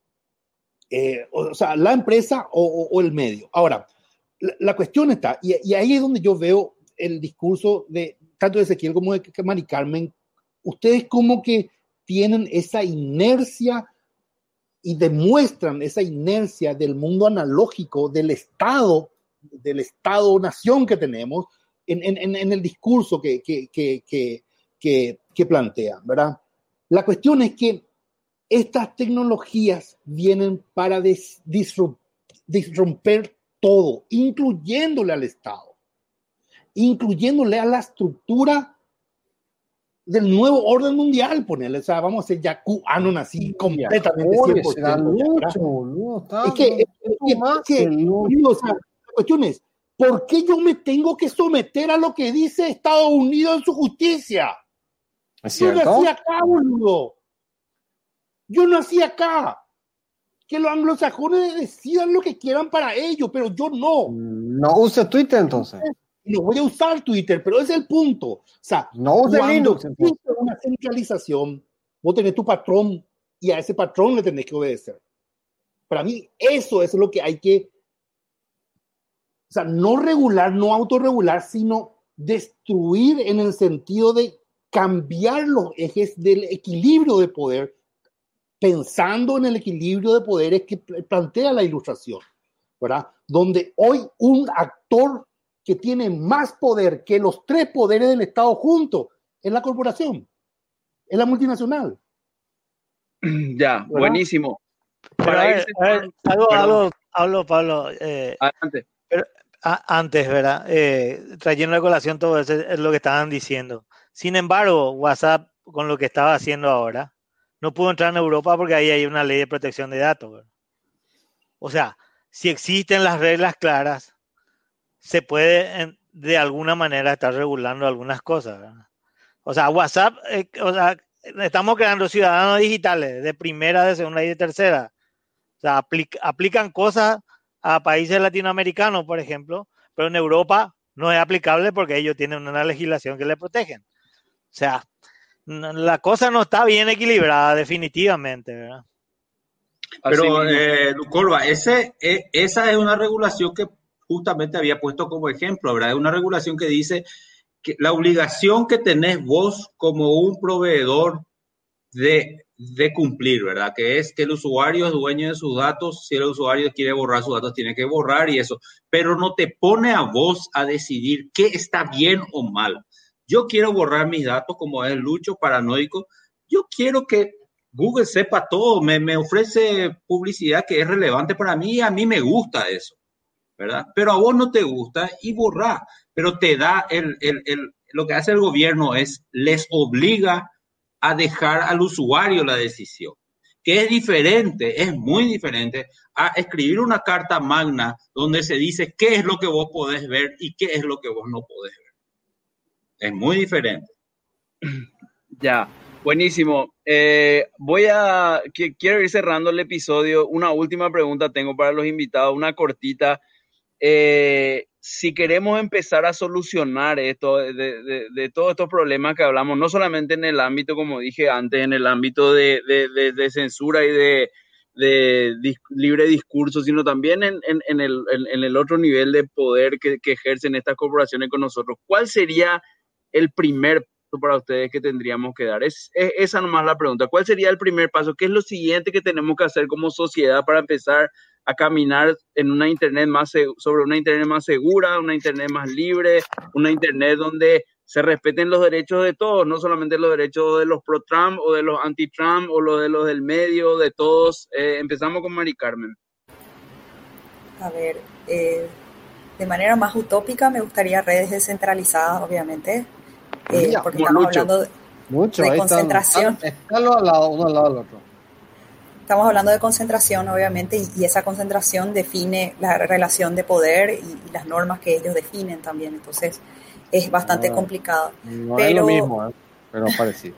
S8: eh, o sea, la empresa o, o, o el medio. Ahora, la, la cuestión está, y, y ahí es donde yo veo el discurso de tanto de Ezequiel como de Mari Carmen. Ustedes como que tienen esa inercia y demuestran esa inercia del mundo analógico, del Estado, del Estado-nación que tenemos en, en, en el discurso que, que, que, que, que, que plantean, ¿verdad? La cuestión es que estas tecnologías vienen para des, disrup, disromper todo, incluyéndole al Estado, incluyéndole a la estructura del nuevo orden mundial, ponerle, o sea, vamos a hacer ya QAnon así, completamente cien por ciento. Es que, es que, es que o sea, la cuestión es, ¿por qué yo me tengo que someter a lo que dice Estados Unidos en su justicia?
S3: ¿Es
S8: yo
S3: cierto?
S8: nací acá, boludo. Yo nací acá. Que los anglosajones decidan lo que quieran para ellos, pero yo no.
S3: No use Twitter entonces.
S8: No voy a usar Twitter, pero ese es el punto. O sea,
S3: no use Linux.
S8: Existe una centralización, vos tenés tu patrón y a ese patrón le tenés que obedecer. Para mí, eso es lo que hay que, o sea, no regular, no autorregular, sino destruir en el sentido de cambiar los ejes del equilibrio de poder, pensando en el equilibrio de poderes que plantea la Ilustración, ¿verdad? Donde hoy un actor que tiene más poder que los tres poderes del Estado juntos es la corporación, es la multinacional.
S2: Ya, ¿verdad? Buenísimo.
S6: Pero Para a ver, a ver, algo, algo, algo, Pablo. Eh,
S2: Adelante.
S6: Pero, a, antes, ¿verdad? Eh, trayendo a colación todo eso es lo que estaban diciendo. Sin embargo, WhatsApp, con lo que estaba haciendo ahora, no pudo entrar en Europa porque ahí hay una ley de protección de datos, ¿verdad? O sea, si existen las reglas claras, se puede de alguna manera estar regulando algunas cosas, ¿verdad? O sea, WhatsApp, eh, o sea, estamos creando ciudadanos digitales de primera, de segunda y de tercera. O sea, aplic, aplican cosas a países latinoamericanos, por ejemplo, pero en Europa no es aplicable porque ellos tienen una legislación que les protegen. O sea, la cosa no está bien equilibrada, definitivamente, ¿verdad?
S9: Pero, eh, Lucorba, ese, eh, esa es una regulación que justamente había puesto como ejemplo, ¿verdad? Es una regulación que dice que la obligación que tenés vos como un proveedor de, de cumplir, ¿verdad? Que es que el usuario es dueño de sus datos, si el usuario quiere borrar sus datos, tiene que borrar y eso, pero no te pone a vos a decidir qué está bien o mal. Yo quiero borrar mis datos, como es el Lucho paranoico, yo quiero que Google sepa todo, me, me ofrece publicidad que es relevante para mí y a mí me gusta eso, ¿verdad? Pero a vos no te gusta y borrá, pero te da el, el, el, lo que hace el gobierno es les obliga a dejar al usuario la decisión, que es diferente, es muy diferente a escribir una carta magna donde se dice qué es lo que vos podés ver y qué es lo que vos no podés ver. Es muy diferente.
S2: Ya. Buenísimo. Eh, voy a, que, quiero ir cerrando el episodio. Una última pregunta tengo para los invitados, una cortita. Eh, si queremos empezar a solucionar esto, de, de, de todos estos problemas que hablamos, no solamente en el ámbito, como dije antes, en el ámbito de, de, de, de censura y de, de, de libre discurso, sino también en, en, en, el, en, en el otro nivel de poder que, que ejercen estas corporaciones con nosotros, ¿cuál sería el primer paso para ustedes que tendríamos que dar? Es, es esa nomás la pregunta. ¿Cuál sería el primer paso? ¿Qué es lo siguiente que tenemos que hacer como sociedad para empezar a caminar en una internet más sobre una internet más segura, una internet más libre, una internet donde se respeten los derechos de todos, no solamente los derechos de los pro-Trump o de los anti-Trump o los de los del medio, de todos? Eh, empezamos con Mari Carmen.
S7: A ver, eh, de manera más utópica me gustaría redes descentralizadas, obviamente, eh,
S3: Ya,
S7: porque
S2: por
S7: estamos
S2: Lucho.
S7: hablando de,
S3: Mucho,
S7: de
S3: ahí
S7: concentración.
S3: están, están al lado, uno al lado del otro.
S7: Estamos hablando de concentración, obviamente, y, y esa concentración define la relación de poder y, y las normas que ellos definen también. Entonces, es bastante
S3: No,
S7: complicado.
S3: No
S7: Pero-
S3: es lo mismo, ¿eh? Pero parecido.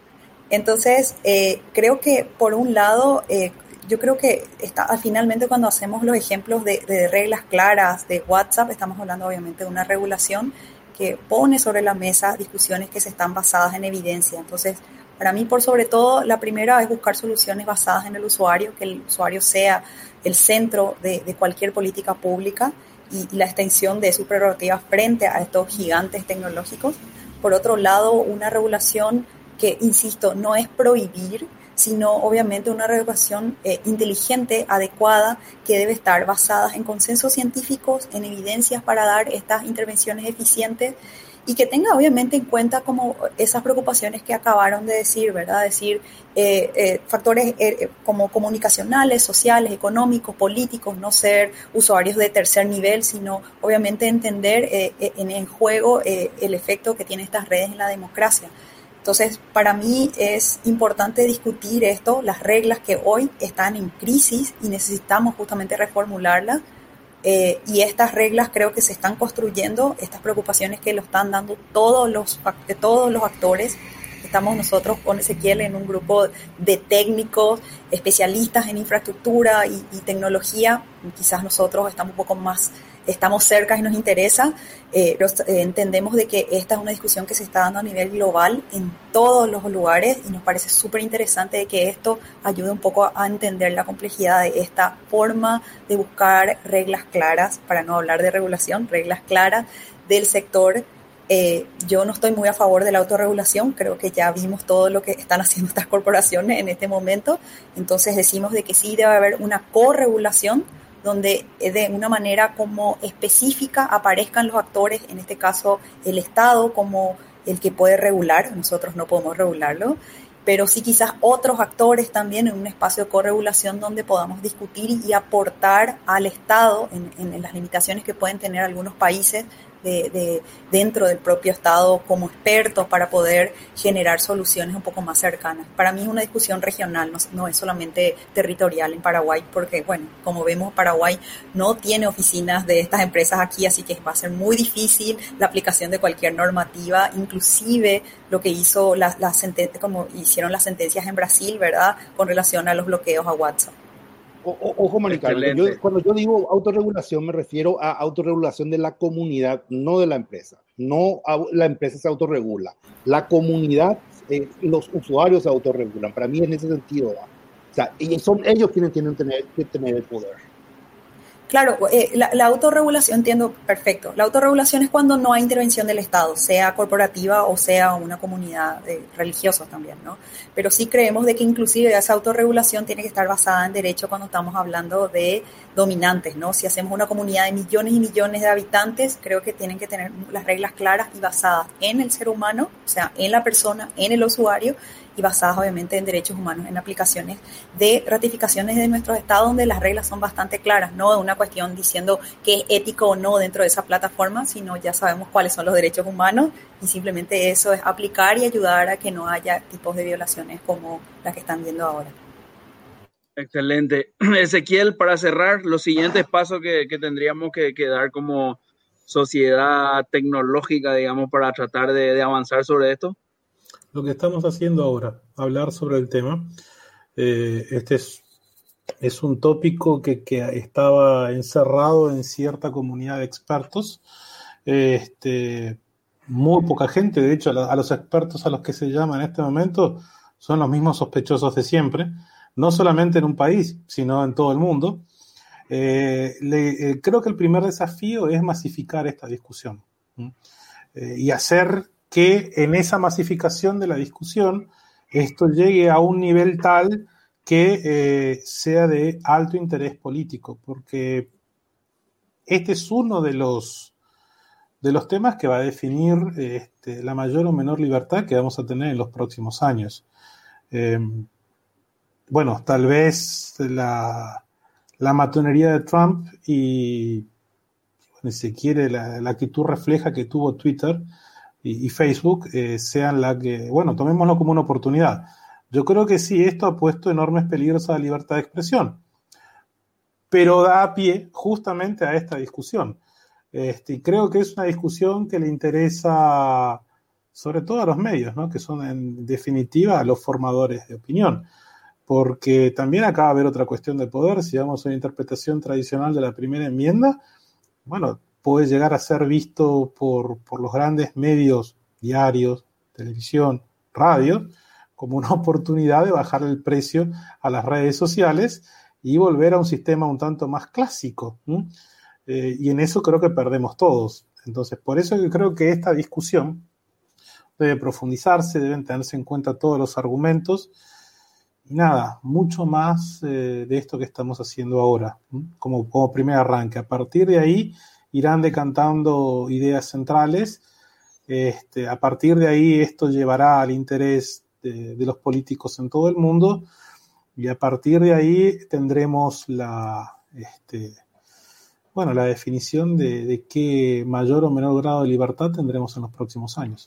S7: Entonces, eh, creo que por un lado, eh, yo creo que está, finalmente cuando hacemos los ejemplos de, de reglas claras de WhatsApp, estamos hablando obviamente de una regulación que pone sobre la mesa discusiones que se están basadas en evidencia. Entonces, para mí, por sobre todo, la primera es buscar soluciones basadas en el usuario, que el usuario sea el centro de, de cualquier política pública y, y la extensión de sus prerrogativas frente a estos gigantes tecnológicos. Por otro lado, una regulación que, insisto, no es prohibir, sino obviamente una regulación eh, inteligente, adecuada, que debe estar basada en consensos científicos, en evidencias para dar estas intervenciones eficientes y que tenga obviamente en cuenta como esas preocupaciones que acabaron de decir, ¿verdad? Decir, eh, eh, factores eh, como comunicacionales, sociales, económicos, políticos, no ser usuarios de tercer nivel, sino obviamente entender eh, en el juego eh, el efecto que tienen estas redes en la democracia. Entonces, para mí es importante discutir esto, las reglas que hoy están en crisis y necesitamos justamente reformularlas. Eh, y estas reglas creo que se están construyendo, estas preocupaciones que lo están dando todos los, todos los actores. Estamos nosotros con Ezequiel en un grupo de técnicos, especialistas en infraestructura y, y tecnología. Quizás nosotros estamos un poco más, estamos cerca y nos interesa. Eh, los, eh, entendemos de que esta es una discusión que se está dando a nivel global en todos los lugares y nos parece súper interesante de que esto ayude un poco a, a entender la complejidad de esta forma de buscar reglas claras, para no hablar de regulación, reglas claras del sector. Eh, yo no estoy muy a favor de la autorregulación, creo que ya vimos todo lo que están haciendo estas corporaciones en este momento, entonces decimos de que sí debe haber una corregulación donde de una manera como específica aparezcan los actores, en este caso el Estado como el que puede regular, nosotros no podemos regularlo, pero sí quizás otros actores también en un espacio de corregulación donde podamos discutir y aportar al Estado en, en, en las limitaciones que pueden tener algunos países de, de, dentro del propio Estado como expertos para poder generar soluciones un poco más cercanas. Para mí es una discusión regional, no, no es solamente territorial en Paraguay, porque bueno, como vemos, Paraguay no tiene oficinas de estas empresas aquí, así que va a ser muy difícil la aplicación de cualquier normativa, inclusive lo que hizo la, la sentencia, como hicieron las sentencias en Brasil, ¿verdad?, con relación a los bloqueos a WhatsApp.
S8: O, o, ojo, Maricarmen, yo, cuando yo digo autorregulación me refiero a autorregulación de la comunidad, no de la empresa. No la empresa se autorregula, la comunidad eh, y los usuarios se autorregulan. Para mí en ese sentido, ¿va? O sea, y son ellos quienes tienen tener, que tener el poder.
S7: Claro, eh, la, la autorregulación, entiendo perfecto. La autorregulación es cuando no hay intervención del Estado, sea corporativa o sea una comunidad de religiosos también, ¿no? Pero sí creemos de que inclusive esa autorregulación tiene que estar basada en derecho cuando estamos hablando de dominantes, ¿no? Si hacemos una comunidad de millones y millones de habitantes, creo que tienen que tener las reglas claras y basadas en el ser humano, o sea, en la persona, en el usuario, y basadas obviamente en derechos humanos, en aplicaciones de ratificaciones de nuestros estados donde las reglas son bastante claras, no de una cuestión diciendo que es ético o no dentro de esa plataforma, sino ya sabemos cuáles son los derechos humanos y simplemente eso es aplicar y ayudar a que no haya tipos de violaciones como las que están viendo ahora.
S2: Excelente. Ezequiel, para cerrar, los siguientes pasos que, que tendríamos que, que dar como sociedad tecnológica, digamos, para tratar de, de avanzar sobre esto.
S5: lo que estamos haciendo ahora, hablar sobre el tema. Eh, este es, es un tópico que, que estaba encerrado en cierta comunidad de expertos. Este, muy poca gente, de hecho, a, la, a los expertos a los que se llama en este momento son los mismos sospechosos de siempre, no solamente en un país, sino en todo el mundo. Eh, le, eh, creo que el primer desafío es masificar esta discusión eh, y hacer que en esa masificación de la discusión esto llegue a un nivel tal que eh, sea de alto interés político, porque este es uno de los, de los temas que va a definir este, la mayor o menor libertad que vamos a tener en los próximos años. Eh, bueno, tal vez la, la matonería de Trump y, bueno, si se quiere, la, la actitud refleja que tuvo Twitter y, y Facebook eh, sean la que, bueno, tomémoslo como una oportunidad. Yo creo que sí, esto ha puesto enormes peligros a la libertad de expresión, pero da pie justamente a esta discusión. Este, y creo que es una discusión que le interesa sobre todo a los medios, ¿no? Que son en definitiva los formadores de opinión, porque también acaba de haber otra cuestión de poder. Si vamos a una interpretación tradicional de la primera enmienda, bueno, puede llegar a ser visto por, por los grandes medios, diarios, televisión, radio, como una oportunidad de bajar el precio a las redes sociales y volver a un sistema un tanto más clásico. ¿Mm? Eh, y en eso creo que perdemos todos. Entonces, por eso yo creo que esta discusión debe profundizarse, deben tenerse en cuenta todos los argumentos y nada, mucho más eh, de esto que estamos haciendo ahora, ¿Mm? como, como primer arranque. A partir de ahí irán decantando ideas centrales. Este, a partir de ahí esto llevará al interés de, de los políticos en todo el mundo y a partir de ahí tendremos la, este, bueno, la definición de, de qué mayor o menor grado de libertad tendremos en los próximos años.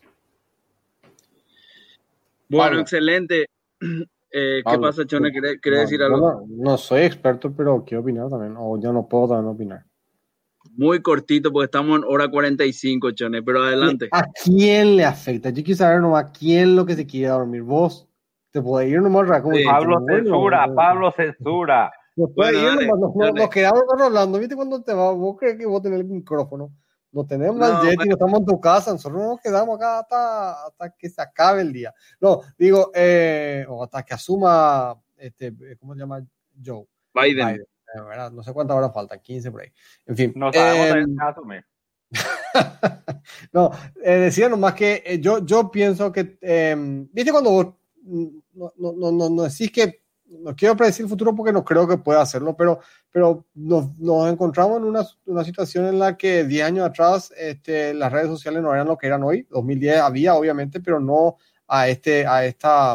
S2: Bueno,
S3: Pablo.
S2: excelente. Eh, ¿Qué
S3: Pablo,
S2: pasa, Chone? ¿Quiere, quiere
S3: no,
S2: decir
S3: yo
S2: algo?
S3: No, no soy experto, pero quiero opinar también, o yo no puedo también opinar.
S2: Muy cortito, porque estamos en hora cuarenta y cinco, Chone, pero adelante.
S3: ¿A quién le afecta? Yo quiero saber nomás a quién lo que se quiere dormir. Vos te podés ir nomás, como
S2: Sí.
S4: Pablo
S3: bueno,
S4: censura,
S3: bueno,
S4: Pablo censura.
S3: Nos puede
S2: Bueno,
S3: ir
S2: dale,
S3: nomás, nos, nos-
S2: dale.
S3: nos quedamos hablando. ¿Viste cuando te vas? ¿Vos crees que vos tenés el micrófono? No tenemos
S2: No,
S3: el jet y
S2: bueno.
S3: no estamos en tu casa. Nosotros nos quedamos acá hasta, hasta que se acabe el día. No, digo, eh, o hasta que asuma, este, ¿cómo se llama? Joe
S2: Biden.
S3: Biden. eh, ¿verdad? No sé cuántas horas faltan, quince por ahí. En fin.
S4: No sabemos
S3: eh,
S4: también qué asumir.
S3: no, eh, decía nomás que eh, yo, yo pienso que, eh, viste cuando vos mm, no, no, no, no, no decís que, no quiero predecir el futuro porque no creo que pueda hacerlo, pero, pero nos, nos encontramos en una, una situación en la que diez años atrás este, las redes sociales no eran lo que eran hoy. dos mil diez había, obviamente, pero no a, este, a esta...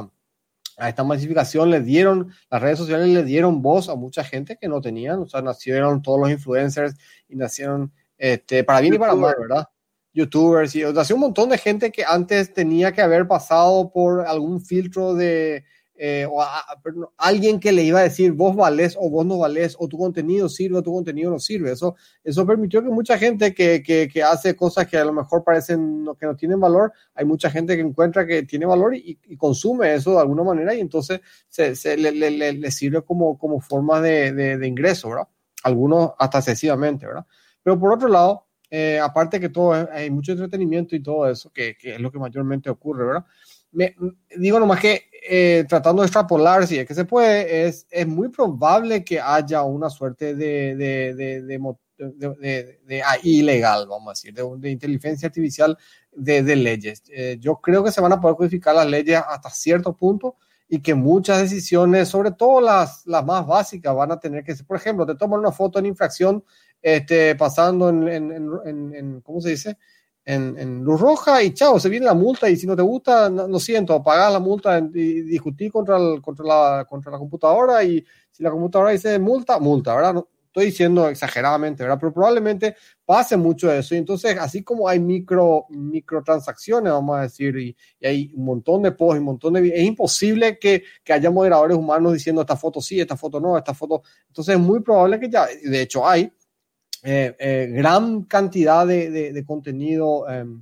S3: a esta masificación le dieron, las redes sociales le dieron voz a mucha gente que no tenían, o sea, nacieron todos los influencers y nacieron, este, para bien y para mal, ¿verdad? YouTubers, y o sea, un montón de gente que antes tenía que haber pasado por algún filtro de, eh, o a, a, perdón, alguien que le iba a decir, vos valés o vos no valés, o tu contenido sirve o tu contenido no sirve. Eso, eso permitió que mucha gente que, que, que hace cosas que a lo mejor parecen no, que no tienen valor, hay mucha gente que encuentra que tiene valor y, y consume eso de alguna manera y entonces se, se le, le, le, le sirve como, como forma de, de, de ingreso, ¿verdad? Algunos hasta excesivamente, ¿verdad? Pero por otro lado, eh, aparte que todo es, hay mucho entretenimiento y todo eso, que, que es lo que mayormente ocurre, ¿verdad? Me, digo nomás que eh, tratando de extrapolar si es que se puede, es, es muy probable que haya una suerte de, de, de, de, de, de, de, de ah, ilegal, vamos a decir, de, de inteligencia artificial de, de leyes. Eh, yo creo que se van a poder codificar las leyes hasta cierto punto y que muchas decisiones, sobre todo las, las más básicas, van a tener que ser, por ejemplo, te toman una foto en infracción este, pasando en, en, en, en, en ¿cómo se dice? En, en luz roja y chao, se viene la multa y si no te gusta, no, lo siento, pagás la multa y discutís contra, el, contra, la, contra la computadora y si la computadora dice multa, multa, ¿verdad? No, estoy diciendo exageradamente, ¿verdad? Pero probablemente pase mucho de eso y entonces así como hay micro microtransacciones, vamos a decir, y, y hay un montón de posts y un montón de... Es imposible que, que haya moderadores humanos diciendo esta foto sí, esta foto no, esta foto... Entonces es muy probable que ya, de hecho hay, Eh, eh, gran cantidad de, de, de contenido eh,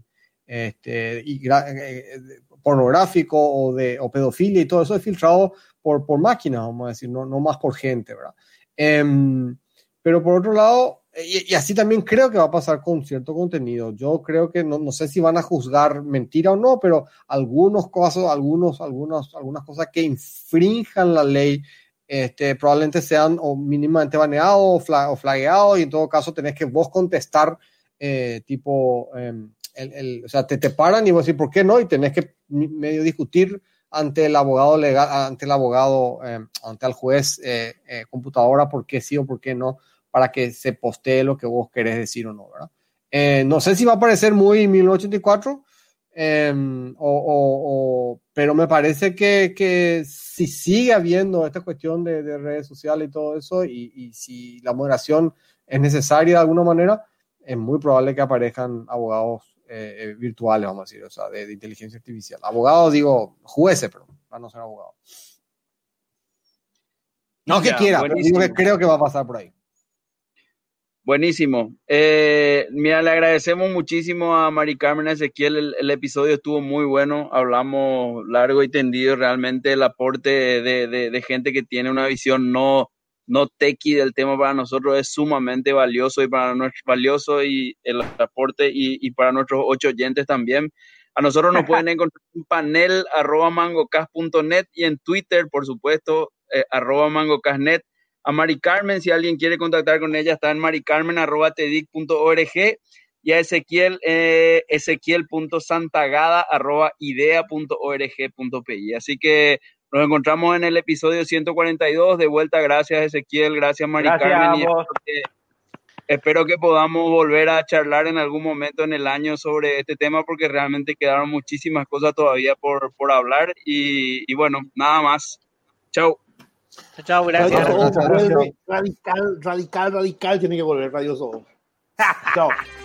S3: este, y, eh, pornográfico o de o pedofilia y todo eso es filtrado por, por máquinas, vamos a decir, no, no más por gente, ¿verdad? Eh, pero por otro lado, y, y así también creo que va a pasar con cierto contenido. Yo creo que no, no sé si van a juzgar mentira o no, pero algunos casos, algunos, algunos, algunas cosas que infrinjan la ley, este, probablemente sean o mínimamente baneados o, flag, o flagueados, y en todo caso tenés que vos contestar, eh, tipo, eh, el, el, o sea, te, te paran y vos decís por qué no, y tenés que medio discutir ante el abogado legal, ante el abogado, eh, ante el juez, eh, eh, computadora, por qué sí o por qué no, para que se postee lo que vos querés decir o no, ¿verdad? Eh, no sé si va a parecer muy mil novecientos ochenta y cuatro, eh, o, o, o, pero me parece que, que si sigue habiendo esta cuestión de, de redes sociales y todo eso, y, y si la moderación es necesaria de alguna manera, es muy probable que aparezcan abogados eh, virtuales, vamos a decir, o sea, de, de inteligencia artificial. Abogados, digo, jueces, pero van a no ser abogados. No que
S2: Ya,
S3: quiera, pero digo que creo que va a pasar por ahí.
S2: Buenísimo. Eh, mira, le agradecemos muchísimo a Mari Carmen Ezequiel. El, el episodio estuvo muy bueno. Hablamos largo y tendido. Realmente el aporte de, de, de gente que tiene una visión no, no techie del tema para nosotros es sumamente valioso y para nuestro valioso y el aporte y, y para nuestros ocho oyentes también. A nosotros nos pueden encontrar en panel arroba mangocast punto net y en Twitter, por supuesto, eh, arroba mangocastnet. A Mari Carmen, si alguien quiere contactar con ella, está en maricarmen arroba tedic punto org, y a Ezequiel, eh, ezequiel punto santagada arroba idea punto org punto pi. Así que nos encontramos en el episodio ciento cuarenta y dos. De vuelta, gracias Ezequiel, gracias Mari
S4: Gracias
S2: Carmen.
S4: a
S2: Y
S4: vos.
S2: espero que, espero que podamos volver a charlar en algún momento en el año sobre este tema, porque realmente quedaron muchísimas cosas todavía por, por hablar. Y, y bueno, nada más. Chau.
S6: Chao, chao, gracias.
S8: Radio Soho
S3: Gracias,
S8: vuelve
S3: gracias.
S8: radical, radical, radical, tiene que volver Radio Soho. Chao.